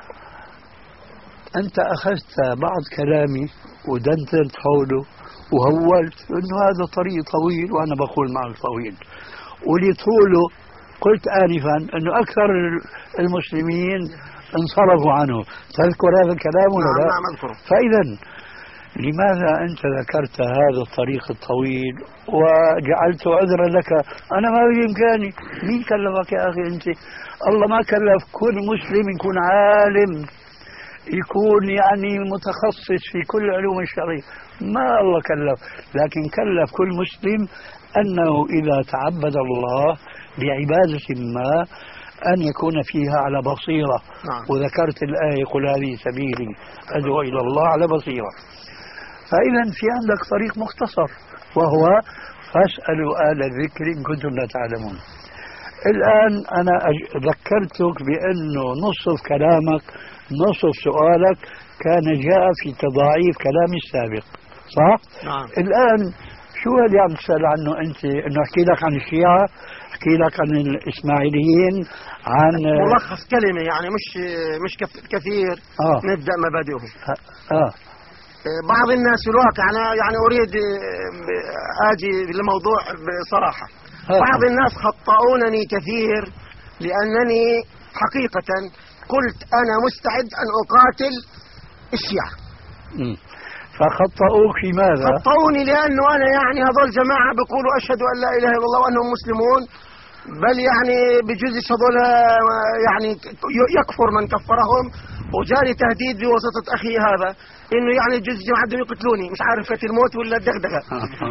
أنت أخذت بعض كلامي ودندنت حوله وهولت أنه هذا طريق طويل، وأنا بقول معك طويل، ولطوله قلت آنفا أنه أكثر المسلمين انصرفوا عنه. تذكر هذا الكلام ولا لا؟ نعم أذكره. فإذا لماذا أنت ذكرت هذا الطريق الطويل وجعلت عذرا لك؟ أنا ما بإمكاني. مين كلفك يا أخي أنت؟ الله ما كلف كل مسلم يكون عالم، يكون يعني متخصص في كل علوم الشرعية، ما الله كلف، لكن كلف كل مسلم أنه إذا تعبد الله بعبادة ما أن يكون فيها على بصيرة. نعم. وذكرت الآية قل هذه سبيلي أدعو إلى الله على بصيرة. فإذا في عندك طريق مختصر وهو فاسألوا أهل الذكر إن كنتم لا تعلمون. الآن أنا ذكرتك بأنه نصف كلامك نصف سؤالك كان جاء في تضاعيف كلامي السابق، صح؟ نعم. الآن شو اللي عم تسأل عنه أنت؟ إنه أحكي لك عن الشيعة، أحكي لك عن الإسماعيليين، عن ملخص كلمة يعني مش مش كثير. آه. نبدأ مبادئهم. آه. بعض الناس في الواقع أنا يعني أريد آجي للموضوع بصراحة. آه. بعض الناس خطأونني كثير لأنني حقيقة قلت أنا مستعد أن أقاتل الشيعة. م. فخطأوك في ماذا؟ خطأوني لأنه أنا يعني هذول جماعة بيقولوا أشهد أن لا إله إلا الله وأنهم مسلمون، بل يعني بجوز هذول يعني يكفر من كفرهم، وجاني تهديد بواسطة أخي هذا إنه يعني جوز جماعة بدهم يقتلوني، مش عارف كانت الموت ولا الدغدغة.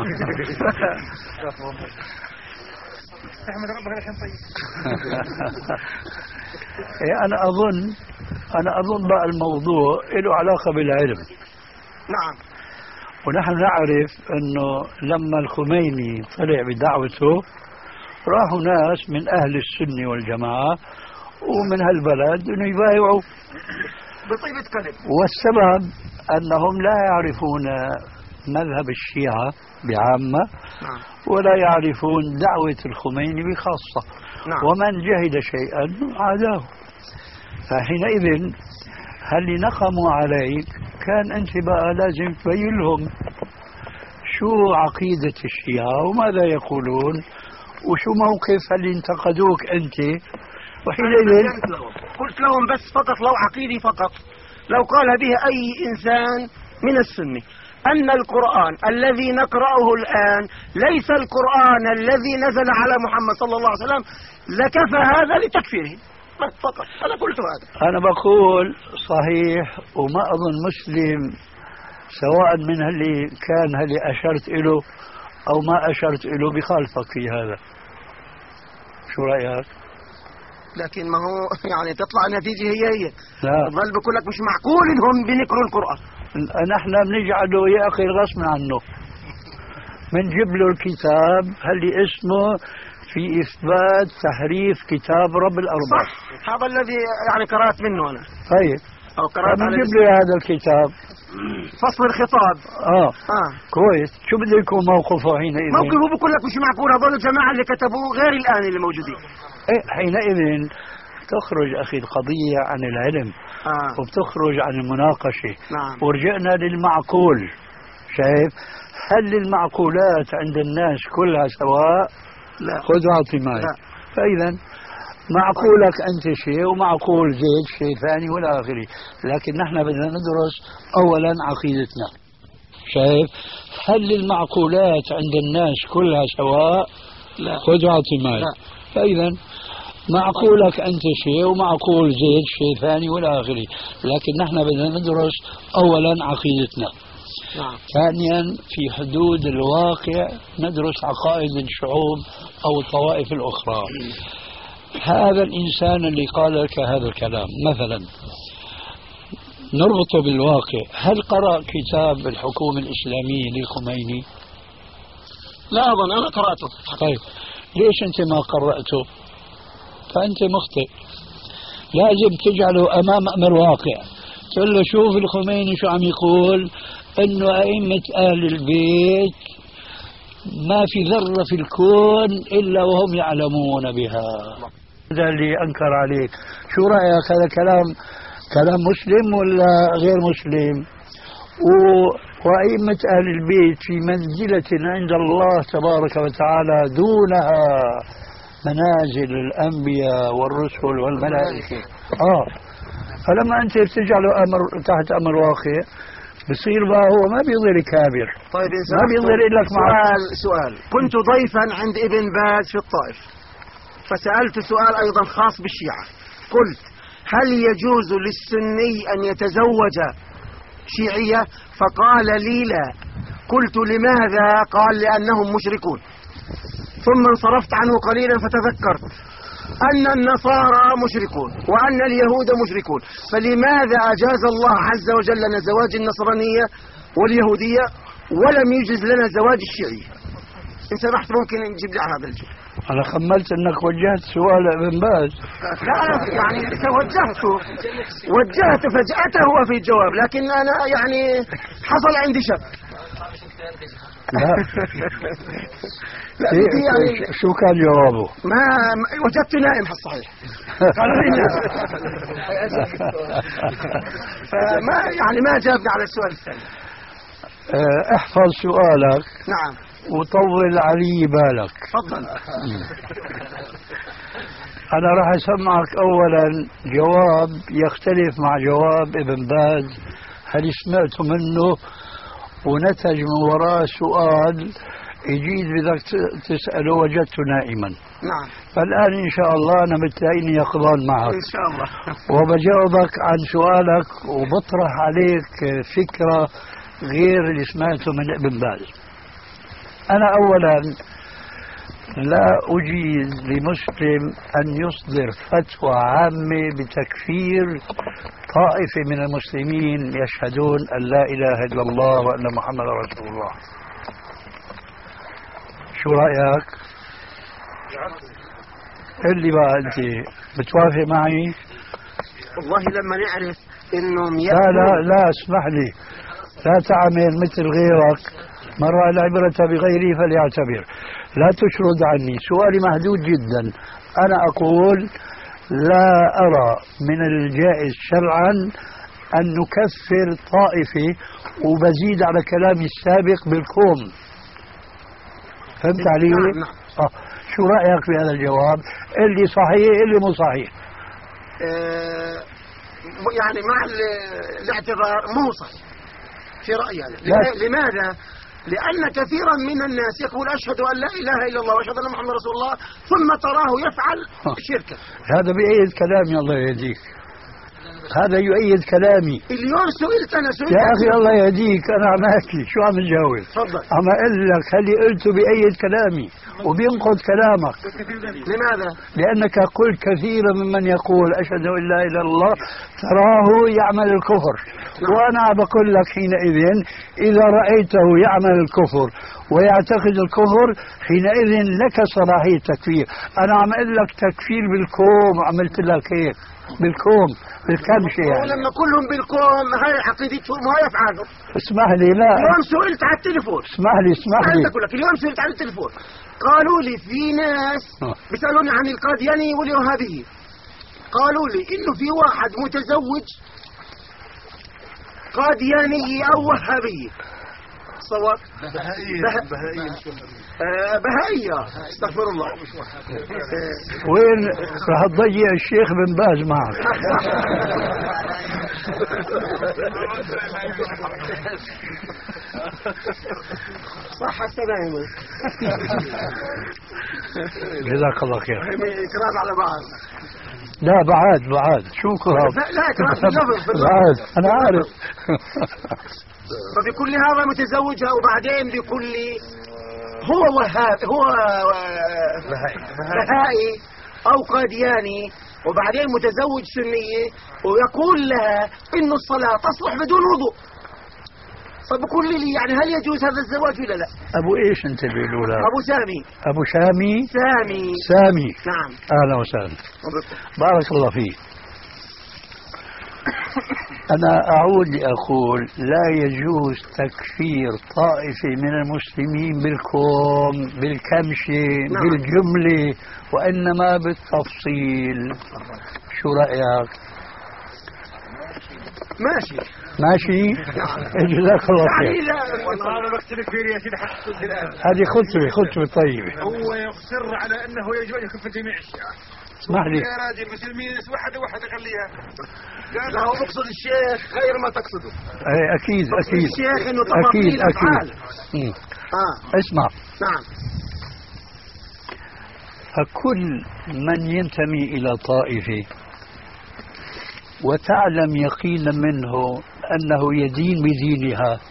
احمد ربك عشان طيب. أنا أظن أنا أظن بقى الموضوع له علاقة بالعلم. نعم. ونحن نعرف أنه لما الخميني طلع بدعوته راحوا ناس من أهل السنة والجماعة ومن هالبلد أنه يبايعوا بطيبة قلب. والسبب أنهم لا يعرفون مذهب الشيعة بعامة. نعم. ولا يعرفون دعوة الخميني بخاصة. نعم. ومن جهد شيئا عاداه. فحينئذ هل نقموا عليك كان أنت بقى لازم تبين لهم شو عقيدة الشيعة وماذا يقولون وشو موقف اللي انتقدوك أنت. وحينئذ قلت لهم بس فقط لو عقيدي فقط لو قال به أي إنسان من السنة أن القرآن الذي نقرأه الآن ليس القرآن الذي نزل على محمد صلى الله عليه وسلم لكفى هذا لتكفيره فقط. أنا قلت هذا. أنا بقول صحيح، وما أظن مسلم سواء من اللي كان اللي أشرت له أو ما أشرت له بخالفك في هذا. شو رأيك؟ لكن ما هو يعني تطلع النتيجة هي هي. لا. ظل بقول لك مش معقول إنهم بنقروا القرآن. نحن بنجعله يا أخي غصب عنه، بنجيب له الكتاب اللي اسمه في إثبات تحريف كتاب رب الأرباب. صح، هذا الذي يعني قرأت منه أنا. طيب أو قرأت بنجيب له هذا الكتاب فصل الخطاب. آه. آه كويس. شو بده يكون موقفه حينئذ؟ موقفه بقول لك مش معقول هذول الجماعة اللي كتبوه غير الآن اللي موجودين. إيه حينئذ تخرج أخي القضية عن العلم. آه. وبتخرج عن المناقشة. نعم. ورجعنا للمعقول. شايف؟ هل المعقولات عند الناس كلها سواء؟ لا. خذ واعطي معي. فإذا معقولك أنت شيء ومعقول زيد شيء ثاني والى آخره، لكن نحن بدنا ندرس أولا عقيدتنا. شايف؟ هل المعقولات عند الناس كلها سواء؟ لا. خذ واعطي معي. فإذا معقولك أنت شيء ومعقول زيد شيء ثاني والى آخره، لكن نحن بدنا ندرس أولا عقيدتنا. نعم. ثانيا في حدود الواقع ندرس عقائد الشعوب أو الطوائف الأخرى. هذا الإنسان اللي قال لك هذا الكلام مثلا نربطه بالواقع، هل قرأ كتاب الحكومة الإسلامية للخميني؟ لا أظن أنا قرأته. طيب ليش أنت ما قرأته؟ فأنت مخطئ. لازم تجعله أمام أمر واقع، تقول له شوف الخميني شو عم يقول، أنه أئمة أهل البيت ما في ذرة في الكون إلا وهم يعلمون بها. هذا اللي أنكر عليك، شو رأيك؟ هذا كلام كلام مسلم ولا غير مسلم؟ و... وأئمة أهل البيت في منزلة عند الله تبارك وتعالى دونها منازل الأنبياء والرسل والملائكة. آه فلما أنت بتجعله أمر تحت أمر واقع بصير بقى هو ما بيظهر كابر. طيب ما بيظهر لك سؤال سؤال كنت ضيفا عند ابن باز في الطائف، فسألت سؤال أيضا خاص بالشيعة، قلت هل يجوز للسني أن يتزوج شيعية؟ فقال لي لا. قلت لماذا؟ قال لأنهم مشركون. ثم انصرفت عنه قليلا فتذكرت أن النصارى مشركون وأن اليهود مشركون، فلماذا أجاز الله عز وجل لنا زواج النصرانية واليهودية ولم يجز لنا زواج الشيعية؟ إن سمحت ممكن نجيب لي على هذا الجواب. أنا خملت أنك وجهت سؤال ابن باز. لا يعني وجهته وجهت فجأته وفي الجواب، لكن أنا يعني حصل عندي شك. لا. لا يعني شو كان جوابه؟ ما وجدت نائم الصحيح. قالوا لي نائم. فما يعني ما جابني على السؤال الثاني. احفظ سؤالك. نعم. وطول علي بالك. تفضل. أنا راح أسمعك أولا جواب يختلف مع جواب ابن باز، هل سمعت منه؟ ونتج من وراء سؤال يجيد بدك تسأله وجدته نائما. نعم. فالآن إن شاء الله أنا بتلاقيني يقظان معك إن شاء الله. وبجاوبك عن سؤالك وبطرح عليك فكرة غير اللي سمعته من ابن باز. أنا أولا لا أجيز لمسلم أن يصدر فتوى عامة بتكفير طائفة من المسلمين يشهدون أن لا إله إلا الله وأن محمد رسول الله. شو رأيك؟ اللي بقى أنت بتوافق معي؟ والله لما نعرف إنهم لا لا لا اسمح لي، لا تعمل مثل غيرك، من رأى العبرة بغيره فليعتبر. لا تشرد عني، سؤالي محدود جدا. أنا أقول لا أرى من الجائز شرعا أن نكفر طائفة، وبزيد على كلامي السابق بالكوم. فهمت علي؟ نعم. آه. شو رأيك في هذا الجواب؟ اللي صحيح اللي مو صحيح. آه يعني مع الاعتبار مو صحيح في رأيي أنا. لماذا؟ لأن كثيرا من الناس يقول أشهد أن لا إله إلا الله وأشهد أن محمد رسول الله ثم تراه يفعل شركا. هذا بيأيد كلامي الله يهديك، هذا يؤيد كلامي. اليوم سئلت أنا سئلت يا أخي الله يهديك، أنا عم أحكي شو عم تجاوب؟ تفضل. عم أقول لك هل قلته بأيد كلامي وبينقض كلامك. لماذا؟ لأنك قلت كثيرا ممن يقول أشهد أن لا إله إلا الله تراه يعمل الكفر. نعم. وأنا بقول لك حينئذ إذا رأيته يعمل الكفر ويعتقد الكفر حينئذ لك صلاحية تكفير. أنا عم أقول لك تكفير بالكوم، عملت لك هيك بالكوم بالكم شيء يعني. ولما كلهم بالكوم هاي عقيدتهم وهاي أفعالهم. اسمح لي، لا اليوم سئلت على التليفون. اسمح لي اسمح لي أقول لك اليوم سئلت على التليفون، قالوا لي في ناس بيسألوني عن القادياني والوهابية، قالوا لي إنه في واحد متزوج قادياني أو وهابي، صواب بهائية به- بهائية آه، بهائية استغفر الله. وين راح تضيع الشيخ بن باز معك؟ صح السلام. جزاك الله خير. كلام على بعض. لا بعد بعد شو كراب؟ لا لا كلام في اللفظ في اللفظ. بعد أنا عارف. فبكل هذا متزوجها وبعدين بيقول لي هو وهاب هو بهائي أو قادياني وبعدين متزوج سنية ويقول لها إنه الصلاة تصلح بدون وضوء. فبقول لي يعني هل يجوز هذا الزواج ولا لا؟ أبو إيش أنت بيقولوا له؟ أبو سامي. أبو شامي. سامي. سامي. نعم. أهلا وسهلا. بارك الله فيك. أنا أعود لأقول لا يجوز تكفير طائفة من المسلمين بالكوم بالكمشة نعم. بالجملة وإنما بالتفصيل. شو رأيك؟ ماشي. ماشي؟ جزاك الله يعني خير. لا والله أنا بختلف فيه يا سيدي حق الآن. هذه خطبة خطبة طيبة. هو يصر على أنه يجب أن يكون في جميع الشيعة. اسمح لي. يا راجل المسلمين واحدة واحدة خليها. قال لا هو مقصد الشيخ غير ما تقصده. أي أكيد أكيد الشيخ إنه أكيد تفاصيل أفعال. أكيد. مم. آه. اسمع. نعم. فكل من ينتمي إلى طائفة وتعلم يقينا منه أنه يدين بدينها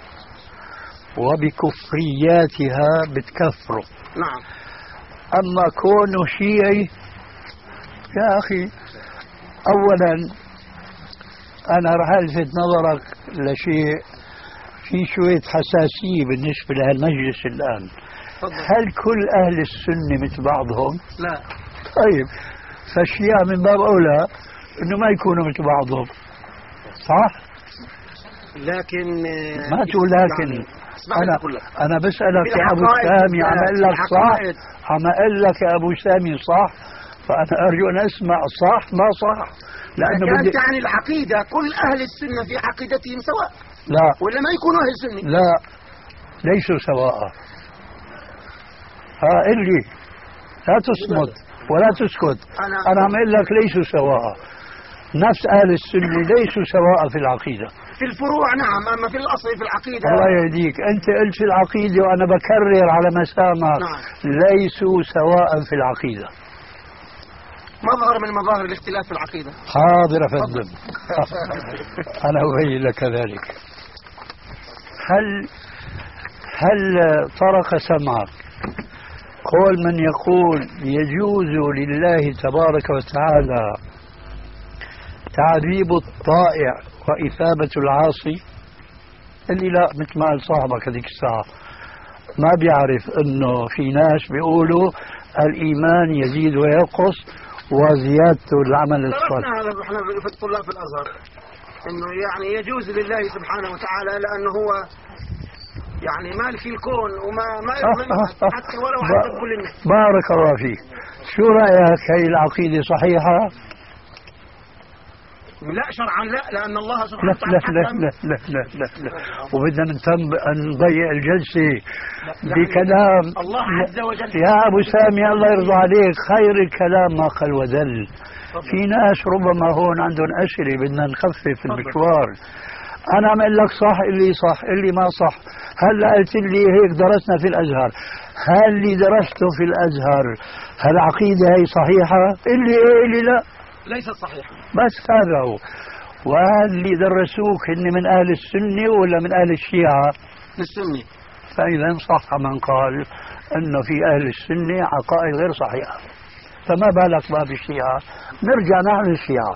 وبكفرياتها بتكفره. نعم. أما كونه شيعي يا أخي أولا أنا رح ألفت نظرك لشيء في شوية حساسية بالنسبة لهالمجلس الآن. هل كل أهل السنة مثل بعضهم؟ لا. طيب فالشيعة من باب أولى أنه ما يكونوا مثل بعضهم صح؟ لكن ما تقول لكن يعني أنا أنا بسألك يا أبو بالحقائق سامي عم أقول لك صح بالحقائق. عم أقول لك يا أبو سامي صح فأنا أرجو أن أسمع صح ما صح لأنه كانت بدي يعني العقيدة كل أهل السنة في عقيدتهم سواء لا ولا ما يكونوا أهل سنة. لا ليسوا سواء. ها اللي لا تصمت ولا تسكت. أنا- أنا عم أقول لك ليسوا سواء. نفس أهل السنة ليسوا سواء في العقيدة. في الفروع نعم أما في الأصل في العقيدة الله يهديك أنت قلت في العقيدة وأنا بكرر على مسامك نعم. ليسوا سواء في العقيدة. مظهر من مظاهر الاختلاف في العقيدة. حاضر أفندم. أنا أبين لك ذلك. هل هل طرق سمعك قول من يقول يجوز لله تبارك وتعالى تعذيب الطائع وإثابة العاصي؟ اللي لا مثل ما قال صاحبك هذيك الساعة ما بيعرف انه في ناس بيقولوا الإيمان يزيد وينقص وزيادته العمل الصالح. درسنا هذا احنا في الطلاب في الأزهر انه يعني يجوز لله سبحانه وتعالى لأنه هو يعني مالك الكون وما ما يظلم حتى ولو حتى كل الناس. بارك الله فيك. شو رأيك هي العقيدة صحيحة؟ لا شرعا لا لأن الله لا سبحانه لا وتعالى لا لا لا لا لا, لا. وبدنا نتم نضيع الجلسة بكلام الله عز وجل. يا أبو سامي الله يرضى عليك خير الكلام ما قل ودل. في ناس ربما هون عندهم أسئلة بدنا نخفف المشوار. أنا عم أقول لك صح اللي صح اللي ما صح. هلا قلت لي هيك درسنا في الأزهر. هل اللي درسته في الأزهر هالعقيدة هي صحيحة؟ اللي إيه اللي لا ليست صحيحة. بس هذا هو. وهل اللي درسوك هن من أهل السنة ولا من أهل الشيعة؟ للسنة. فإذا صح من قال أنه في أهل السنة عقائد غير صحيحة فما بالك باب الشيعة. نرجع نحن الشيعة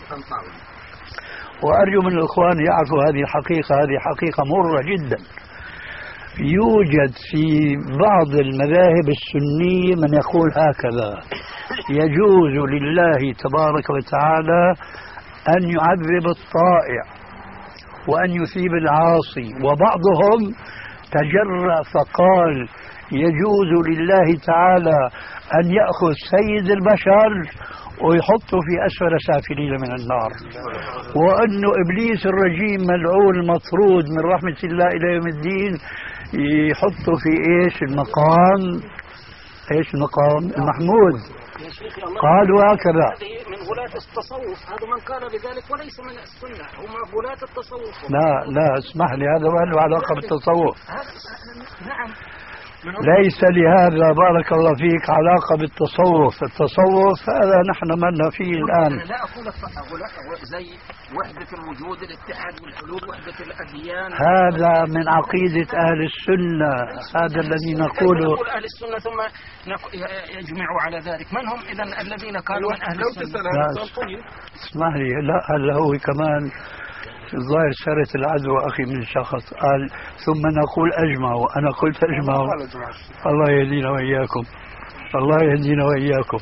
وأرجو من الإخوان يعرفوا هذه الحقيقة. هذه حقيقة مرة جدا. يوجد في بعض المذاهب السنية من يقول هكذا يجوز لله تبارك وتعالى أن يعذب الطائع وأن يثيب العاصي. وبعضهم تجرأ فقال يجوز لله تعالى أن يأخذ سيد البشر ويحطوا في أسفل سافلين من النار، وأنه إبليس الرجيم ملعون المطرود من رحمة الله إلى يوم الدين يحطوا في إيش المقام، إيش المقام المحمود. قالوا هكذا من غلاة التصوف، هذا من قال بذلك وليس من السنة، هم غلاة التصوف. لا لا اسمح لي، هذا ما له علاقة بالتصوف. نعم. ليس لهذا بارك الله فيك علاقة بالتصوف. التصوف هذا نحن منا فيه الآن. أنا لا أقول زي وحدة الوجود، الاتحاد والحلول، وحدة الأديان، هذا من عقيدة أهل السنة، هذا الذي نقوله. نقول أهل السنة ثم يجمعوا على ذلك. من هم إذن الذين قالوا من أهل السنة؟ اسمح لي، لا هلا هو كمان الظاهر سارت العدوى أخي من شخص قال ثم نقول أجمعوا. أنا قلت أجمعوا؟ الله يهدينا وإياكم، الله يهدينا وإياكم.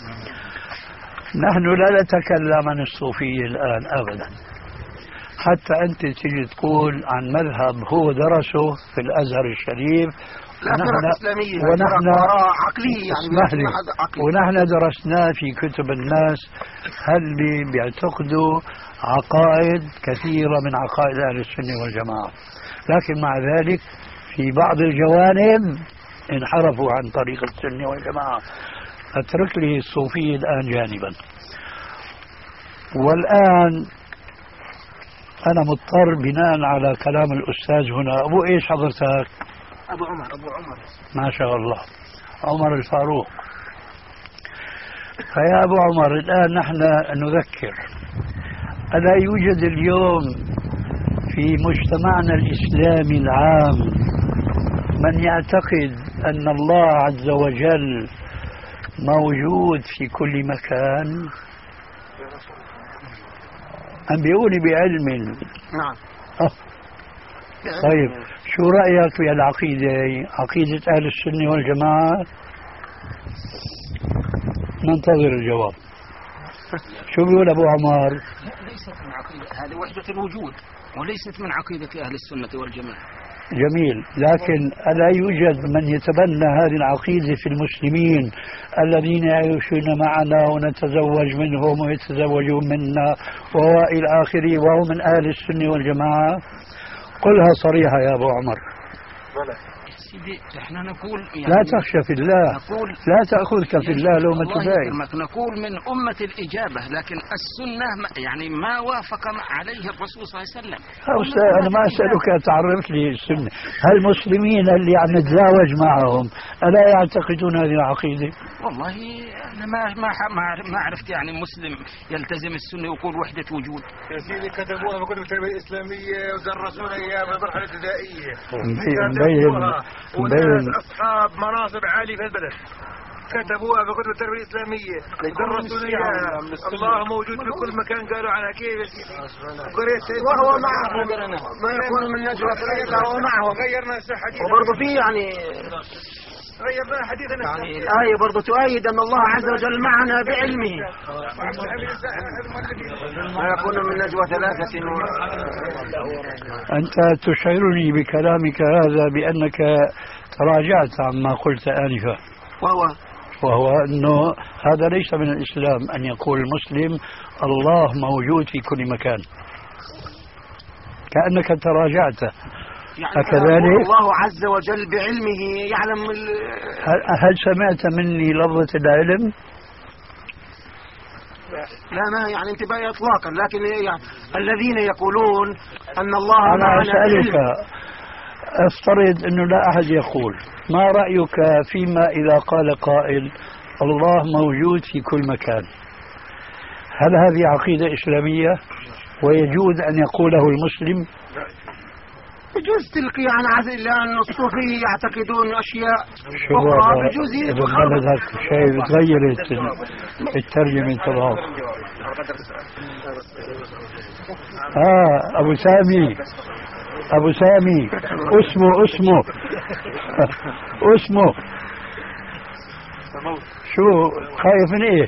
نحن لا نتكلم عن الصوفية الآن أبدا، حتى أنت تجي تقول عن مذهب هو درسه في الأزهر الشريف ونحن ونحن عقلية يعني ونحن درسناه في كتب الناس. هل بيعتقدوا عقائد كثيرة من عقائد أهل السنة والجماعة، لكن مع ذلك في بعض الجوانب انحرفوا عن طريق السنة والجماعة. اترك لي الصوفية الآن جانبا. والآن أنا مضطر بناء على كلام الأستاذ هنا. أبو إيش حضرتك؟ أبو عمر. أبو عمر ما شاء الله، عمر الفاروق. فيا أبو عمر الآن نحن نذكر، ألا يوجد اليوم في مجتمعنا الإسلامي العام من يعتقد أن الله عز وجل موجود في كل مكان؟ أنبئوني بعلم. نعم. أه. طيب شو رأيك في العقيدة، عقيدة أهل السنة والجماعة؟ ننتظر الجواب. شو بيقول أبو عمر؟ ليست من عقيدة، هذه وحدة الوجود وليست من عقيدة أهل السنة والجماعة. جميل، لكن ألا يوجد من يتبنى هذه العقيدة في المسلمين الذين يعيشون معنا ونتزوج منهم ويتزوجون منا وإلى آخره وهو من أهل السنة والجماعة؟ قلها صريحة يا أبو عمر. سيدي احنا نقول يعني لا تخشى في الله، نقول لا تأخذك في الله لومة لائم. نقول من أمة الإجابة، لكن السنة يعني ما وافق عليه الرسول صلى الله عليه وسلم. أستاذ أنا ما أسألك تعرف لي السنة. هالمسلمين اللي عم نتزاوج معهم ألا يعتقدون هذه العقيدة؟ والله أنا ما ما ما ما عرفت يعني مسلم يلتزم السنة ويقول وحدة وجود. يا سيدي كتبوها بكتب التربية الإسلامية ودرسونا إياها بالمرحلة الابتدائية. مبين وناس أصحاب مناصب عالية في البلد كتبوها بكتب التربية الإسلامية درسونا إياها. الله موجود في كل مكان قالوا عنها كيف يا سيدي؟ وهو معهم ما يكون من نجوى ثلاثة وهو معهم. غيرنا الحديث وبرضه في يعني غيرنا حديثنا يعني الآية برضه تؤيد أن الله عز وجل معنا بعلمه. ما يكون من نجوى ثلاثة. أنت تشعرني بكلامك هذا بأنك تراجعت عما قلت آنفا، وهو وهو أنه هذا ليس من الإسلام أن يقول المسلم الله موجود في كل مكان، كأنك تراجعت. يعني أكذلك؟ الله عز وجل بعلمه يعلم ال... هل, هل سمعت مني لفظة العلم؟ لا ما يعني انتباه إطلاقا، لكن يعني الذين يقولون أن الله أنا أسألك، أفترض أنه لا أحد يقول، ما رأيك فيما إذا قال قائل الله موجود في كل مكان؟ هل هذه عقيدة إسلامية ويجوز أن يقوله المسلم؟ يجوز تلقي عن عزل، لأن الصوفية يعتقدون أشياء شو أخرى بجوز إذا غلطك شيء تغيرت الترجمة تبعه. آه أبو سامي، أبو سامي اسمه اسمه اسمه شو خايف من إيش؟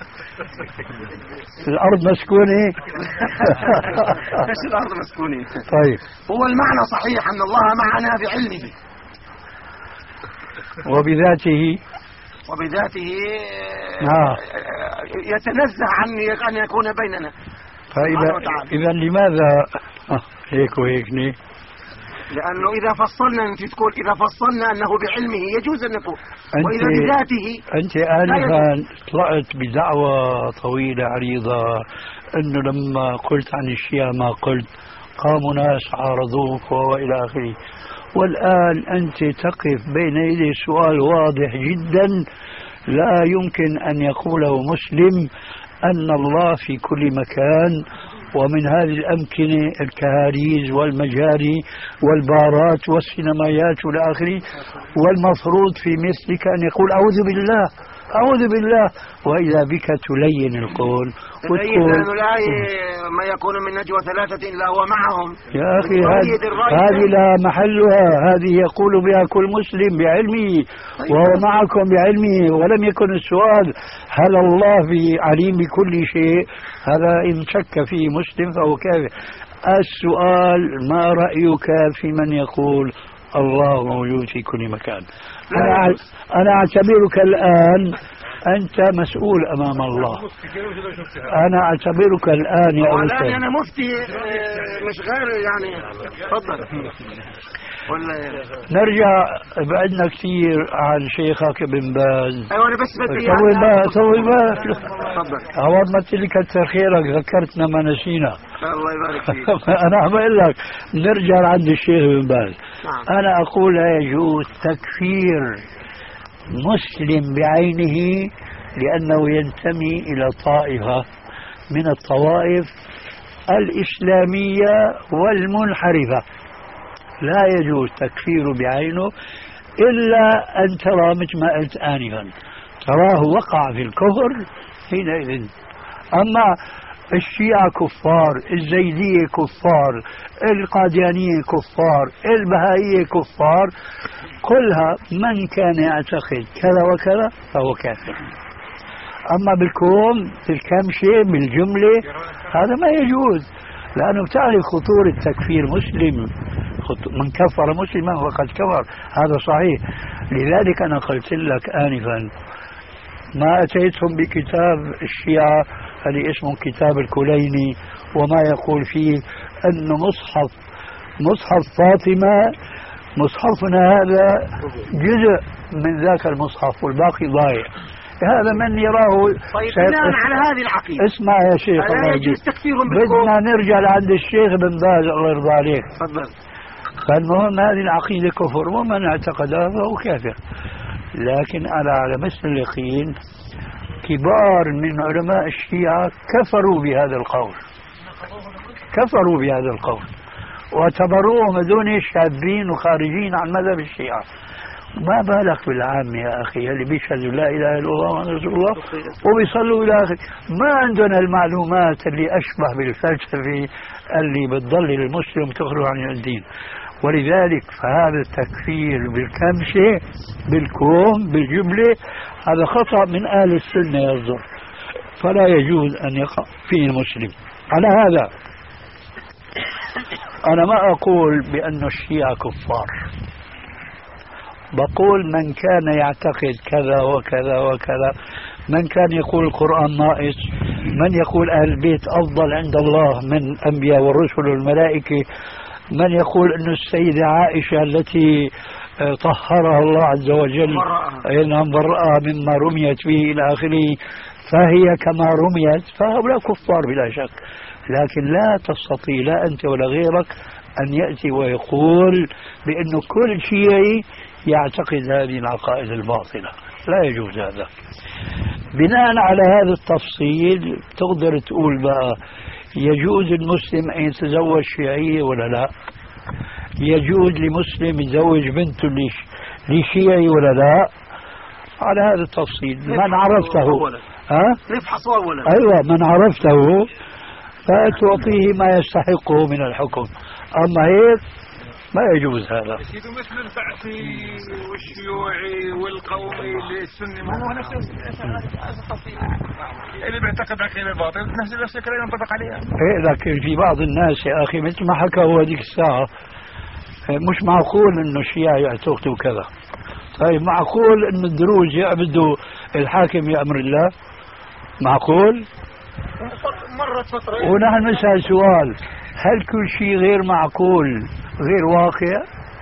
الأرض مسكونة. ايش الأرض مسكونة؟ طيب هو المعنى صحيح أن الله معنا بعلمه وبذاته. وبذاته آه. يتنزه عن أن يكون بيننا. فإذا إذا لماذا آه هيك وهيك ليه؟ لأنه إذا فصلنا أنت تقول إذا فصلنا أنه بعلمه يجوز أن نقول، وإذا بذاته. أنت آنفا طلعت بدعوة طويلة عريضة أنه لما قلت عن الشيعة ما قلت قاموا ناس عارضوك وإلى آخره، والآن أنت تقف بين يدي سؤال واضح جدا لا يمكن أن يقوله مسلم أن الله في كل مكان، ومن هذه الأمكنة الكهاريز والمجاري والبارات والسينمايات والى آخره، والمفروض في مثلك أن يقول أعوذ بالله أعوذ بالله، وإذا بك تلين القول وتقول لا ما يكون من نجوى ثلاثة إلا هو معهم. يا أخي هذه لا محلها، هذه يقول بها كل مسلم بعلمه وهو معكم بعلمه، ولم يكن السؤال هل الله عليم بكل شيء، هذا إن شك فيه مسلم فهو كافر. السؤال ما رأيك في من يقول الله موجود في كل مكان؟ أنا أنا أعتبرك الآن أنت مسؤول أمام الله، أنا أعتبرك الآن يا أستاذ أنا مفتي مش غير يعني. تفضل. نرجع بعدنا كثير عن شيخك ابن باز. أيوة أنا بس بدي طول ما طول ما تفضل. أول ما تلك كثر خيرك ذكرتنا ما نسينا. الله يبارك فيك. أنا عم أقول لك نرجع عند الشيخ ابن باز. نعم. أنا أقول لا يجوز تكفير مسلم بعينه لأنه ينتمي إلى طائفة من الطوائف الإسلامية والمنحرفة. لا يجوز تكفير بعينه إلا أن ترى مثل ما قلت آنفا، تراه وقع في الكفر حينئذ. أما الشيعة كفار، الزيدية كفار، القاديانية كفار، البهائية كفار، كلها من كان يعتقد كذا وكذا فهو كافر. أما بالكوم بالكمشة بالجملة هذا ما يجوز، لأنه بتعرف خطورة تكفير مسلم، من كفر مسلما فقد كفر، هذا صحيح. لذلك أنا قلت لك آنفا ما أتيتهم بكتاب الشيعة اللي اسمه كتاب الكليني وما يقول فيه أن مصحف مصحف فاطمة مصحفنا هذا جزء من ذاك المصحف والباقي ضايع. هذا من يراه. طيب بناء على هذه العقيدة اسمع يا شيخ الله يجزيك، بدنا نرجع لعند الشيخ بن باز الله يرضى عليك. تفضل. فالمهم هذه العقيدة كفر، ومن اعتقدها فهو كافر. لكن على على مثل اليقين كبار من علماء الشيعة كفروا بهذا القول، كفروا بهذا القول واعتبروهم هذول شاذين وخارجين عن مذهب الشيعة. ما بالك بالعام يا أخي اللي بيشهدوا لا إله إلا الله محمد رسول الله وبيصلوا إلى آخره، ما عندنا المعلومات اللي أشبه بالفلسفة اللي بتضل المسلم تخرج عن الدين. ولذلك فهذا التكفير بالكمشة بالكوم بالجملة هذا خطأ من أهل السنة يصدر، فلا يجوز أن يقع فيه المسلم. على هذا أنا ما أقول بأن الشيعة كفار، بقول من كان يعتقد كذا وكذا وكذا، من كان يقول القرآن ناقص، من يقول أهل البيت أفضل عند الله من الأنبياء والرسل والملائكة، من يقول أن السيدة عائشة التي طهرها الله عز وجل إنهم برأها مما رميت به إلى آخره فهي كما رميت، فهؤلاء كفار بلا شك. لكن لا تستطيع لا أنت ولا غيرك أن يأتي ويقول بأنه كل شيء يعتقد هذه العقائد الباطلة، لا يجوز هذا. بناء على هذا التفصيل تقدر تقول بقى يجوز المسلم أن يتزوج شيعية ولا لا؟ يجوز لمسلم يتزوج بنته لشيعي ولا لا؟ على هذا التفصيل من عرفته ها؟ نفحص أولا. أيوة من عرفته فتعطيه ما يستحقه من الحكم، أما هيك ما يجوز هذا. سيدو مثل البعثي والشيوعي والقومي السني ما هو نفس التفصيل اللي بيعتقد عقيدة باطل نفس الفكرة ينطبق عليها. إيه لكن في بعض الناس يا أخي مثل ما حكى هو هذيك الساعة مش معقول إنه الشيعة يعتقدوا كذا، طيب معقول أن الدروز يعبدوا الحاكم بأمر الله؟ معقول؟ مرت فترة ونحن نسأل سؤال، هل كل شيء غير معقول غير واقع؟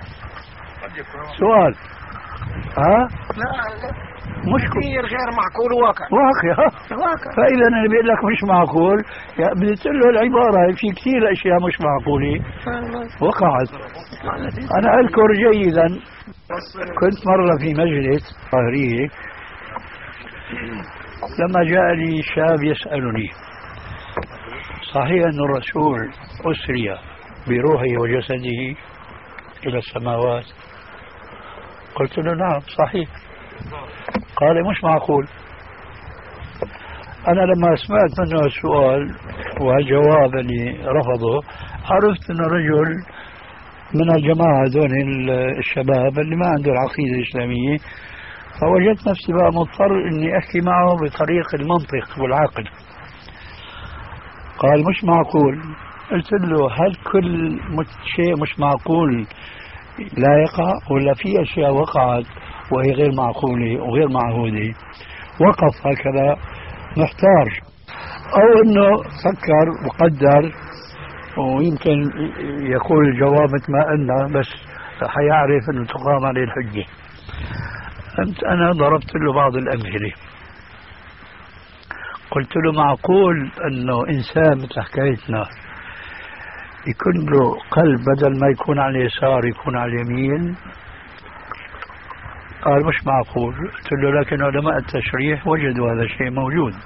سؤال. ها؟ لا مش كثير غير معقول وواقع. واقع. واقع. فإذا أنا بقول لك مش معقول، بدي تقول له العبارة في كثير أشياء مش معقولة وقعت. أنا أذكر جيدا كنت مرة في مجلس ظاهرية، لما جاءني شاب يسألني صحيح أن الرسول أسري بروحه وجسده إلى السماوات؟ قلت له نعم صحيح. قال مش معقول. أنا لما سمعت منه السؤال والجواب اللي رفضه عرفت أنه رجل من الجماعة دون الشباب اللي ما عنده العقيدة الإسلامية، فوجدت نفسي بقى مضطر أني أحكي معه بطريق المنطق والعقل. قال مش معقول. قلت له هل كل شيء مش معقول لا يقع، ولا في أشياء وقعت وهي غير معقولة وغير معهودة؟ وقف هكذا محتار، أو أنه فكر وقدر ويمكن يقول الجواب مثل ما قلنا، بس حيعرف أنه تقام عليه الحجة. أنا ضربت له بعض الأمثلة، قلت له معقول أنه إنسان مثل حكايتنا يكون له قلب بدل ما يكون على اليسار يكون على اليمين؟ قال مش معقول. قلت له لكن علماء التشريح وجدوا هذا الشيء موجود.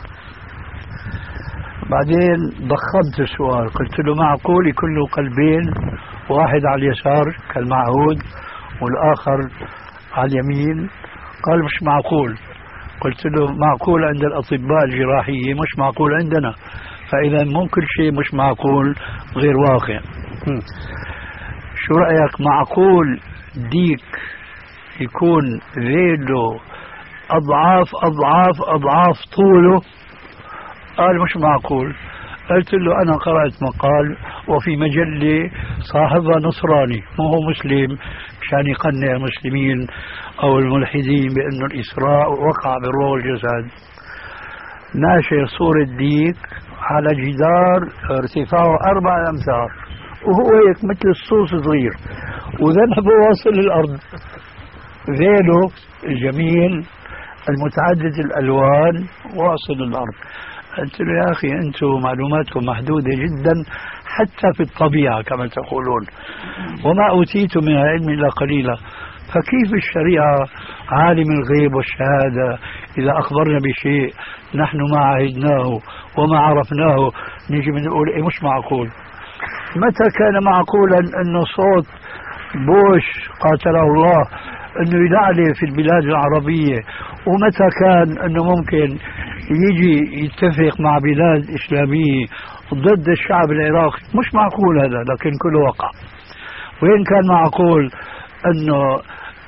بعدين ضخمت السؤال، قلت له معقول يكون له قلبين، واحد على اليسار كالمعهود والآخر على اليمين؟ قال مش معقول. قلت له معقول عند الأطباء الجراحية، مش معقول عندنا. فإذا ممكن شيء مش معقول غير واقع. شو رأيك معقول ديك يكون ذيله أضعاف أضعاف أضعاف طوله؟ قال مش معقول. قلت له أنا قرأت مقال وفي مجلة صاحبها نصراني مو هو مسلم مشان يقنع المسلمين أو الملحدين بأنه الإسراء وقع بالروح والجسد، ناشر صورة ديك على جدار ارتفاعه أربع أمتار وهو هيك مثل الصوص صغير وذنبه واصل للأرض، ذيله الجميل المتعدد الألوان واصل للأرض. قلت له يا أخي أنتم معلوماتكم محدودة جدا حتى في الطبيعة كما تقولون، وما أوتيتم من العلم إلا قليلا، فكيف الشريعة عالم الغيب والشهادة إذا أخبرنا بشيء نحن ما عهدناه وما عرفناه نجي بنقول إيه مش معقول؟ متى كان معقولا أنه صوت بوش قاتله الله أنه يلعلي في البلاد العربية، ومتى كان أنه ممكن يجي يتفق مع بلاد إسلامية ضد الشعب العراقي؟ مش معقول هذا، لكن كله وقع. وين كان معقول أنه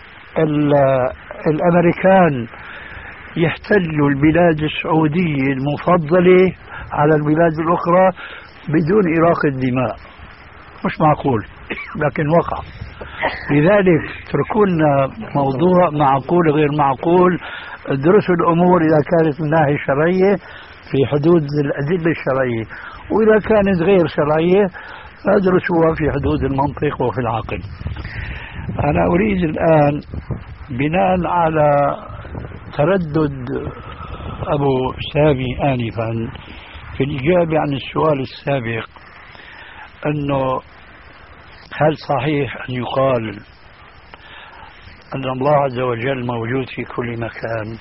الأمريكان يحتلوا البلاد السعودية المفضلة على البلاد الأخرى بدون إراقة دماء؟ مش معقول، لكن وقع. لذلك تركونا موضوع معقول غير معقول، ادرسوا الأمور إذا كانت من الناحية الشرعية في حدود الأدلة الشرعية، وإذا كانت غير شرعية فادرسوها في حدود المنطق وفي العقل. أنا أريد الآن بناء على تردد أبو سامي آنفا في الإجابة عن السؤال السابق أنه هل صحيح أن يقال أن الله عز وجل موجود في كل مكان؟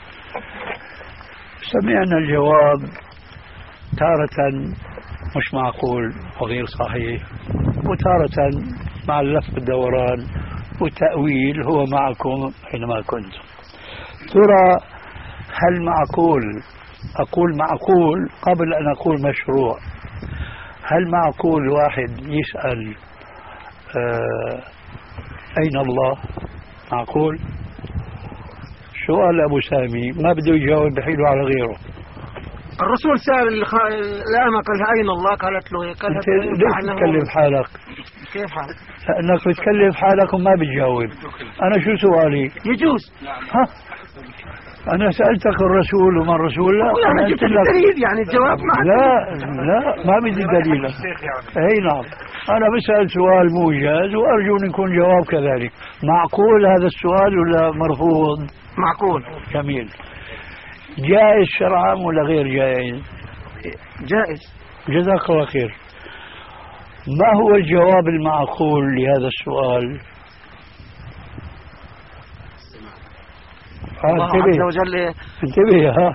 سمعنا الجواب تارة مش معقول وغير صحيح، وتارة مع اللف والدوران وتأويل هو معكم حينما كنتم. ترى هل معقول، أقول معقول قبل أن أقول مشروع، هل معقول واحد يسأل آه أين الله؟ معقول؟ سؤال أبو سامي ما بده يجاوب بحيله على غيره. الرسول سأل الخ... الأمة قال أين الله؟ قالت له قال انت ليش تكلف حالك؟ كيف حالك؟ لانك بتكلف حالك وما بتجاوب. انا شو سؤالي؟ يجوز. ها انا سالتك الرسول وما الرسول؟ لا انا جبت الدليل يعني الجواب معك. لا لا ما بدي دليل. اي نعم انا بسال سؤال موجز وارجو ان يكون جواب كذلك. معقول هذا السؤال ولا مرفوض؟ معقول. جميل. جائز شرعا ولا غير جائز؟ جائز. جزاك الله خير. ما هو الجواب المعقول لهذا السؤال؟ الله عز وجل انتبه. ها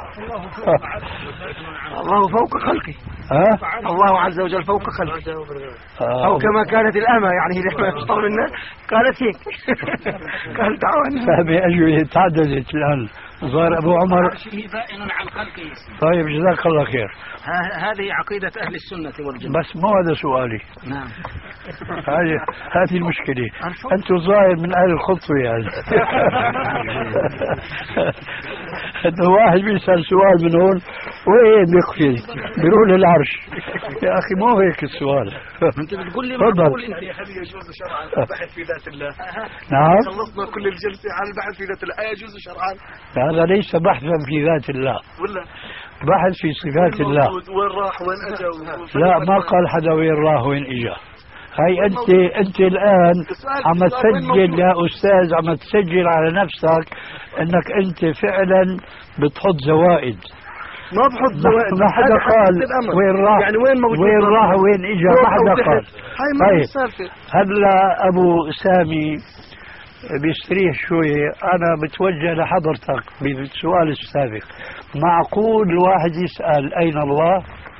الله فوق خلقه. ها الله عز وجل فوق خلقه. أو كما كانت الأمة يعني لما يشطر منا قالت هيك. قال دعوة فهمي أجوبة تعددت الآن. ظهر أبو عمر بائن عن خلقه. طيب جزاك الله خير. هذه عقيدة أهل السنة والجماعة. بس مو هذا سؤالي. نعم. هذه هذه المشكلة. أنتم ظاهر من أهل الخطوة يعني. إنه واحد بيسأل سؤال من هون وين بيقفز بيروح للعرش. يا أخي مو هيك السؤال. أنت بتقول لي معقول أنت هل يجوز شرعا البحث في ذات الله؟ نعم. خلصنا كل الجلسة على البحث في ذات الله. يجوز شرعا؟ هذا ليس بحثا في ذات الله. ولا بحث في صفات الله. وين راح وين اجى؟ لا ما قال حدا وين راح وين اجى. هاي انت انت الان عم تسجل يا استاذ، عم تسجل على نفسك انك انت فعلا بتحط زوائد. ما بحط زوائد. ما حدا قال وين راح يعني وين موجود وين راح وين اجى، ما حدا قال. هاي ما هي السالفه. هلا ابو سامي بيستريح شوية. أنا بتوجه لحضرتك بالسؤال السابق. معقول الواحد يسأل أين الله؟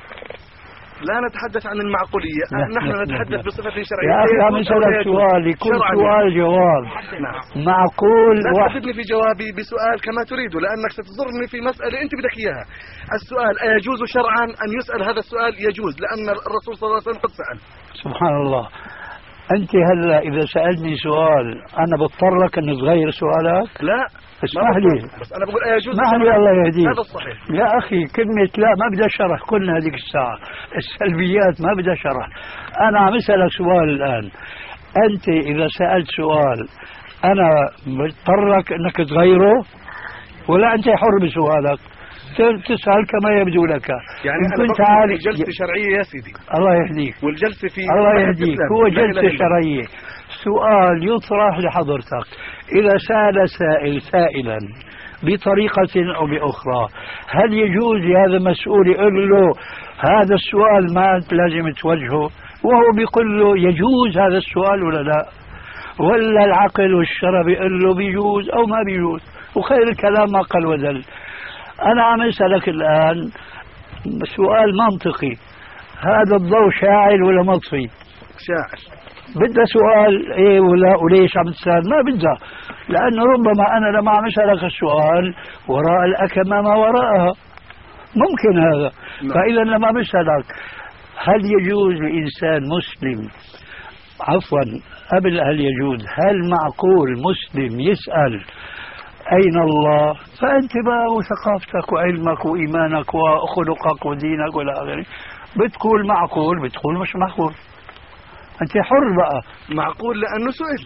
لا نتحدث عن المعقولية. نحن نتحدث بصفة شرعية. يا أخي عم يسألك سؤال يكون سؤال جواب. نعم. معقول لا تحدثني في جوابي بسؤال كما تريد لأنك ستضرني في مسألة أنت بدك إياها. السؤال أيجوز شرعا أن يسأل هذا السؤال؟ يجوز لأن الرسول صلى الله عليه وسلم قد سأل. سبحان الله. أنت هلا إذا سألني سؤال أنا بضطرك أن تغير سؤالك؟ لا اسمح لي. بس أنا بقول يجوز. اسمح لي الله يهديك. هذا الصحيح. يا أخي كلمة لا ما بدي شرح. كلنا هذيك الساعة السلبيات ما بدي شرح. أنا عم أسألك سؤال الآن. أنت إذا سألت سؤال أنا بضطرك أنك تغيره ولا أنت حر بسؤالك تسأل كما يبدو لك. يعني إن كنت عارف جلسة شرعية يا سيدي. الله يهديك. والجلسة في الله يهديك. هو جلسة شرعية. سؤال يطرح لحضرتك. إذا سأل سائل سائلا بطريقة أو بأخرى هل يجوز لهذا المسؤول يقول له هذا السؤال ما لازم توجهه وهو بيقول له يجوز هذا السؤال ولا لا؟ ولا العقل والشرع بيقول له بيجوز أو ما بيجوز؟ وخير الكلام ما قل ودل. أنا عم أسألك الآن سؤال منطقي. هذا الضوء شاعل ولا مطفي؟ شاعل. بدها سؤال إيه ولا وليش عم تسأل؟ ما بدها. لأنه ربما أنا لما عم أسألك السؤال وراء الأكمة ما وراءها ممكن هذا. فإذا لما بسألك هل يجوز لإنسان مسلم عفوا قبل هل يجوز هل معقول مسلم يسأل أين الله؟ فأنت بقى وثقافتك وعلمك وإيمانك وخلقك ودينك ولا آخره بتقول معقول بتقول مش معقول. أنت حر بقى. معقول لأنه سئل.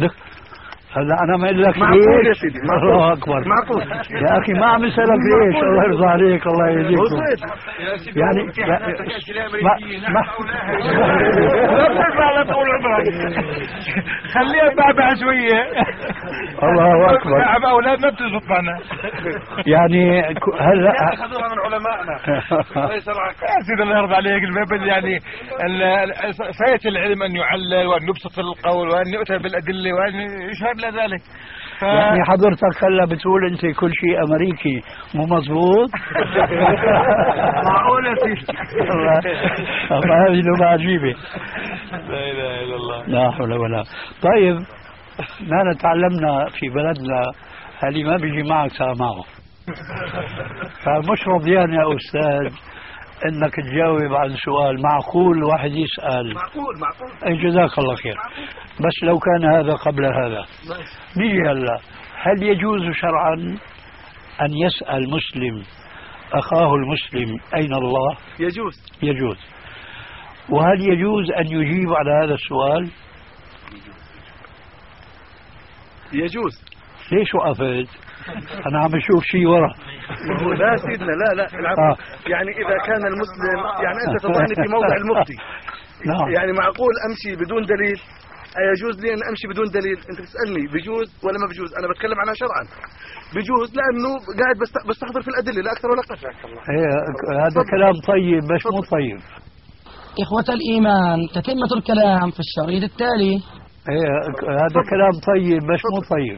هلا أنا ما أقول لك معقول يا ليش. سيدي. الله أكبر. معقول يا أخي ما عم أسألك ليش. الله يرضى عليك الله يهديك. يعني ما ما لا تقول خليها بعبع شوية. الله أكبر. بعبع أولادنا بتزبط معنا. يعني هلا أخذوها من علمائنا. يا سيدي الله يرضى عليك الباب يعني فايت العلم أن يعلل وأن يبسط القول وأن يؤتى بالأدلة وأن يشهد لذلك. ف... يعني حضرتك هلا بتقول انت كل شيء امريكي مو مضبوط؟ معقول يا سيدي. الله هذه لغة عجيبة. لا اله الا الله. لا حول ولا. طيب نحن تعلمنا في بلدنا اللي ما بيجي معك صار معه. فمش رضيان يا استاذ انك تجاوب عن سؤال معقول واحد يسأل. معقول معقول. اي جزاك الله خير. بس لو كان هذا قبل هذا نيجي هلا هل يجوز شرعا أن يسأل مسلم أخاه المسلم أين الله؟ يجوز. يجوز. وهل يجوز أن يجيب على هذا السؤال؟ يجوز. ليش وقفت؟ أنا عم أشوف شيء ورا. لا سيدنا لا لا العفو. آه. يعني إذا كان المسلم يعني أنت تضعني في موضع المفتي. نعم. يعني معقول أمشي بدون دليل؟ أيجوز لي أن أمشي بدون دليل؟ أنت تسألني بجوز ولا ما بجوز؟ أنا بتكلم عنها شرعا. بجوز لأنه قاعد بستحضر في الأدلة لا أكثر ولا أقل. هذا كلام طيب بس مو طيب. إخوة الإيمان، تتمة الكلام في الشريط التالي. هذا كلام طيب بس مو طيب.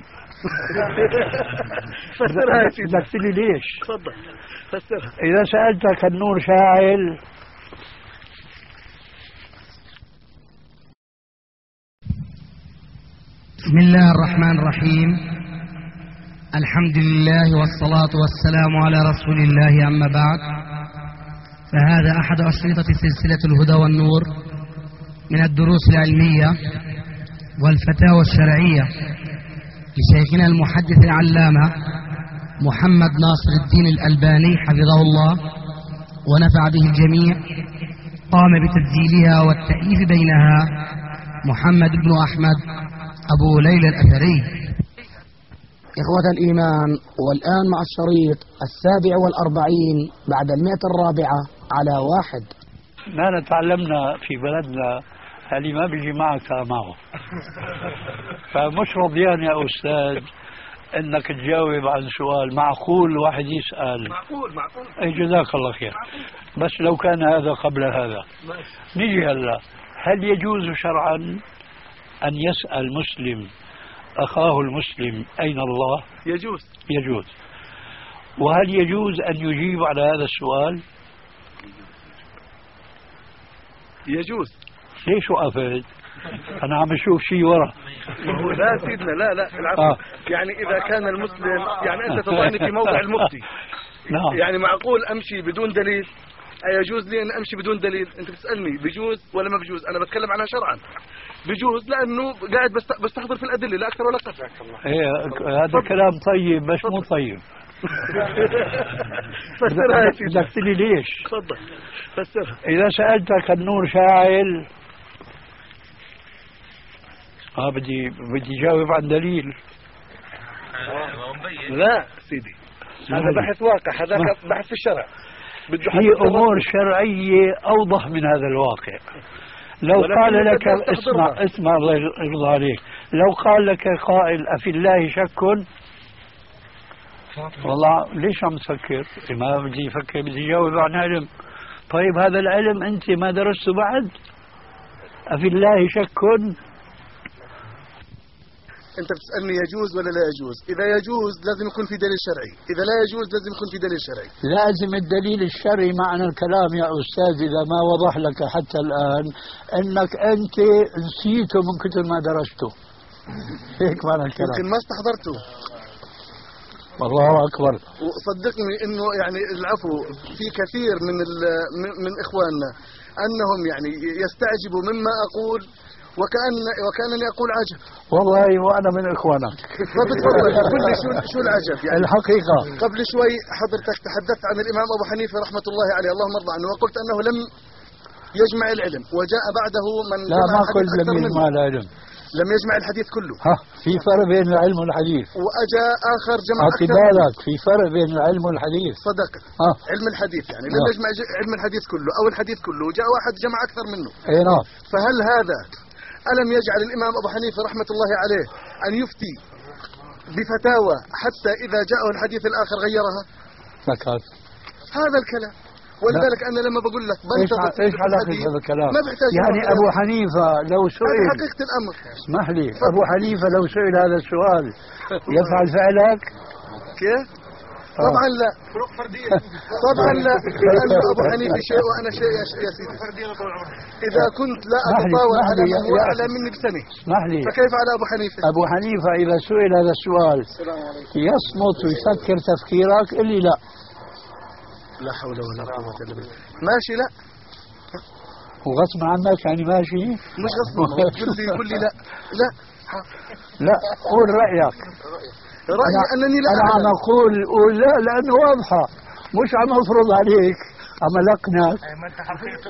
فسرها يا سيدي. بدك تقول لي ليش؟ تفضل فسرها. إذا سألتك النور شاعل بسم الله الرحمن الرحيم. الحمد لله والصلاة والسلام على رسول الله، أما بعد، فهذا أحد أشرطة سلسلة الهدى والنور من الدروس العلمية والفتاوى الشرعية لشيخنا المحدث العلامة محمد ناصر الدين الألباني حفظه الله ونفع به الجميع. قام بتسجيلها والتأليف بينها محمد بن أحمد أبو ليلى الأثري. إخوة الإيمان، والآن مع الشريط السابع والأربعين بعد المئة الرابعة على واحد. ما تعلمنا في بلدنا اللي ما بيجي معك معه. فمش رضيان يا أستاذ انك تجاوب عن سؤال معقول واحد يسأل. معقول معقول. اي جزاك الله خير. بس لو كان هذا قبل هذا. نيجي هلا، هل يجوز شرعا ان يسأل مسلم اخاه المسلم اين الله؟ يجوز. يجوز. وهل يجوز ان يجيب على هذا السؤال؟ يجوز. ليش وقفت؟ أنا عم أشوف شيء ورا. لا سيدنا لا لا العفو. آه. يعني إذا كان المسلم يعني أنت تضعني في موضع المفتي. نعم. يعني معقول أمشي بدون دليل؟ أيجوز لي أن أمشي بدون دليل؟ أنت بتسألني بجوز ولا ما بجوز؟ أنا بتكلم عنها شرعا. بجوز لأنه قاعد بستحضر في الأدلة لا أكثر ولا أقل. إيه هذا كلام طيب بس مو طيب. فسرها يا سيدي. بدك تقول لي ليش؟ تفضل فسرها. إذا سألتك النور شاعل اه بدي بدي جاوب عن دليل. لا سيدي هذا بحث واقع، هذا بحث في الشرع. في امور شرعيه اوضح من هذا الواقع. لو قال لك اسمع اسمع الله يرضى عليك، لو قال لك قائل افي الله شك، والله ليش عم تفكر؟ ما بدي افكر، بدي جاوب عن علم. طيب هذا العلم انت ما درسته بعد؟ افي الله شك؟ أنت بتسألني يجوز ولا لا يجوز؟ إذا يجوز لازم يكون في دليل شرعي، إذا لا يجوز لازم يكون في دليل شرعي. لازم الدليل الشرعي. معنى الكلام يا أستاذ إذا ما وضح لك حتى الآن أنك أنت نسيته من كثر ما درسته. هيك معنى الكلام. يمكن ما استحضرته. والله أكبر. وصدقني إنه يعني العفو في كثير من من إخواننا أنهم يعني يستعجبوا مما أقول وكأن وكأنني أقول عجب. والله وأنا من إخوانك. فبتفضل قل لي شو شو العجب يعني. الحقيقة قبل شوي حضرتك تحدثت عن الإمام أبو حنيفة رحمة الله عليه اللهم ارضى عنه، وقلت أنه لم يجمع العلم وجاء بعده من لا ما قلت لم يجمع العلم، لم يجمع الحديث كله. ها في فرق بين العلم والحديث. وأجا آخر جمع أكثر. بالك في فرق بين العلم والحديث. صدقت. ها علم الحديث يعني لم يجمع علم الحديث كله أو الحديث كله، جاء واحد جمع أكثر منه. أي نعم. فهل هذا ألم يجعل الإمام أبو حنيفة رحمة الله عليه أن يفتي بفتاوى حتى إذا جاءه الحديث الآخر غيرها؟ فكرت هذا الكلام. ولذلك أنا لما بقول لك بنتظر ايش علاقة هذا الكلام؟ ما بحتاج يعني أبو حنيفة لو سئل، هذه حقيقة الأمر. اسمح لي، أبو حنيفة لو سئل هذا السؤال يفعل فعلك؟ كيف؟ طبعا لا. طبعا لا، لأن أبو حنيفة شيء وأنا شيء يا سيدي. إذا كنت لا أتطاول على من هو أعلى مني بسنة، اسمح لي، فكيف على أبو حنيفة؟ أبو حنيفة إذا سئل هذا السؤال يصمت ويفكر تفكيرك اللي لا. لا حول ولا قوة إلا بالله. ماشي لا. وغصب عنك يعني ماشي؟ مش غصب عنك. قل لي قل لي لا لا لا قول رأيك. رأيي أنني لا أنا عم أقول قول لا لأنه واضحة. مش عم افرض عليك، عم القنك. ما انت حطيت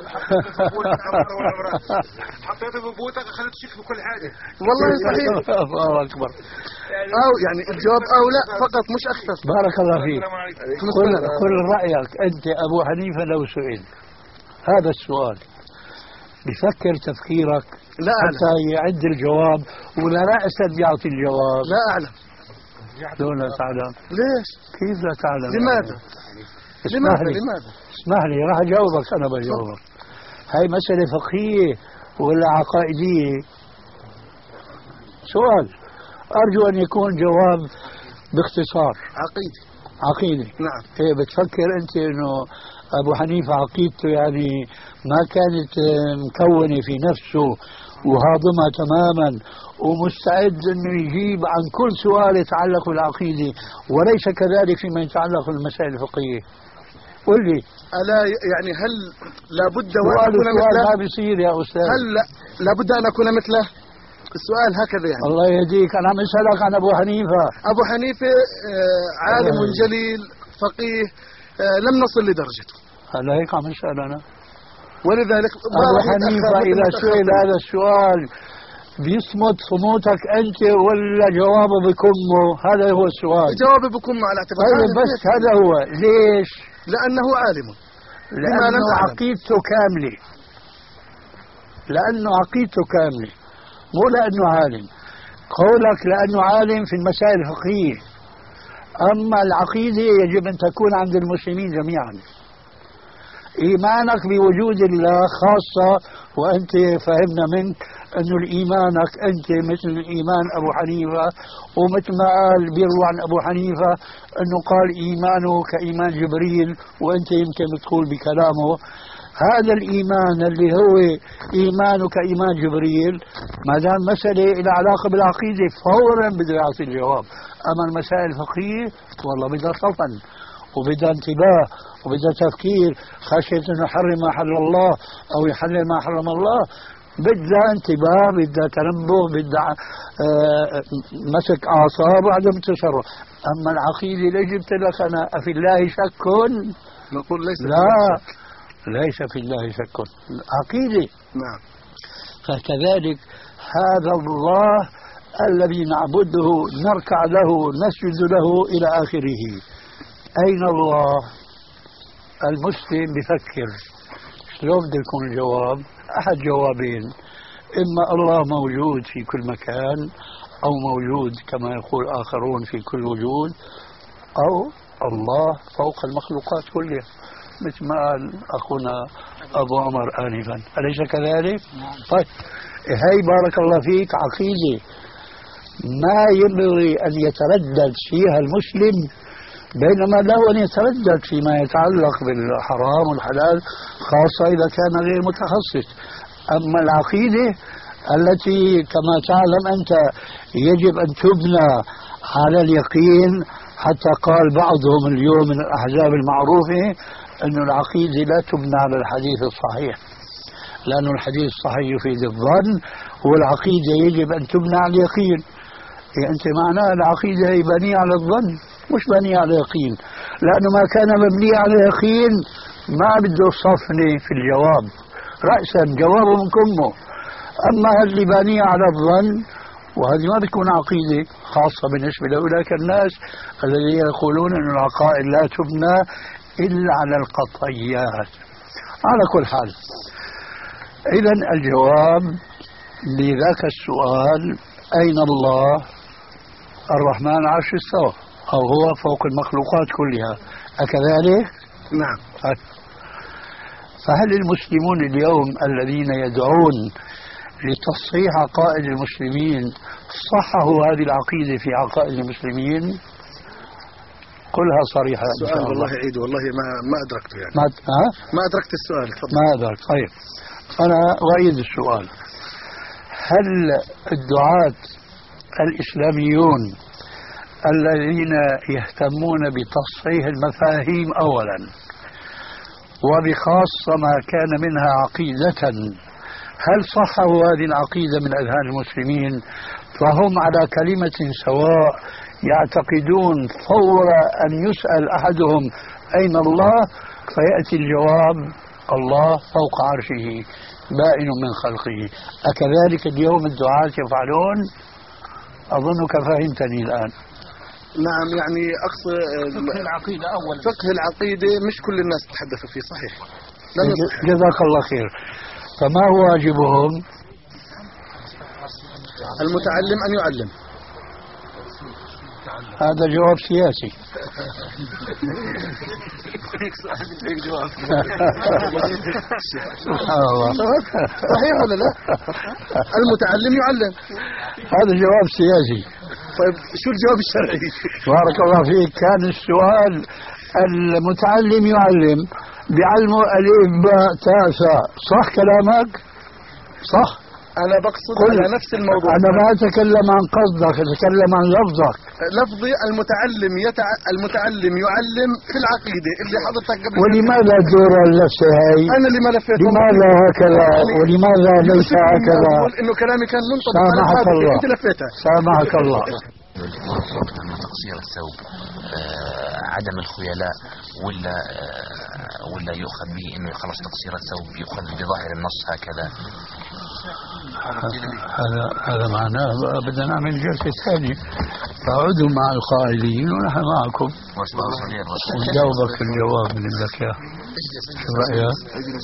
حطيته ببوتك اخذت شيك بكل حاجه. والله صحيح. الله اكبر. او يعني الجواب او لا فقط مش اكثر. بارك الله فيك. قل قل رايك انت. ابو حنيفه لو سئل هذا السؤال بفكر تفكيرك لا حتى يعد الجواب ولا رأسا يعطي الجواب؟ لا اعلم. دون لا تعلم. ليش؟ كيف لا تعلم؟ لماذا؟ اسمح لماذا؟ لي لماذا؟ اسمح لي راح اجاوبك. انا بجاوبك. هاي مسألة فقهية ولا عقائدية؟ سؤال ارجو ان يكون جواب باختصار. عقيدة. عقيدة. نعم. ايه بتفكر انت انه ابو حنيفة عقيدته يعني ما كانت مكونة في نفسه وهاضمة تماما ومستعد انه يجيب عن كل سؤال يتعلق بالعقيدة وليس كذلك فيما يتعلق بالمسائل الفقهية؟ قل لي. الا يعني هل لابد وان اكون مثله؟ ما مثله؟ بيصير يا استاذ. هل لابد ان اكون مثله؟ السؤال هكذا يعني. الله يهديك. انا عم اسالك عن ابو حنيفة. ابو حنيفة آه عالم جليل فقيه، آه لم نصل لدرجته. هلا هيك عم اسال انا. ولذلك ابو حنيفة اذا سئل هذا السؤال بيصمت صموتك انت ولا جوابه بكمه؟ هذا هو السؤال. جوابي بكمه على اعتبار طيب بس هذا هو. ليش؟ لانه عالم. لانه عقيدته كامله. لانه عقيدته كامله مو لانه عالم. قولك لانه عالم في المسائل الفقهيه، اما العقيده يجب ان تكون عند المسلمين جميعا. إيمانك بوجود الله خاصة، وأنت فهمنا منك أنه الإيمانك أنت مثل إيمان أبو حنيفة، ومثل ما قال بيروى عن أبو حنيفة أنه قال إيمانه كإيمان جبريل، وأنت يمكن بتقول بكلامه هذا الإيمان اللي هو إيمانه كإيمان جبريل. ما دام مسألة إلى علاقة بالعقيدة فورا بده يعطي الجواب. أما المسائل الفقهية والله بدها صفن وبدها انتباه وبدها تفكير، خشية انه يحرم ما حل الله او يحلل ما حرم الله، بدها انتباه، بدها تنبه، بدها آه مسك اعصاب وعدم التصرف. اما العقيدة اللي جبت لك انا افي الله شك، نقول ليس لا ليس في الله شك. عقيدة. نعم. فكذلك هذا الله الذي نعبده نركع له نسجد له الى اخره. أين الله؟ المسلم بفكر شلون بده يكون الجواب؟ أحد جوابين: إما الله موجود في كل مكان، أو موجود كما يقول آخرون في كل وجود، أو الله فوق المخلوقات كلها مثل ما قال أخونا أبو عمر آنفا. أليس كذلك؟ طيب هاي بارك الله فيك عقيدة ما ينبغي أن يتردد فيها المسلم، بينما له أن يتردد فيما يتعلق بالحرام والحلال خاصة إذا كان غير متخصص. أما العقيدة التي كما تعلم أنت يجب أن تبنى على اليقين، حتى قال بعضهم اليوم من الأحزاب المعروفة أن العقيدة لا تبنى على الحديث الصحيح، لأن الحديث الصحيح يفيد الظن، والعقيدة يجب أن تبنى على اليقين. يعني أنت معناه العقيدة هي بنية على الظن مش بنية على يقين، لأنه ما كان مبني على يقين ما بده صفني في الجواب، رأسا جوابه من كمه. أما اللي بنية على الظن وهذه ما بتكون عقيدة، خاصة بالنسبة لأولئك الناس الذين يقولون أن العقائد لا تبنى إلا على القطعيات. على كل حال، إذن الجواب لذاك السؤال أين الله؟ الرحمن عرش استوى، أو هو فوق المخلوقات كلها، أكذلك؟ نعم. فهل المسلمون اليوم الذين يدعون لتصحيح عقائد المسلمين صححوا هذه العقيدة في عقائد المسلمين؟ قلها صريحة. السؤال والله عيد والله ما ما أدركته يعني. ما ها؟ ما أدركت السؤال. ما أدرك. طيب أنا أعيد السؤال: هل الدعاة الإسلاميون الذين يهتمون بتصحيح المفاهيم أولا وبخاصة ما كان منها عقيدة، هل صحوا هذه العقيدة من أذهان المسلمين فهم على كلمة سواء، يعتقدون فور أن يسأل أحدهم أين الله؟ فيأتي الجواب الله فوق عرشه بائن من خلقه. أكذلك اليوم الدعاة يفعلون؟ أظنك فهمتني الآن. نعم، يعني أقصد فقه العقيدة أولا. فقه العقيدة مش كل الناس تتحدث فيه، صحيح. جزاك الله خير. فما هو واجبهم؟ المتعلم أن يعلم. هذا جواب سياسي. سبحان الله. صحيح ولا لا؟ المتعلم يعلم. هذا جواب سياسي. طيب شو الجواب الشرعي؟ بارك الله فيك. كان السؤال المتعلم يعلم، بيعلموا ألف باء تاء ثاء، صح كلامك؟ صح. أنا بقصد على نفس الموضوع. أنا ما أتكلم عن قصدك، أتكلم عن لفظك. لفظي المتعلم يتع... المتعلم يعلم في العقيدة اللي حضرتك قبل. ولماذا دور اللفة هاي؟ أنا اللي ما لفيت. لماذا هكذا؟ ولماذا ليس هكذا؟ أقول إنه كلامي كان منطبق على سامحك الله. أنت لفيتها. سامحك الله. من تقصير الثوب آه عدم الخيلاء ولا آه ولا يؤخذ به انه خلص تقصير الثوب يؤخذ بظاهر النص هكذا؟ هذا هذا معناه بدنا نعمل جلسة ثانية، فاقعدوا مع القائلين ونحن معكم ونجاوبك في الجواب من لك يا شو رأيك؟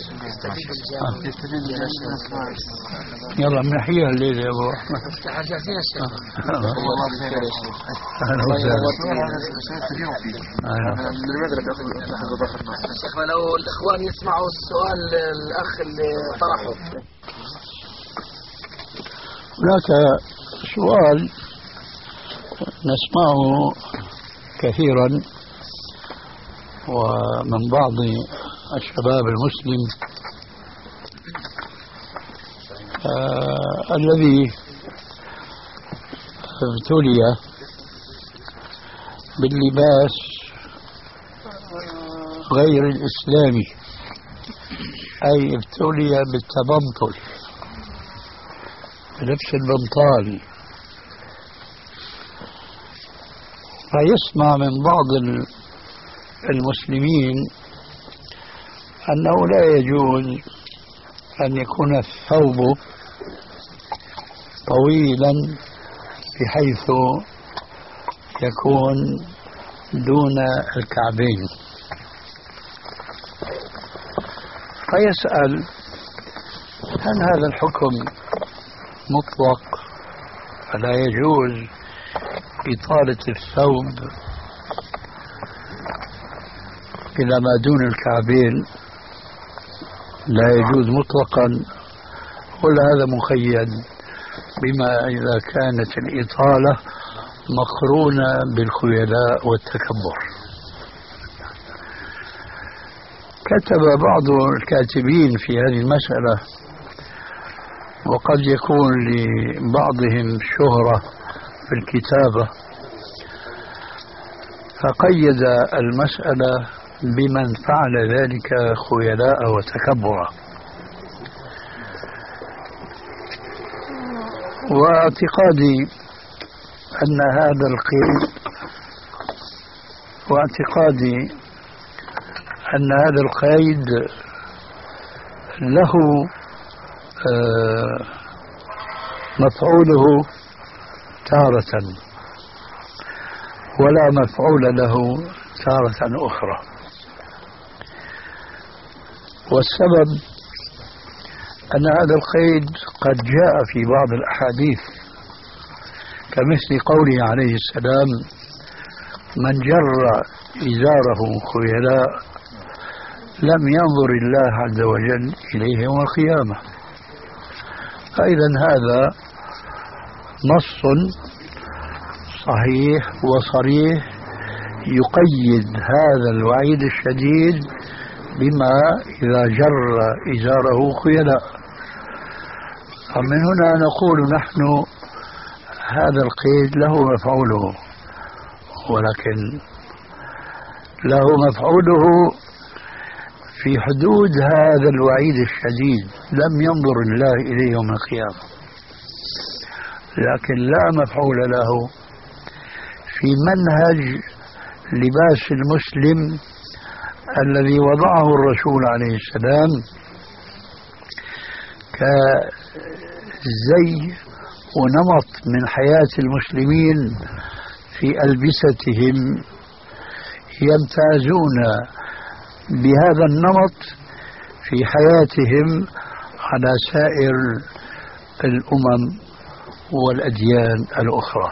يلا منحيها الليلة يا ابو احمد. اهلا وسهلا. شيخنا لو الاخوان يسمعوا السؤال الاخ اللي طرحه. هناك سؤال نسمعه كثيرا ومن بعض الشباب المسلم آه الذي ابتلي باللباس غير الإسلامي، أي ابتلي بالتبنطل، بلبس البنطال، فيسمع من بعض المسلمين أنه لا يجوز أن يكون الثوب طويلا بحيث يكون دون الكعبين، فيسأل هل هذا الحكم مطلق فلا يجوز إطالة الثوب إلى ما دون الكعبين، لا يجوز مطلقا، ولا هذا مقيد بما إذا كانت الإطالة مقرونة بالخيلاء والتكبر؟ كتب بعض الكاتبين في هذه المسألة، وقد يكون لبعضهم شهرة في الكتابة، فقيد المسألة بمن فعل ذلك خيلاء وتكبرا. واعتقادي أن هذا القيد واعتقادي أن هذا القيد له مفعوله تارة ولا مفعول له تارة أخرى، والسبب أن هذا القيد قد جاء في بعض الأحاديث كمثل قوله عليه السلام: من جر إزاره خيلاء لم ينظر الله عز وجل إليه يوم القيامة. فإذا هذا نص صحيح وصريح يقيد هذا الوعيد الشديد بما إذا جر إزاره خيلاء. فمن هنا نقول نحن هذا القيد له مفعوله، ولكن له مفعوله في حدود هذا الوعيد الشديد، لم ينظر الله إليه يوم القيامة، لكن لا مفعول له في منهج لباس المسلم الذي وضعه الرسول عليه السلام كزي ونمط من حياة المسلمين في ألبستهم، يمتازون بهذا النمط في حياتهم على سائر الأمم والأديان الأخرى.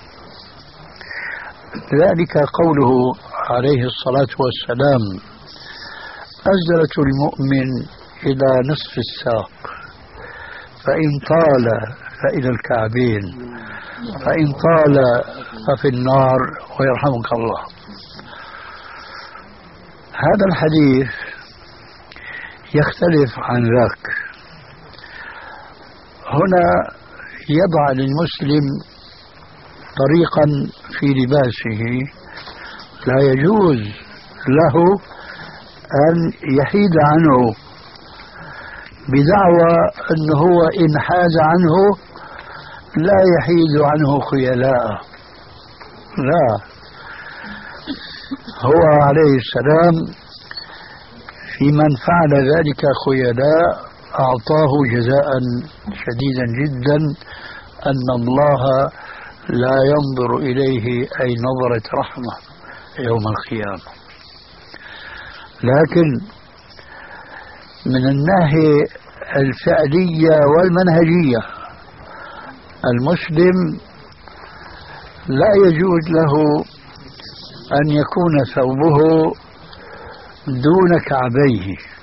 ذلك قوله عليه الصلاة والسلام: أزرة المؤمن إلى نصف الساق، فإن طال فإلى الكعبين، فإن طال ففي النار ويرحمك الله. هذا الحديث يختلف عن ذاك. هنا يضع للمسلم طريقا في لباسه لا يجوز له أن يحيد عنه بدعوى أنه هو إن حاد عنه لا يحيد عنه خيلاء. لا، هو عليه السلام في من فعل ذلك خيلاء أعطاه جزاء شديدا جدا، أن الله لا ينظر إليه أي نظرة رحمة يوم القيامة. لكن من الناحية الفعلية والمنهجية المسلم لا يجوز له أن يكون ثوبه دون كعبيه،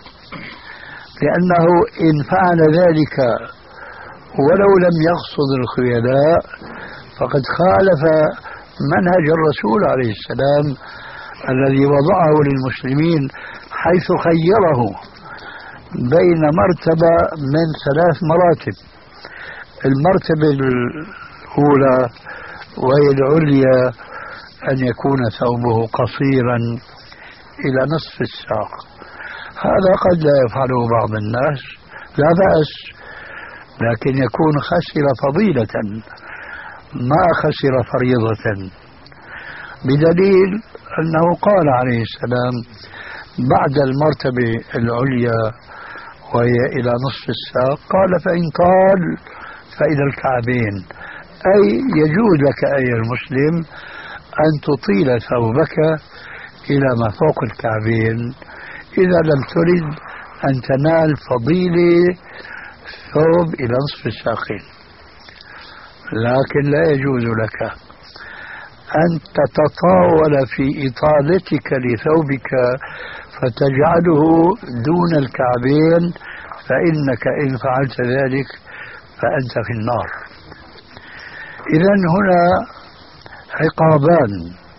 لأنه إن فعل ذلك ولو لم يقصد الخيلاء فقد خالف منهج الرسول عليه السلام الذي وضعه للمسلمين، حيث خيره بين مرتبة من ثلاث مراتب. المرتبة الأولى وهي العليا أن يكون ثوبه قصيرا إلى نصف الساق. هذا قد لا يفعله بعض الناس، لا بأس، لكن يكون خسر فضيلة ما خسر فريضة، بدليل أنه قال عليه السلام بعد المرتبة العليا وهي إلى نصف الساق قال: فإن طال فإلى الكعبين، أي يجوز لك أيها المسلم أن تطيل ثوبك إلى ما فوق الكعبين إذا لم ترد أن تنال فضيلة ثوب إلى نصف الساقين. لكن لا يجوز لك أن تتطاول في إطالتك لثوبك فتجعله دون الكعبين، فإنك إن فعلت ذلك فأنت في النار. إذن هنا عقابان: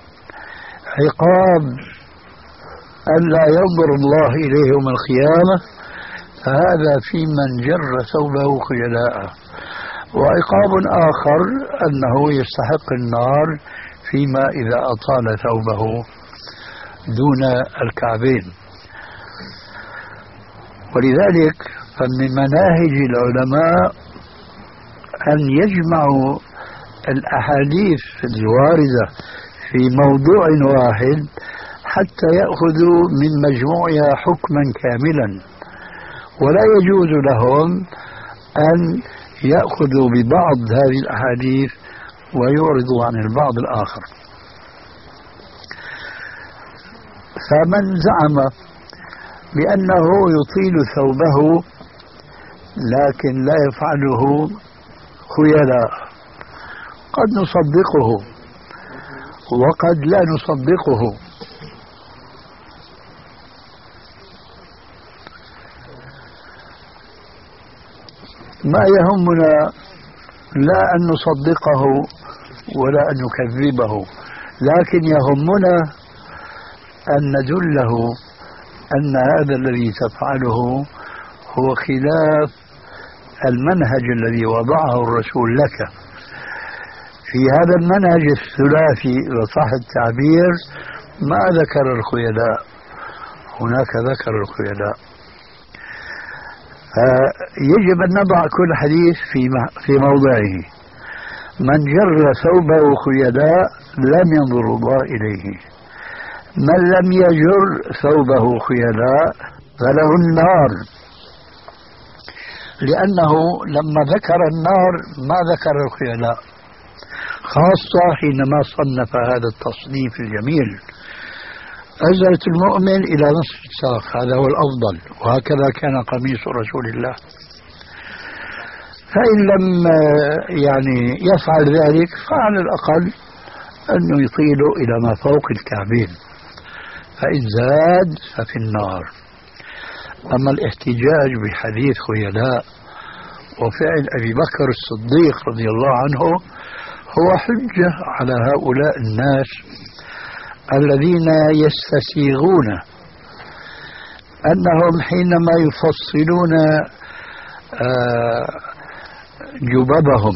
عقاب أن لا ينظر الله إليه يوم القيامة، فهذا في من جر ثوبه خيلاء، وعقاب آخر أنه يستحق النار فيما إذا أطال ثوبه دون الكعبين. ولذلك فمن مناهج العلماء أن يجمعوا الأحاديث الواردة في موضوع واحد حتى يأخذوا من مجموعها حكما كاملا، ولا يجوز لهم أن يأخذوا ببعض هذه الأحاديث ويعرضوا عن البعض الآخر. فمن زعم بأنه يطيل ثوبه لكن لا يفعله خيلاء قد نصدقه وقد لا نصدقه. ما يهمنا لا أن نصدقه ولا أن نكذبه، لكن يهمنا أن ندله أن هذا الذي تفعله هو خلاف المنهج الذي وضعه الرسول لك. في هذا المنهج الثلاثي إذا صح التعبير ما ذكر الخيلاء، هناك ذكر الخيلاء. فيجب أن نضع كل حديث في في موضعه. من جر ثوبه خيلاء لم ينظر الله إليه. من لم يجر ثوبه خيلاء فله النار، لأنه لما ذكر النار ما ذكر الخيلاء، خاصة حينما صنف هذا التصنيف الجميل أزرة المؤمن إلى نصف الساق، هذا هو الأفضل، وهكذا كان قميص رسول الله. فإن لم يعني يفعل ذلك فعلى الأقل أنه يطيل إلى ما فوق الكعبين، فإن زاد ففي النار. أما الاحتجاج بحديث خيلاء وفعل أبي بكر الصديق رضي الله عنه هو حجة على هؤلاء الناس الذين يستسيغون أنهم حينما يفصلون جببهم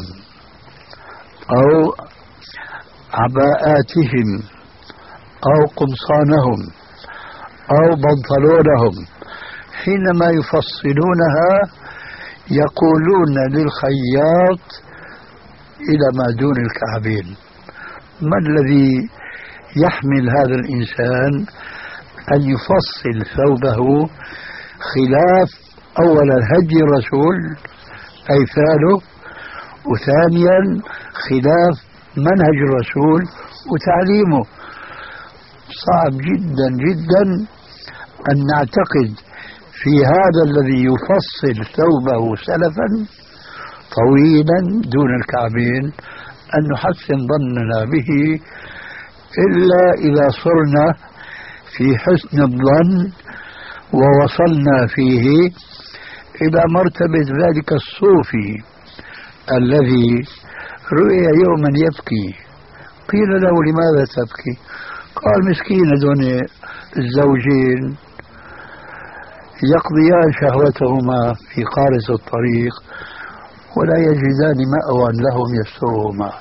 أو عباءاتهم أو قمصانهم أو بنطلونهم، حينما يفصلونها يقولون للخياط إلى ما دون الكعبين. ما الذي يحمل هذا الإنسان أن يفصل ثوبه خلاف أولا هدي الرسول أي فعله، وثانيا خلاف منهج الرسول وتعليمه؟ صعب جدا جدا أن نعتقد في هذا الذي يفصل ثوبه سلفا طويلا دون الكعبين أن نحسن ظننا به، إلا إذا صرنا في حسن الظن ووصلنا فيه إلى مرتبة ذلك الصوفي الذي رؤي يوما يبكي، قيل له لماذا تبكي؟ قال مسكين دون الزوجين يقضيان شهوتهما في قارس الطريق ولا يجدان مأوى لهم يسترهما.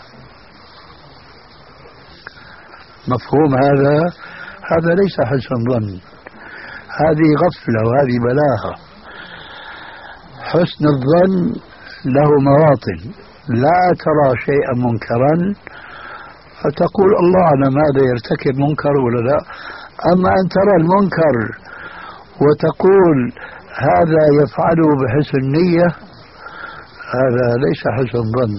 مفهوم هذا؟ هذا ليس حسن ظن، هذه غفلة وهذه بلاهة. حسن الظن له مواطن، لا ترى شيئا منكرا فتقول الله أعلم هذا يرتكب منكر ولا لا، أما أن ترى المنكر وتقول هذا يفعله بحسن نية، هذا ليس حسن ظن.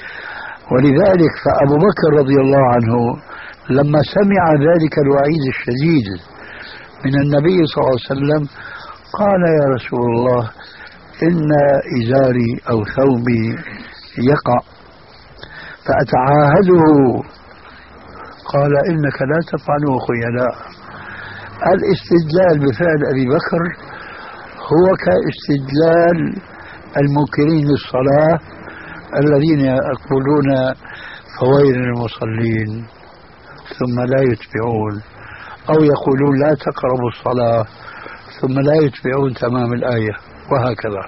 ولذلك فأبو بكر رضي الله عنه لما سمع ذلك الوعيد الشديد من النبي صلى الله عليه وسلم قال يا رسول الله إن إزاري أو ثوبي يقع فأتعاهده. قال إنك لا تفعله خيلاء. الاستدلال بفعل أبي بكر هو كاستدلال المنكرين للصلاة الذين يقولون فويل للمصلين ثم لا يتبعون، أو يقولون لا تقربوا الصلاة ثم لا يتبعون تمام الآية، وهكذا.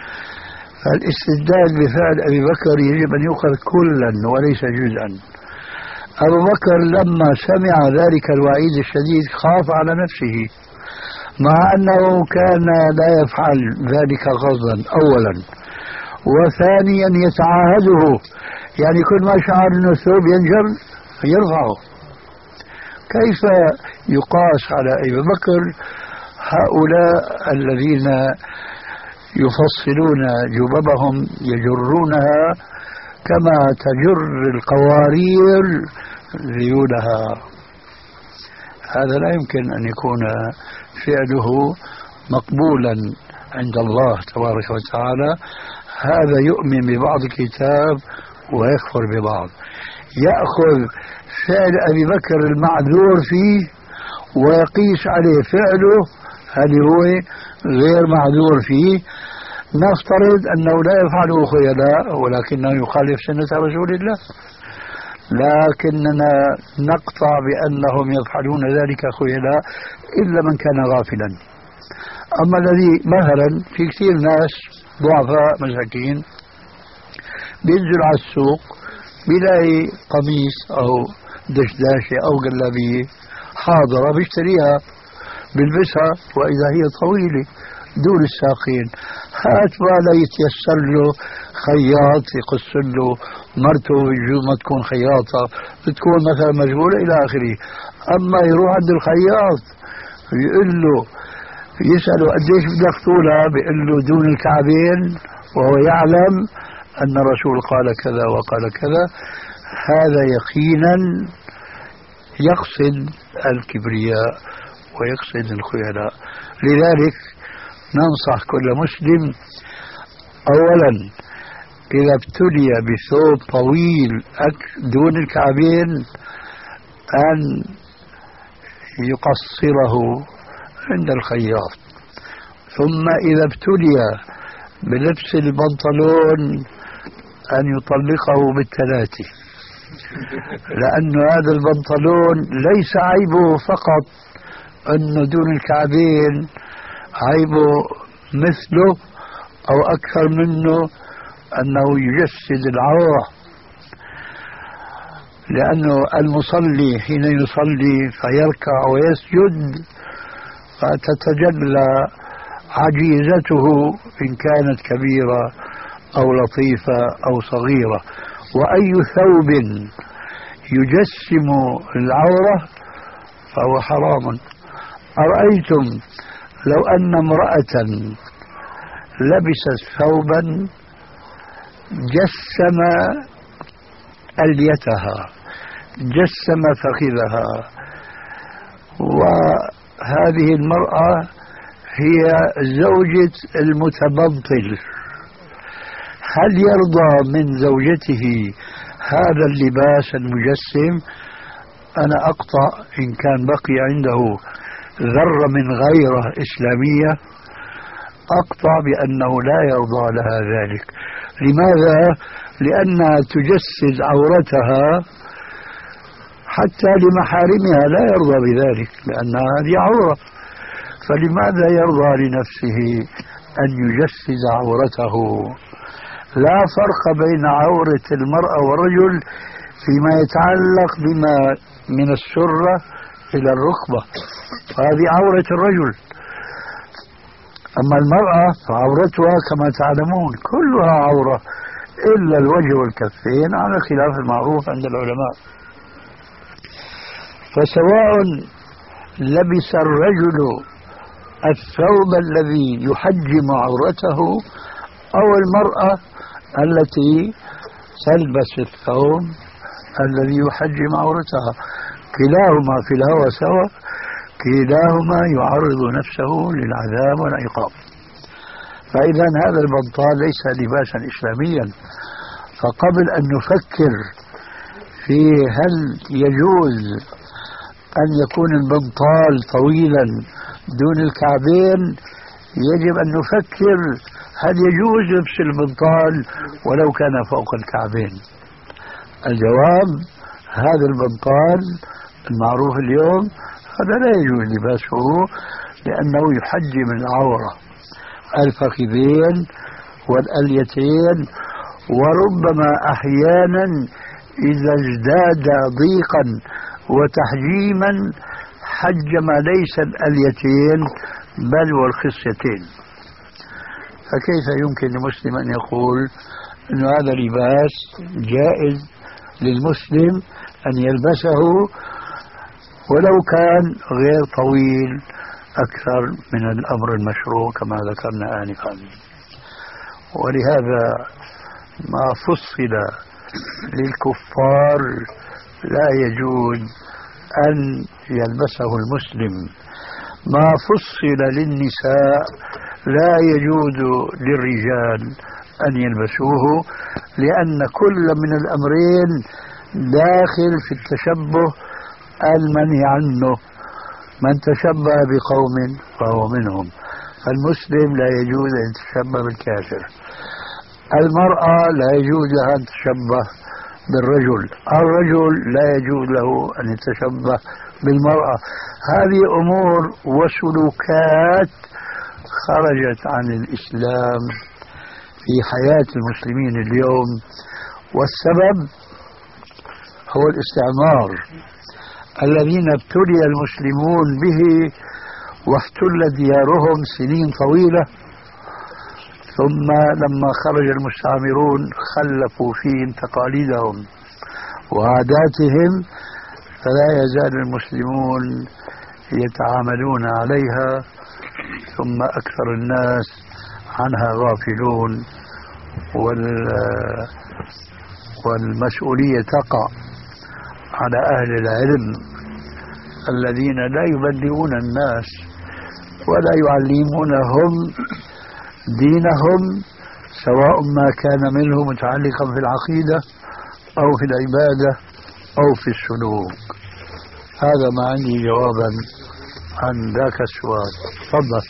فالاستدلال بفعل أبي بكر يجب أن يؤخذ كلا وليس جزءا. أبو بكر لما سمع ذلك الوعيد الشديد خاف على نفسه، مع أنه كان لا يفعل ذلك غضا أولا، وثانيا يتعاهده، يعني كل ما شعر أنه الثوب ينجر يرفعه. كيف يقاس على أبي بكر هؤلاء الذين يفصلون جببهم يجرونها كما تجر القوارير ذيولها؟ هذا لا يمكن أن يكون فعله مقبولا عند الله تبارك وتعالى. هذا يؤمن ببعض الكتاب ويكفر ببعض. يأخذ فعل أبي بكر المعذور فيه ويقيس عليه فعله هل هو غير معذور فيه. نفترض أنه لا يفعله خيلاء ولكنه يخالف سنة رسول الله، لكننا نقطع بأنهم يفعلون ذلك خيلاء إلا من كان غافلا. أما الذي مثلا في كثير ناس ضعفاء مساكين بينزل على السوق بيلاقي قميص أو دشداشة أو جلابية حاضرة بيشتريها بيلبسها وإذا هي طويلة دون الساقين. هات ما لا يتيسر له خياط يقص له مرته بجوز ما تكون خياطة بتكون مثلا مشغولة إلى آخره. أما يروح عند الخياط يقول له يسأله قديش بدك طولها بيقول له دون الكعبين وهو يعلم أن الرسول قال كذا وقال كذا، هذا يقينا يقصد الكبرياء ويقصد الخيلاء. لذلك ننصح كل مسلم أولا إذا ابتلي بثوب طويل دون الكعبين أن يقصره عند الخياط، ثم إذا ابتلي بلبس البنطلون أن يطلقه بالثلاثة، لأن هذا البنطلون ليس عيبه فقط أنه دون الكعبين، عيبه مثله أو أكثر منه أنه يجسد العورة، لأنه المصلي حين يصلي فيركع ويسجد فتتجلى عجيزته إن كانت كبيرة أو لطيفة أو صغيرة. وأي ثوب يجسم العورة فهو حرام. أرأيتم لو أن امرأة لبست ثوبا جسم أليتها جسم فخذها، وهذه المرأة هي زوجة المتبنطل، هل يرضى من زوجته هذا اللباس المجسم؟ أنا أقطع إن كان بقي عنده ذرة من غيرة إسلامية، أقطع بأنه لا يرضى لها ذلك. لماذا؟ لأنها تجسد عورتها حتى لمحارمها، لا يرضى بذلك لأن هذه عورة، فلماذا يرضى لنفسه أن يجسد عورته؟ لا فرق بين عورة المرأة والرجل فيما يتعلق بما من السرة إلى الركبة، هذه عورة الرجل. أما المرأة فعورتها كما تعلمون كلها عورة إلا الوجه والكفين على خلاف المعروف عند العلماء. فسواء لبس الرجل الثوب الذي يحجم عورته أو المرأة التي تلبس الثوب الذي يحجم عورتها، كلاهما في الهوى سوا، كلاهما يعرض نفسه للعذاب والعقاب. فإذا هذا البنطال ليس لباسا إسلاميا. فقبل أن نفكر في هل يجوز أن يكون البنطال طويلا دون الكعبين، يجب أن نفكر هل يجوز لبس البنطال ولو كان فوق الكعبين. الجواب هذا البنطال المعروف اليوم هذا لا يجوز لباسه لأنه يحجم العورة، الفخذين والأليتين، وربما أحيانا إذا ازداد ضيقا وتحجيما حجم ليس الأليتين بل والخصيتين. فكيف يمكن لمسلم أن يقول أن هذا لباس جائز للمسلم أن يلبسه ولو كان غير طويل أكثر من الأمر المشروع كما ذكرنا آنفا؟ ولهذا ما فصل للكفار لا يجوز أن يلبسه المسلم، ما فصل للنساء لا يجوز للرجال أن يلبسوه، لأن كل من الأمرين داخل في التشبه المنهي عنه. من تشبه بقوم فهو منهم، فالمسلم لا يجوز أن يتشبه بالكافر. المرأة لا يجوز لها أن تتشبه بالرجل، الرجل لا يجوز له أن يتشبه بالمرأة. هذه أمور وسلوكات خرجت عن الإسلام في حياة المسلمين اليوم، والسبب هو الاستعمار الذين ابتلي المسلمون به واحتل ديارهم سنين طويلة، ثم لما خرج المستعمرون خلفوا فيهم تقاليدهم وعاداتهم، فلا يزال المسلمون يتعاملون عليها، ثم أكثر الناس عنها غافلون، والمسؤولية تقع على أهل العلم الذين لا يبلغون الناس ولا يعلمونهم دينهم، سواء ما كان منه متعلقا في العقيدة أو في العبادة أو في السلوك. هذا ما عندي جوابا عن ذاك السؤال. تفضل.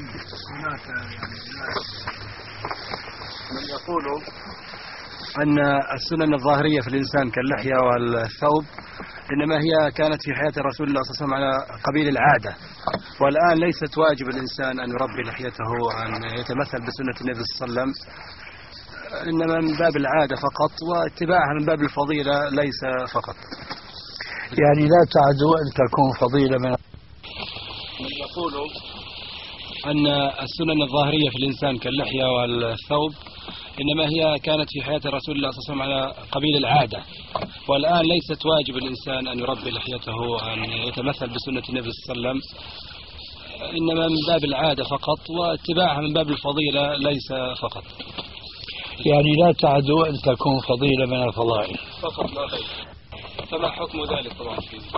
من يقول أن السنن الظاهرية في الإنسان كاللحية والثوب إنما هي كانت في حياة رسول الله صلى الله عليه وسلم على قبيل العادة، والآن ليست واجب الإنسان أن يربي لحيته وأن يتمثل بسنة النبي صلى الله عليه وسلم، إنما من باب العادة فقط، واتباعها من باب الفضيلة ليس فقط. يعني لا تعدو أن تكون فضيلة من من يقول أن السنن الظاهرية في الإنسان كاللحية والثوب إنما هي كانت في حياة رسول الله صلى الله عليه وسلم على قبيل العادة، والآن ليست واجب الإنسان أن يربي لحيته وأن يتمثل بسنة النبي صلى الله عليه وسلم، إنما من باب العادة فقط، واتباعها من باب الفضيلة ليس فقط. يعني لا تعدو أن تكون فضيلة من الفضائل فقط لا غير. فما حكم ذلك طبعا؟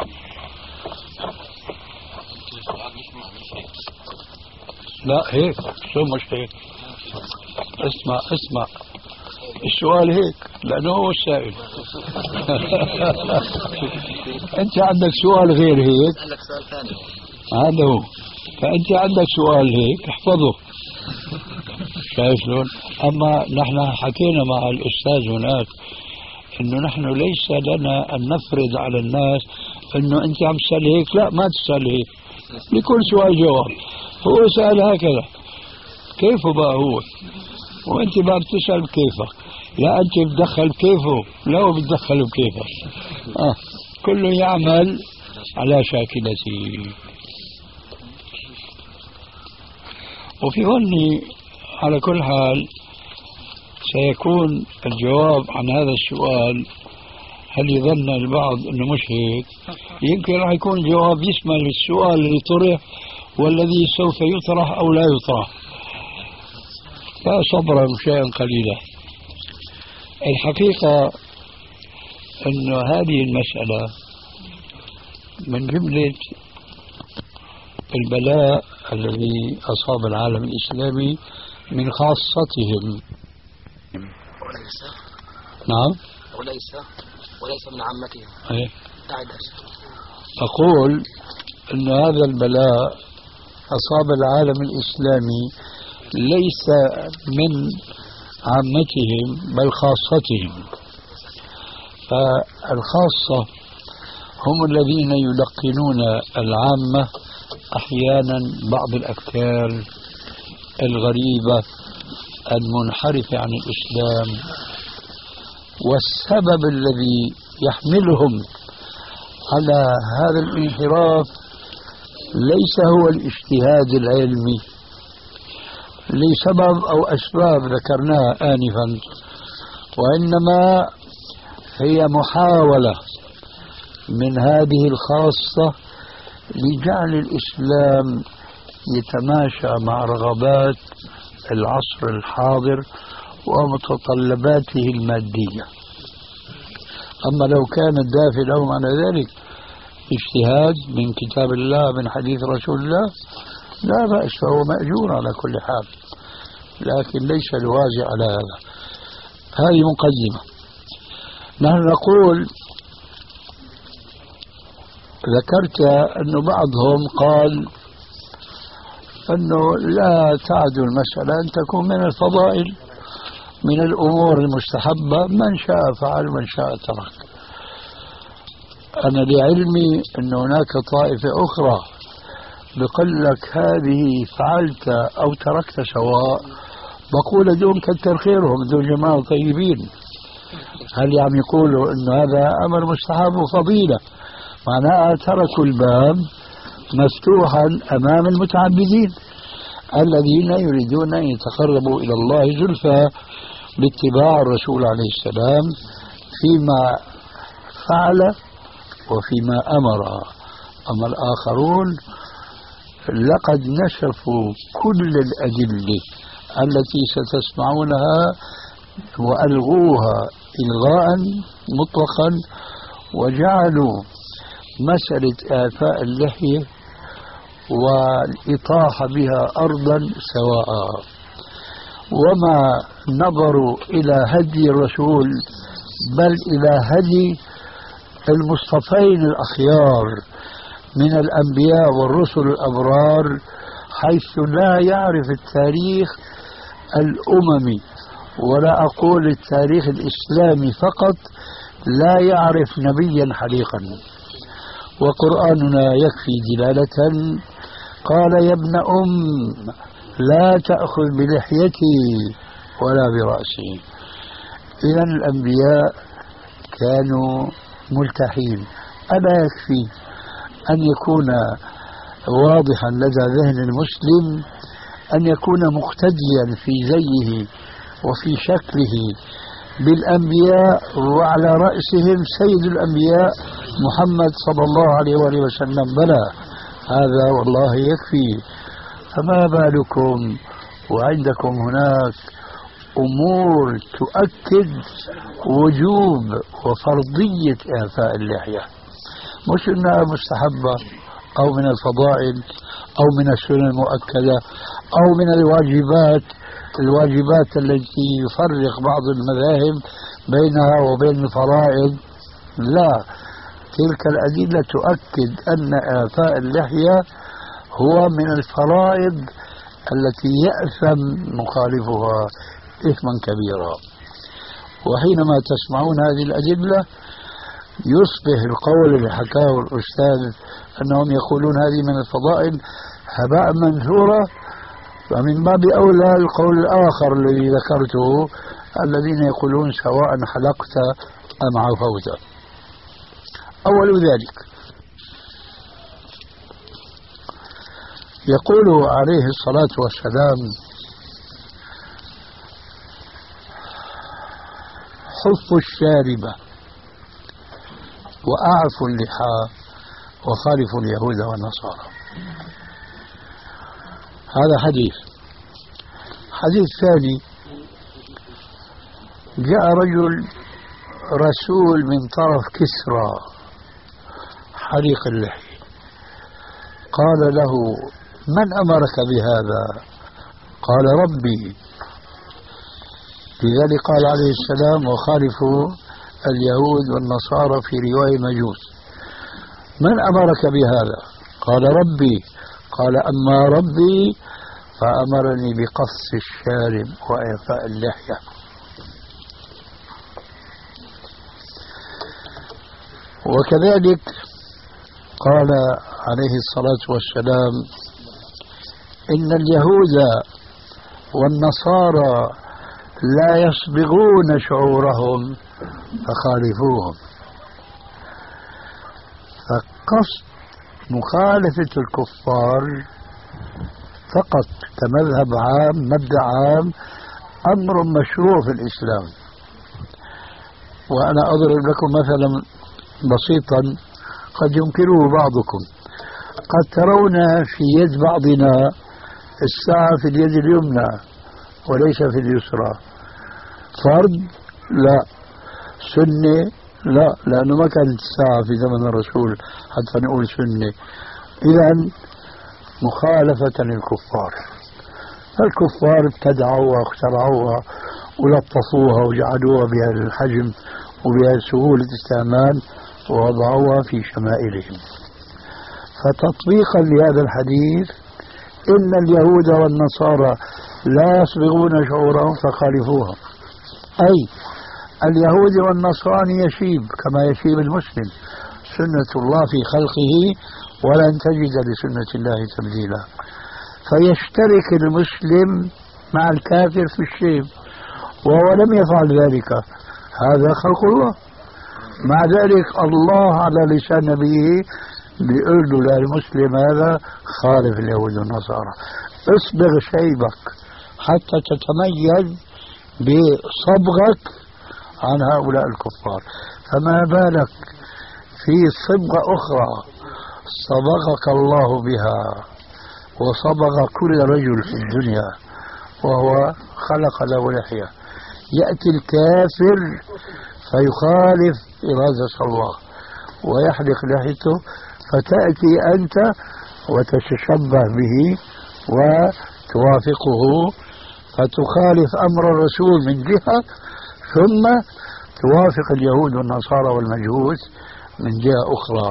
لا هيك شو مش هيك؟ اسمع اسمع السؤال هيك لأنه هو السائل. أنت عندك سؤال غير هيك؟ عندك سؤال ثاني. هذا هو. فأنت عندك سؤال هيك احفظه. شايف شلون؟ أما نحن حكينا مع الأستاذ هناك إنه نحن ليس لنا أن نفرض على الناس إنه أنت عم تسأل هيك، لا ما تسأل هيك، لكل سؤال جواب. هو سأل هكذا، كيفه بقى هو؟ وأنت بقى بتسأل كيفك، لا أنت بتدخل بكيفه، لا هو بتدخل بكيفك. آه. كله يعمل على شاكلته. وفي هون على كل حال سيكون الجواب عن هذا السؤال، هل يظن البعض انه مش هيك؟ يمكن راح يكون الجواب يشمل السؤال اللي طرح والذي سوف يطرح او لا يطرح. فصبرا شيئا قليلا. الحقيقة انه هذه المسألة من جملة البلاء الذي اصاب العالم الاسلامي من خاصتهم. وليس نعم وليس وليس من عامتهم. ايه أعد. أقول أن هذا البلاء أصاب العالم الإسلامي ليس من عامتهم بل خاصتهم. فالخاصة هم الذين يلقنون العامة أحيانا بعض الأفكار الغريبة المنحرفة عن الإسلام، والسبب الذي يحملهم على هذا الانحراف ليس هو الاجتهاد العلمي لسبب أو أسباب ذكرناها آنفا، وإنما هي محاولة من هذه الخاصة لجعل الإسلام يتماشى مع رغبات العصر الحاضر ومتطلباته المادية. أما لو كان الدافع لهم على ذلك اجتهاد من كتاب الله من حديث رسول الله لا بأس، فهو مأجور على كل حال، لكن ليس الواجب على هذا. هذه مقدمة. نحن نقول ذكرت أن بعضهم قال أنه لا تعدو المسألة أن تكون من الفضائل من الأمور المستحبة، من شاء فعل من شاء ترك. أنا لعلمي أن هناك طائفة أخرى بقول لك هذه فعلت أو تركت سواء، بقول دون كتر خيرهم، دون جماعة طيبين. هل عم يقولوا أن هذا أمر مستحب وفضيلة؟ معناها تركوا الباب مفتوحا أمام المتعبدين. الذين يريدون أن يتقربوا إلى الله زلفى باتباع الرسول عليه السلام فيما فعل وفيما أمر. أما الآخرون لقد نشفوا كل الأدلة التي ستسمعونها وألغوها إلغاء مطلقا، وجعلوا مسألة إعفاء اللحية والإطاحة بها أرضا سواء، وما نظروا إلى هدي الرسول بل إلى هدي المصطفين الأخيار من الأنبياء والرسل الأبرار، حيث لا يعرف التاريخ الأممي ولا أقول التاريخ الإسلامي فقط، لا يعرف نبيا حليقا. وقرآننا يكفي دلالة. قال يا ابن أم لا تأخذ بلحيتي ولا برأسي. إذن الأنبياء كانوا ملتحين. ألا يكفي أن يكون واضحا لدى ذهن المسلم أن يكون مقتديا في زيه وفي شكله بالأنبياء، وعلى رأسهم سيد الأنبياء محمد صلى الله عليه وآله وسلم؟ بلى، هذا والله يكفي. فما بالكم وعندكم هناك أمور تؤكد وجوب وفرضية إعفاء اللحية، مش إنها مستحبة أو من الفضائل أو من السنن المؤكدة أو من الواجبات الواجبات التي يفرق بعض المذاهب بينها وبين الفرائض. لا، تلك الأدلة تؤكد أن إعفاء اللحية هو من الفرائض التي يأثم مخالفها إثما كبيرا. وحينما تسمعون هذه الأدلة يصبح القول اللي حكاه الأستاذ أنهم يقولون هذه من الفضائل هباء منثورا، ومن باب أولى القول الآخر الذي ذكرته الذين يقولون سواء حلقت أم عفوت. أول ذلك يقول عليه الصلاة والسلام حفوا الشاربة وأعفوا اللحى وخالفوا اليهود والنصارى. هذا حديث. حديث ثاني، جاء رجل رسول من طرف كسرى حريق اللحية، قال له من أمرك بهذا؟ قال ربي. لذلك قال عليه السلام وخالفوا اليهود والنصارى في رواية مجوس. من أمرك بهذا؟ قال ربي. قال أما ربي فأمرني بقص الشارب وإعفاء اللحية. وكذلك قال عليه الصلاة والسلام إن اليهود والنصارى لا يصبغون شعورهم فخالفوهم. فقصد مخالفة الكفار فقط كمذهب عام مبدأ عام أمر مشروع في الإسلام. وأنا أضرب لكم مثلا بسيطا قد ينكره بعضكم. قد ترون في يد بعضنا الساعة في اليد اليمنى وليس في اليسرى. فرض؟ لا. سنة؟ لا، لأنه ما كانت الساعة في زمن الرسول حتى نقول سنة. إذن مخالفة للكفار. الكفار ابتدعوها واخترعوها ولطفوها وجعلوها بهذا الحجم وبهذه سهولة استعمال ووضعوها في شمائلهم. فتطبيقا لهذا الحديث إن اليهود والنصارى لا يصبغون شعورهم فخالفوها، أي اليهود والنصراني يشيب كما يشيب المسلم، سنة الله في خلقه ولن تجد لسنة الله تبديلا. فيشترك المسلم مع الكافر في الشيب وهو لم يفعل ذلك، هذا خلق الله. مع ذلك الله على لسان نبيه بيقول له للمسلم هذا خالف اليهود والنصارى. اصبغ شيبك حتى تتميز بصبغك عن هؤلاء الكفار. فما بالك في صبغة أخرى صبغك الله بها وصبغ كل رجل في الدنيا، وهو خلق له لحية. يأتي الكافر فيخالف إرادة الله ويحلق لحيته، فتأتي أنت وتتشبه به وتوافقه، فتخالف أمر الرسول من جهة، ثم توافق اليهود والنصارى والمجوس من جهة أخرى.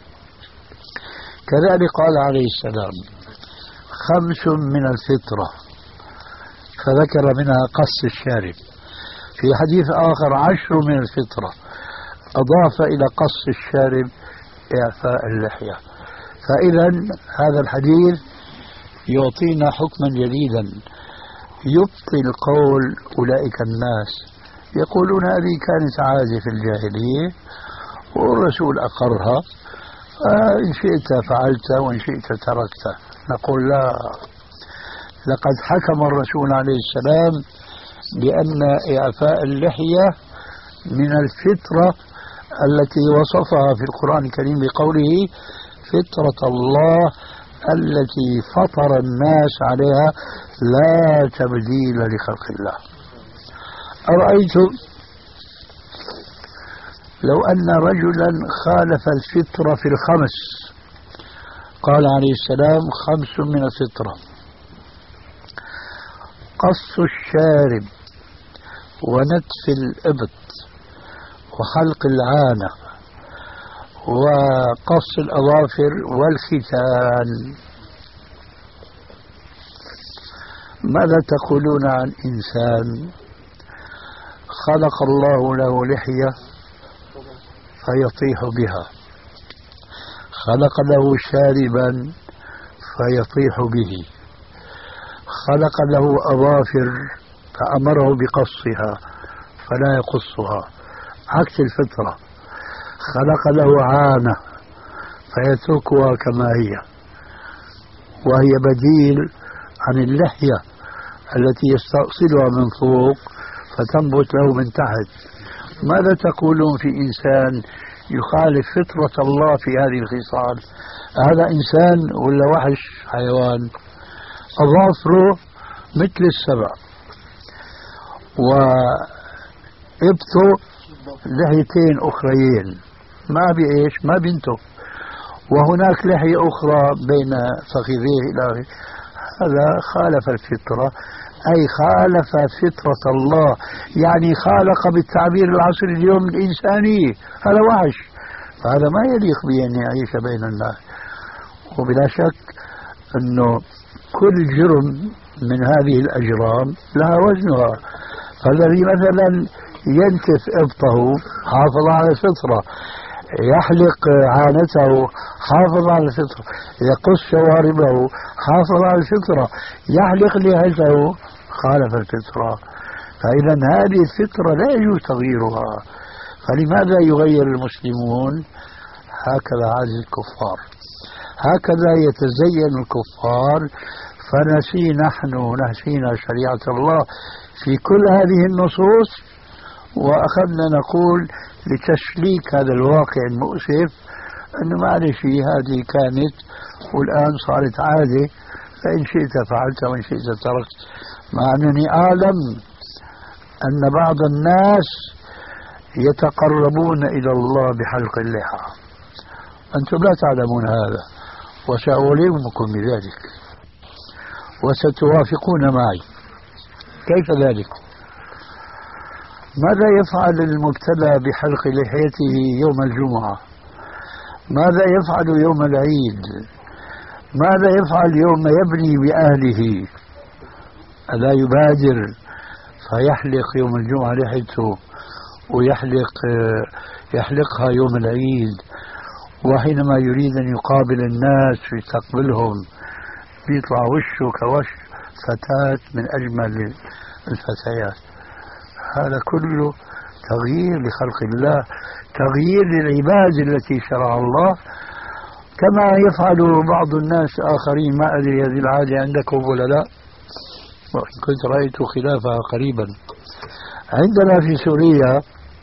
كذلك قال عليه السلام: خمس من الفطرة، فذكر منها قص الشارب. في حديث آخر: عشر من الفطرة، أضاف إلى قص الشارب إعفاء اللحية. فإذا هذا الحديث يعطينا حكما جديدا يبطل قول أولئك الناس يقولون هذه كانت عادة في الجاهلية والرسول أقرها، إن شئت فعلت وإن شئت تركت. نقول لا، لقد حكم الرسول عليه السلام بأن إعفاء اللحية من الفطرة التي وصفها في القرآن الكريم بقوله: فطرة الله التي فطر الناس عليها لا تبديل لخلق الله. أرأيتم لو أن رجلا خالف الفطرة في الخمس؟ قال عليه السلام: خمس من الفطرة: قص الشارب ونتف الإبط وحلق العانة وقص الأظافر والختان. ماذا تقولون عن إنسان خلق الله له لحية فيطيح بها، خلق له شاربا فيطيح به، خلق له أظافر فأمره بقصها فلا يقصها عكس الفطرة، خلق له عانة فيتركها كما هي وهي بديل عن اللحية التي يستأصلها من فوق فتنبت له من تحت. ماذا تقولون في إنسان يخالف فطرة الله في هذه الخصال؟ هذا إنسان ولا وحش حيوان؟ أظافره مثل السبع وإبطه لحيتين أخريين، ما بإيش ما بنته، وهناك لحية أخرى بين فخذيه إلى آخره. هذا خالف الفطرة، أي خالف فطرة الله، يعني خالق بالتعبير العصري اليوم الإنسانية. هذا وحش، فهذا ما يليق به أن يعيش بين الناس. وبلا شك أنه كل جرم من هذه الأجرام لها وزنها. فالذي مثلا ينتف إبطه حافظ على الفطرة، يحلق عانته حافظ على الفطرة، يقص شواربه حافظ على الفطرة، يحلق لحيته خالف الفطرة. فإذا هذه الفطرة لا يجوز تغييرها. فلماذا يغير المسلمون؟ هكذا عادة الكفار، هكذا يتزين الكفار. فنسي نحن نسينا شريعة الله في كل هذه النصوص، وأخذنا نقول لتسليك هذا الواقع المؤسف أنه معلش هذه كانت والآن صارت عادة، فإن شئت فعلت وإن شئت تركت. مع أنني أعلم أن بعض الناس يتقربون إلى الله بحلق اللحى، أنتم لا تعلمون هذا وسأعلمكم بذلك وستوافقون معي. كيف ذلك؟ ماذا يفعل المبتلى بحلق لحيته يوم الجمعة؟ ماذا يفعل يوم العيد؟ ماذا يفعل يوم يبني بأهله؟ ألا يبادر فيحلق يوم الجمعة لحيته ويحلق يحلقها يوم العيد؟ وحينما يريد أن يقابل الناس ويستقبلهم بيطلع وشه كوش فتاة من أجمل الفتيات. هذا كله تغيير لخلق الله، تغيير للعبادة التي شرع الله. كما يفعل بعض الناس آخرين. ما أدري هذه العادة عندكم ولا لا، وإن كنت رأيت خلافها قريبا. عندنا في سوريا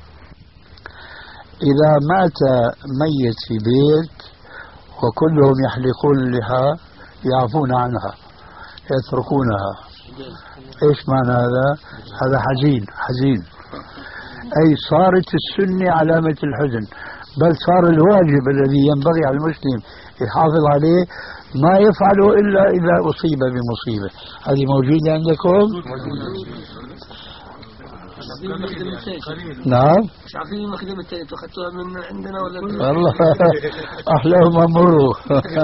إذا مات ميت في بيت وكلهم يحلقون اللحى يعفون عنها يتركونها. إيش معنى هذا؟ هذا حزين حزين، أي صارت السنة علامة الحزن، بل صار الواجب الذي ينبغي على المسلم يحافظ عليه ما يفعله إلا إذا أصيب بمصيبة. هذه موجودة عندكم؟ نعم. مش عارفين المخدمة الثانية أخذتوها من عندنا ولا؟ والله أحلاهم أمره.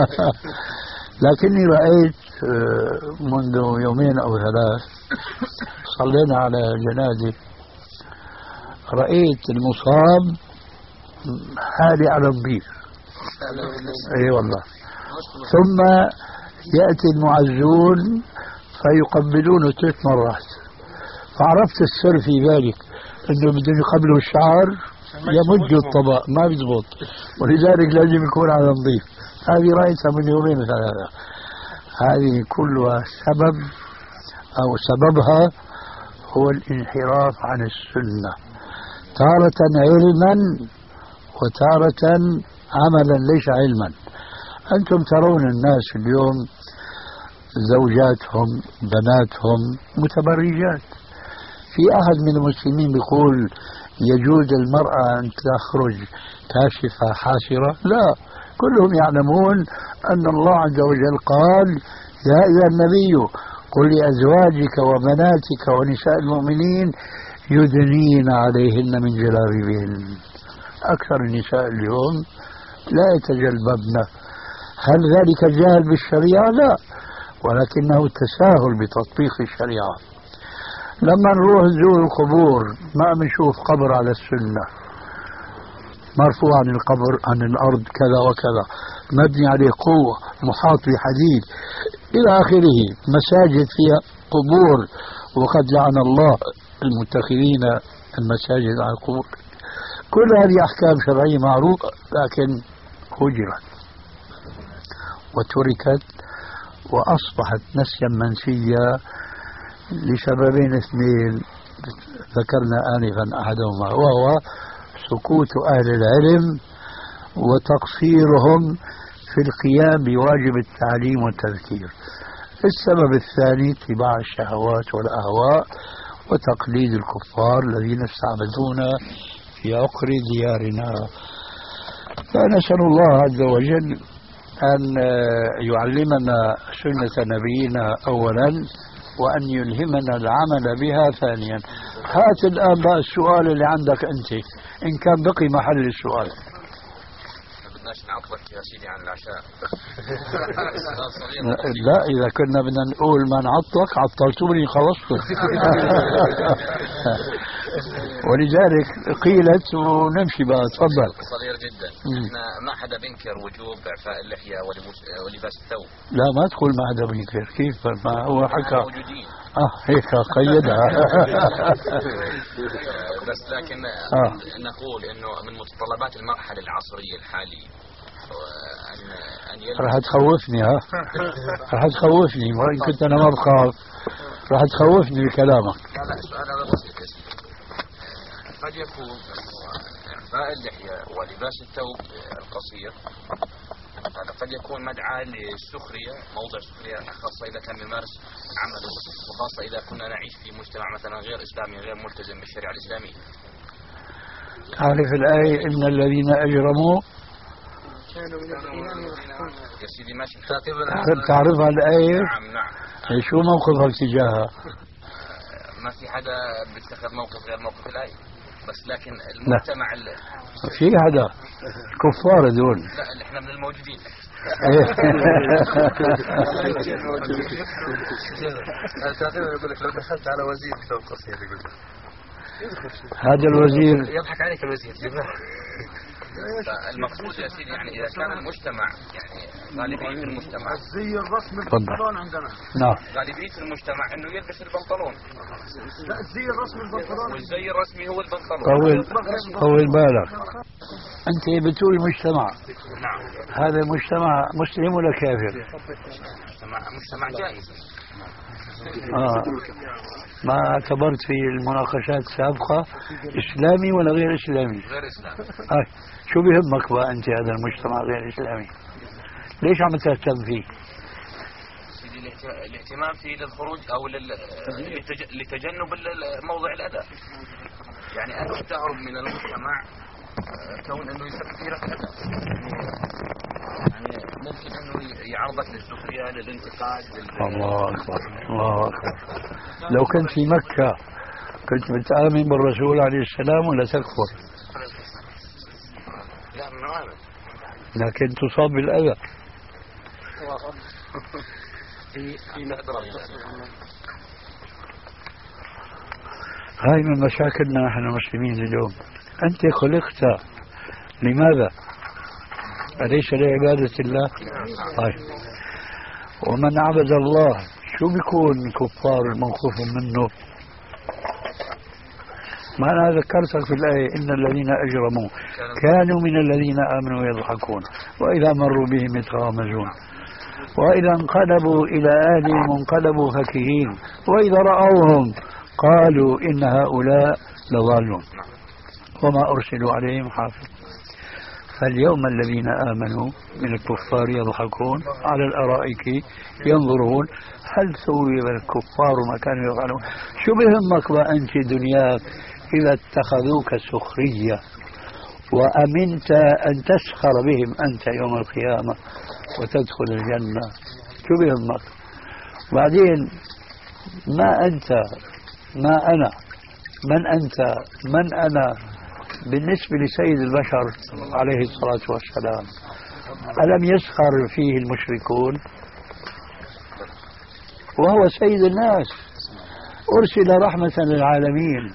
لكني رأيت منذ يومين أو ثلاث صلينا على جنازة، رأيت المصاب حالي على نظيف. اي والله. ثم يأتي المعزون فيقبلونه ثلاث مرات، فعرفت السر في ذلك انه بدهم يقبلوا الشعر يمجوا الطبق ما بيزبط، ولذلك لازم يكون على نظيف. هذه رأيتها من يومين ثلاثة. هذه كلها سبب او سببها هو الانحراف عن السنة، تارة علما وتارة عملا ليس علما. أنتم ترون الناس اليوم زوجاتهم بناتهم متبرجات. في أحد من المسلمين بيقول يجوز المرأة أن تخرج كاشفة حاسرة؟ لا، كلهم يعلمون أن الله عز وجل قال يا أيها النبي قل لأزواجك وبناتك ونساء المؤمنين يدنين عليهن من جلابيبهن. أكثر النساء اليوم لا يتجلببن. هل ذلك جهل بالشريعة؟ لا، ولكنه تساهل بتطبيق الشريعة. لما نروح نزور القبور ما بنشوف قبر على السنة مرفوع عن القبر عن الأرض كذا وكذا، مبني عليه قوة، محاط بحديد إلى آخره. مساجد فيها قبور، وقد لعن الله المتخذين المساجد على القبور. كل هذه أحكام شرعية معروفة، لكن هجرت وتركت وأصبحت نسيا منسيا لسببين اثنين ذكرنا آنفا أحدهما، وهو سكوت أهل العلم وتقصيرهم في القيام بواجب التعليم والتذكير. السبب الثاني اتباع الشهوات والأهواء وتقليد الكفار الذين استعبدونا في عقر ديارنا. فنسأل الله عز وجل أن يعلمنا سنة نبينا أولا، وأن يلهمنا العمل بها ثانيا. هات الآن بقى السؤال اللي عندك أنت، إن كان بقي محل السؤال. بدناش نعطلك يا سيدي عن العشاء. لا، إذا كنا بدنا نقول ما نعطلك عطلتوني خلصت. ولذلك قيلت ونمشي بقى. تفضل. صغير جدا. احنا ما حدا بينكر وجوب اعفاء اللحية ولباس الثوب. لا، ما تقول ما حدا بينكر. كيف؟ ما هو حكى اه هيك قيدها. بس لكن آه. نقول انه من متطلبات المرحلة العصرية الحالية ان ان راح تخوفني. ها راح تخوفني، وإن كنت انا ما بخاف راح تخوفني بكلامك. لا لا، السؤال هذا بسيط يا سيدي. قد يكون إعفاء اللحية ولباس الثوب القصير هذا قد يكون مدعاة للسخرية، موضع سخرية، خاصة إذا كان يمارس عمله، وخاصة إذا كنا نعيش في مجتمع مثلا غير إسلامي غير ملتزم بالشريعة الإسلامية. تعرف الآية إن الذين أجرموا يا سيدي ماشي. تعرفها الآية؟ نعم نعم. شو موقفك تجاهها؟ ما في حدا بيتخذ موقف غير موقف الآية، بس لكن المجتمع ال... في حدا كفار دول. لا، اللي احنا من الموجودين. تقريبا يقول لك لو دخلت على وزير ثوب قصير يقول هذا الوزير يضحك عليك الوزير. المقصود يا سيدي يعني إذا كان المجتمع يعني غالبية المجتمع الزي الرسمي البنطلون عندنا. نعم. غالبية المجتمع إنه يلبس البنطلون. لا، الزي الرسمي البنطلون. والزي الرسمي هو البنطلون. طول طول بالك. أنت بتقول المجتمع. نعم. هذا مجتمع مسلم ولا كافر؟ مجتمع مجتمع جائز. آه. ما اعتبرت في المناقشات السابقة إسلامي ولا غير إسلامي؟ غير إسلامي. آه. شو بيهمك بقى أنت هذا المجتمع غير إسلامي؟ ليش عم تهتم فيه؟ الاهتمام فيه للخروج أو لتجنب موضع الأذى. يعني أنت تهرب من المجتمع كون أنه يسبب فيه الأذى. يعني ممكن أنه يعرضك للسخرية للانتقاد لل... الله أكبر الله أكبر. لو كنت في مكة كنت بتآمن بالرسول عليه السلام ولا تكفر؟ لا من آمن. لكن تصاب بالأذى. هاي من مشاكلنا نحن المسلمين اليوم. أنت خلقت لماذا؟ أليس لعبادة الله؟ طيب ومن عبد الله شو بيكون كفار الموقوف منه؟ ما أنا ذكرتك في الآية إن الذين أجرموا كانوا من الذين آمنوا يضحكون وإذا مروا بهم يتغامزون وإذا انقلبوا إلى أهلهم انقلبوا فكهين وإذا رأوهم قالوا إن هؤلاء لضالون وما أرسلوا عليهم حافظ. فاليوم الذين آمنوا من الكفار يضحكون على الأرائك ينظرون هل ثوب الكفار ما كانوا يفعلون. شو بهمك وأنت دنياك إذا اتخذوك سخرية وأمنت أن تسخر بهم أنت يوم القيامة وتدخل الجنة؟ شو بهمك؟ بعدين ما أنت ما أنا من أنت من أنا بالنسبة لسيد البشر عليه الصلاة والسلام؟ ألم يسخر فيه المشركون وهو سيد الناس أرسل رحمة للعالمين؟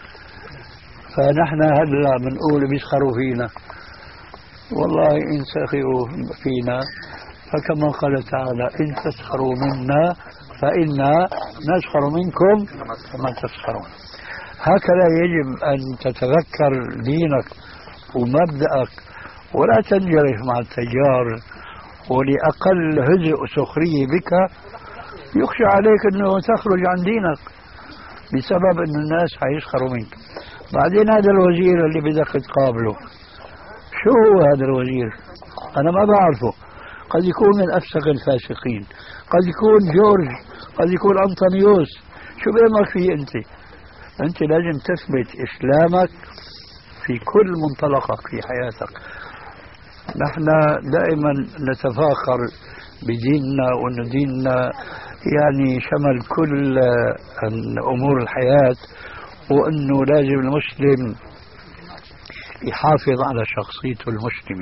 فنحن هلا بنقول بيسخروا فينا. والله إن سخروا فينا فكما قال تعالى إن تسخروا منا فإنا نسخر منكم كما تسخرون. هكذا يجب أن تتذكر دينك ومبدأك ولا تنجرف مع التجار، ولأقل هزء سخرية بك يخشى عليك أنه تخرج عن دينك بسبب أن الناس حيسخروا منك. بعدين هذا الوزير اللي بدك تقابله شو هو هذا الوزير؟ أنا ما بعرفه. قد يكون من أفسق الفاسقين، قد يكون جورج، قد يكون أنطونيوس. شو بيهمك فيه أنت؟ أنت لازم تثبت إسلامك في كل منطلقك في حياتك. نحن دائما نتفاخر بديننا وأن ديننا يعني شمل كل أمور الحياة، وأنه لازم المسلم يحافظ على شخصيته المسلمة.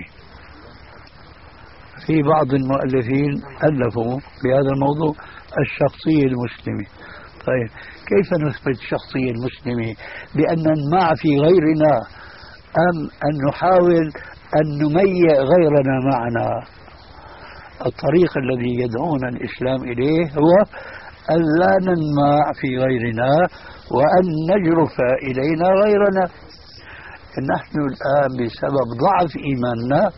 في بعض المؤلفين ألفوا بهذا الموضوع الشخصية المسلمة. طيب كيف نثبت الشخصية المسلمة؟ بأن نمع في غيرنا أم أن نحاول أن نميع غيرنا معنا؟ الطريق الذي يدعونا الإسلام إليه هو أن لا ننمع في غيرنا وأن نجرف إلينا غيرنا. نحن الآن بسبب ضعف إيماننا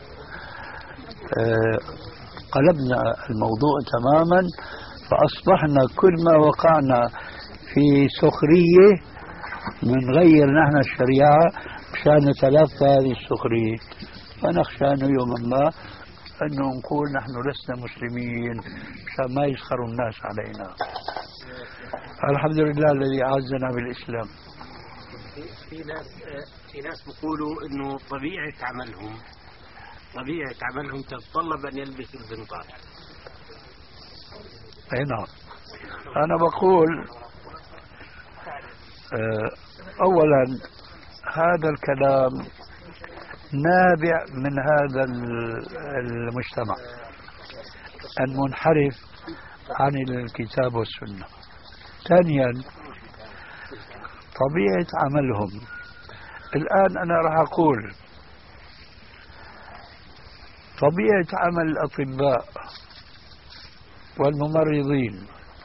قلبنا الموضوع تماما، فأصبحنا كل ما وقعنا في سخرية بنغير نحن الشريعة مشان نتلافى هذه السخرية. فنخشى أنه يوما ما أنه نقول نحن لسنا مسلمين مشان ما يسخروا الناس علينا. الحمد لله الذي أعزنا بالإسلام. في ناس في ناس بيقولوا إنه طبيعة عملهم طبيعة عملهم تتطلب أن يلبسوا البنطال. أي نعم. أنا بقول أولا هذا الكلام نابع من هذا المجتمع المنحرف عن الكتاب والسنة. ثانيا طبيعة عملهم. الآن أنا راح أقول طبيعة عمل الأطباء والممرضين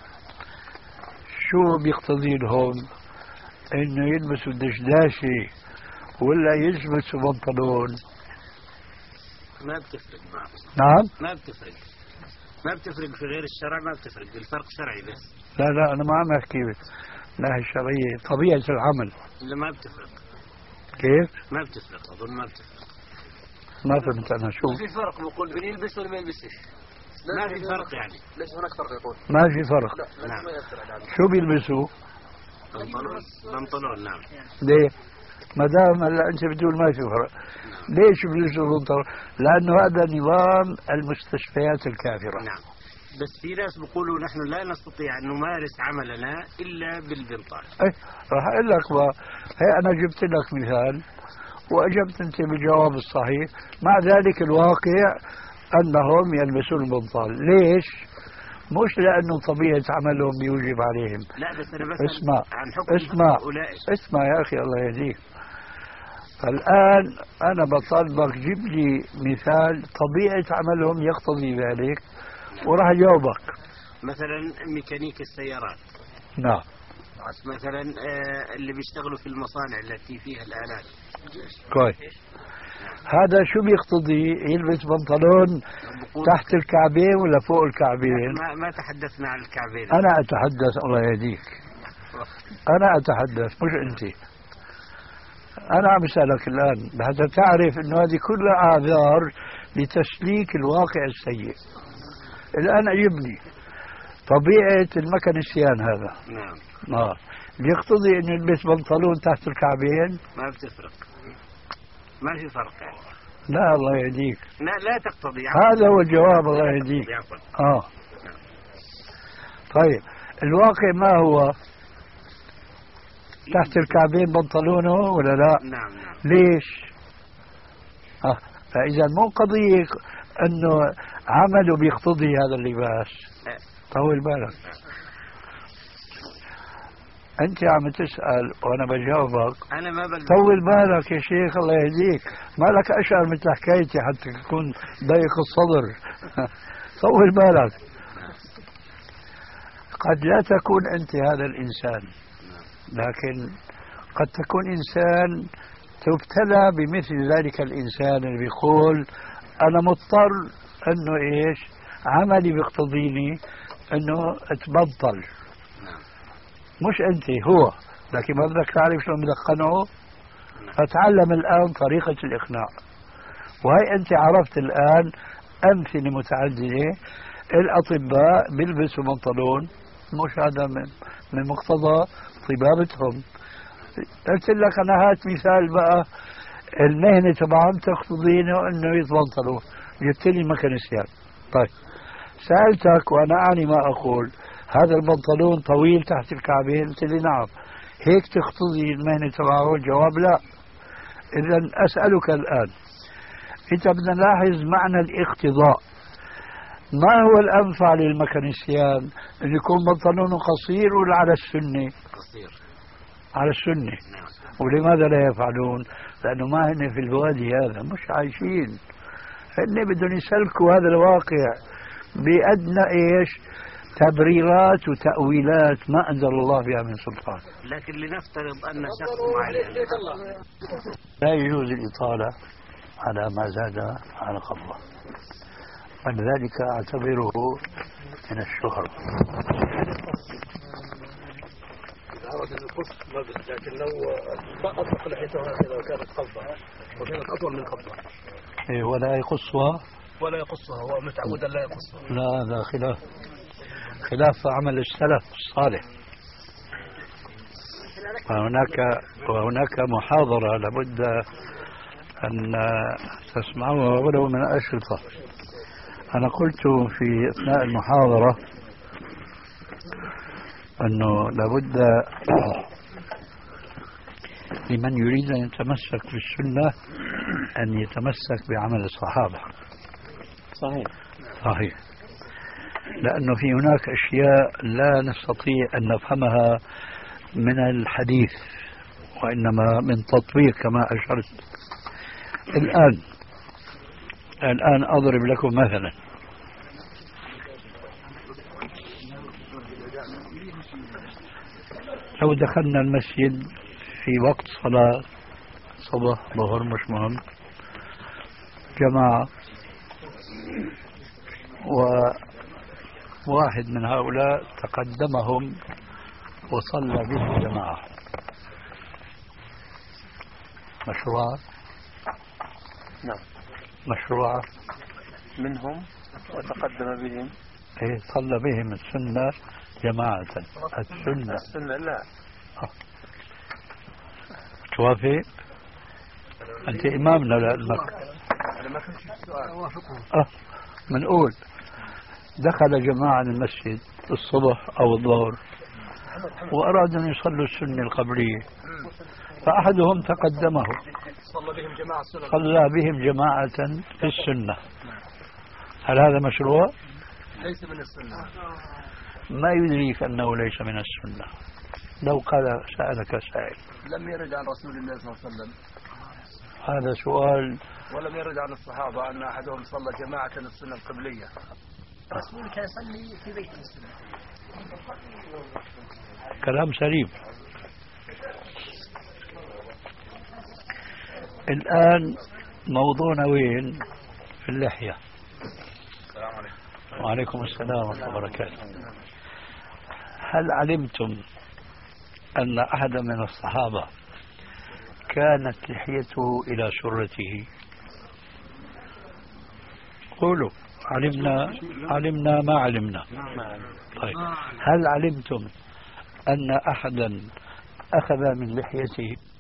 شو بيقتضي لهم؟ إنه يلبسوا دشداشة ولا يلبسوا بنطلون؟ ما بتفرق معه. نعم ما بتفرق ما بتفرق في غير الشرع، ما بتفرق، الفرق شرعي بس. لا لا أنا ما عم أحكي ناحية الشرعية، طبيعة العمل. لا ما بتفرق. كيف؟ ما بتفرق، أظن ما بتفرق. ما فهمت أنا شو. في فرق بقول بين يلبس ولا ما يلبسش. ما في فرق يعني. ليش هناك فرق يقول؟ ما في فرق. نعم. شو بيلبسوا؟ بنطلون. بنطلون نعم. ليه؟ ما دام هلا انت بتقول ما في فرق، ليش بيلبسوا بنطلون؟ لانه هذا نظام المستشفيات الكافره. نعم. بس في ناس بيقولوا نحن لا نستطيع ان نمارس عملنا الا بالبنطال. ايه راح اقول لك بقى، هي انا جبت لك مثال واجبت انت بالجواب الصحيح، مع ذلك الواقع انهم يلبسون البنطال، ليش؟ مش لانه طبيعه عملهم بيوجب عليهم. لا بس انا بس اسمع عن حكم اسمع أولئك. اسمع يا اخي الله يهديك. فالان انا بطالبك جيب لي مثال طبيعه عملهم يقتضي ذلك وراح اجاوبك. مثلا ميكانيك السيارات. نعم. مثلا آه اللي بيشتغلوا في المصانع التي فيها الآلات. كويس. هذا شو بيقتضي؟ يلبس بنطلون تحت الكعبين ولا فوق الكعبين؟ ما, ما تحدثنا عن الكعبين. أنا أتحدث الله يهديك، أنا أتحدث مش أنت. أنا عم أسألك الآن حتى تعرف أنه هذه كلها أعذار لتسليك الواقع السيء. الآن أجبني طبيعة الميكانيسيان هذا. نعم. آه بيقتضي أنه يلبس بنطلون تحت الكعبين؟ ما بتفرق، ما في فرق يعني. لا الله يهديك. لا لا تقتضي. هذا هو الجواب الله يهديك. اه طيب الواقع ما هو؟ تحت الكعبين بنطلونه ولا لا؟ نعم نعم. ليش؟ اه فاذا مو قضيه انه عمله بيقتضي هذا اللباس. طول بالك. أنت عم تسأل وأنا بجاوبك. أنا ما بل... طول بالك يا شيخ الله يهديك، ما لك أشعر مثل حكايتي حتى تكون ضيق الصدر. طول بالك. قد لا تكون أنت هذا الإنسان، لكن قد تكون إنسان تبتلى بمثل ذلك الإنسان اللي بيقول أنا مضطر أنه إيش عملي بيقتضيني أنه أتبطل. مش أنت، هو، لكن ما بدك تعرف شلون بدك تقنعه. فتعلم الآن طريقة الإقناع، وهي أنت عرفت الآن أمثلة متعددة. الأطباء بيلبسوا بنطلون، مش هذا من, من مقتضى طبابتهم. قلت لك أنا هات مثال بقى المهنة تبعهم تقتضينه أنه يتبنطلوا، جبت لي ميكانيسيان. طيب سألتك وأنا أعني ما أقول، هذا البنطلون طويل تحت الكعبين؟ قلت لي نعم. هيك تقتضي المهنة تبعه؟ الجواب لا. إذا أسألك الآن، أنت بدنا نلاحظ معنى الاقتضاء. ما هو الأنفع للميكانيسيان؟ أن يكون بنطلونه قصير ولا على السنة؟ قصير. على السنة. ولماذا لا يفعلون؟ لأنه ما هن في الوادي هذا، مش عايشين. هن بدهم يسلكوا هذا الواقع بأدنى إيش تبريرات وتأويلات ما أنزل الله بها من سلطان. لكن لنفترض أن شخص معين لا يجوز الإطالة على ما زاد على قبضه، ولذلك أعتبره من الشهرة. أراد أن يقص ملبس، لكن لو أطلق لحيته هكذا وكانت قبضة وكانت أطول من قبضة إيه ولا يقصها ولا يقصها، هو متعود لا يقصها. لا هذا خلاف خلاف عمل السلف الصالح. وهناك وهناك محاضرة لابد أن تسمعوها ولو من أشرطة. أنا قلت في أثناء المحاضرة أنه لابد لمن يريد أن يتمسك بالسنة أن يتمسك بعمل الصحابة. صحيح صحيح. لأنه في هناك أشياء لا نستطيع أن نفهمها من الحديث، وإنما من تطبيق كما أشرت. الآن الآن أضرب لكم مثلا. لو دخلنا المسجد في وقت صلاة صبح ظهر مش مهم، جماعة، وواحد من هؤلاء تقدمهم وصلى بهم جماعة. مشروع؟ نعم مشروع منهم وتقدم بهم. إيه صلى بهم السنة جماعة. السنة السنة لا. آه. توافق؟ أنت إمامنا لأنك آه. منقول دخل جماعة المسجد الصبح أو الظهر وأرادوا أن يصلوا السنة القبلية، فأحدهم تقدمه صلى بهم جماعة صلى بهم جماعة في السنة. هل هذا مشروع؟ ليس من السنة. ما يدريك أنه ليس من السنة. لو قال سألك سائل لم يرد عن رسول الله صلى الله عليه وسلم هذا سؤال، ولم يرد عن الصحابة أن أحدهم صلى جماعة السنة القبلية. رسولك يصلي في بيت السنة. كلام سليم. الآن موضوعنا وين؟ في اللحية. السلام عليكم. وعليكم السلام ورحمة الله وبركاته. هل علمتم أن أحد من الصحابة كانت لحيته إلى سرته؟ قولوا علمنا علمنا ما علمنا. طيب هل علمتم أن أحدا أخذ من لحيته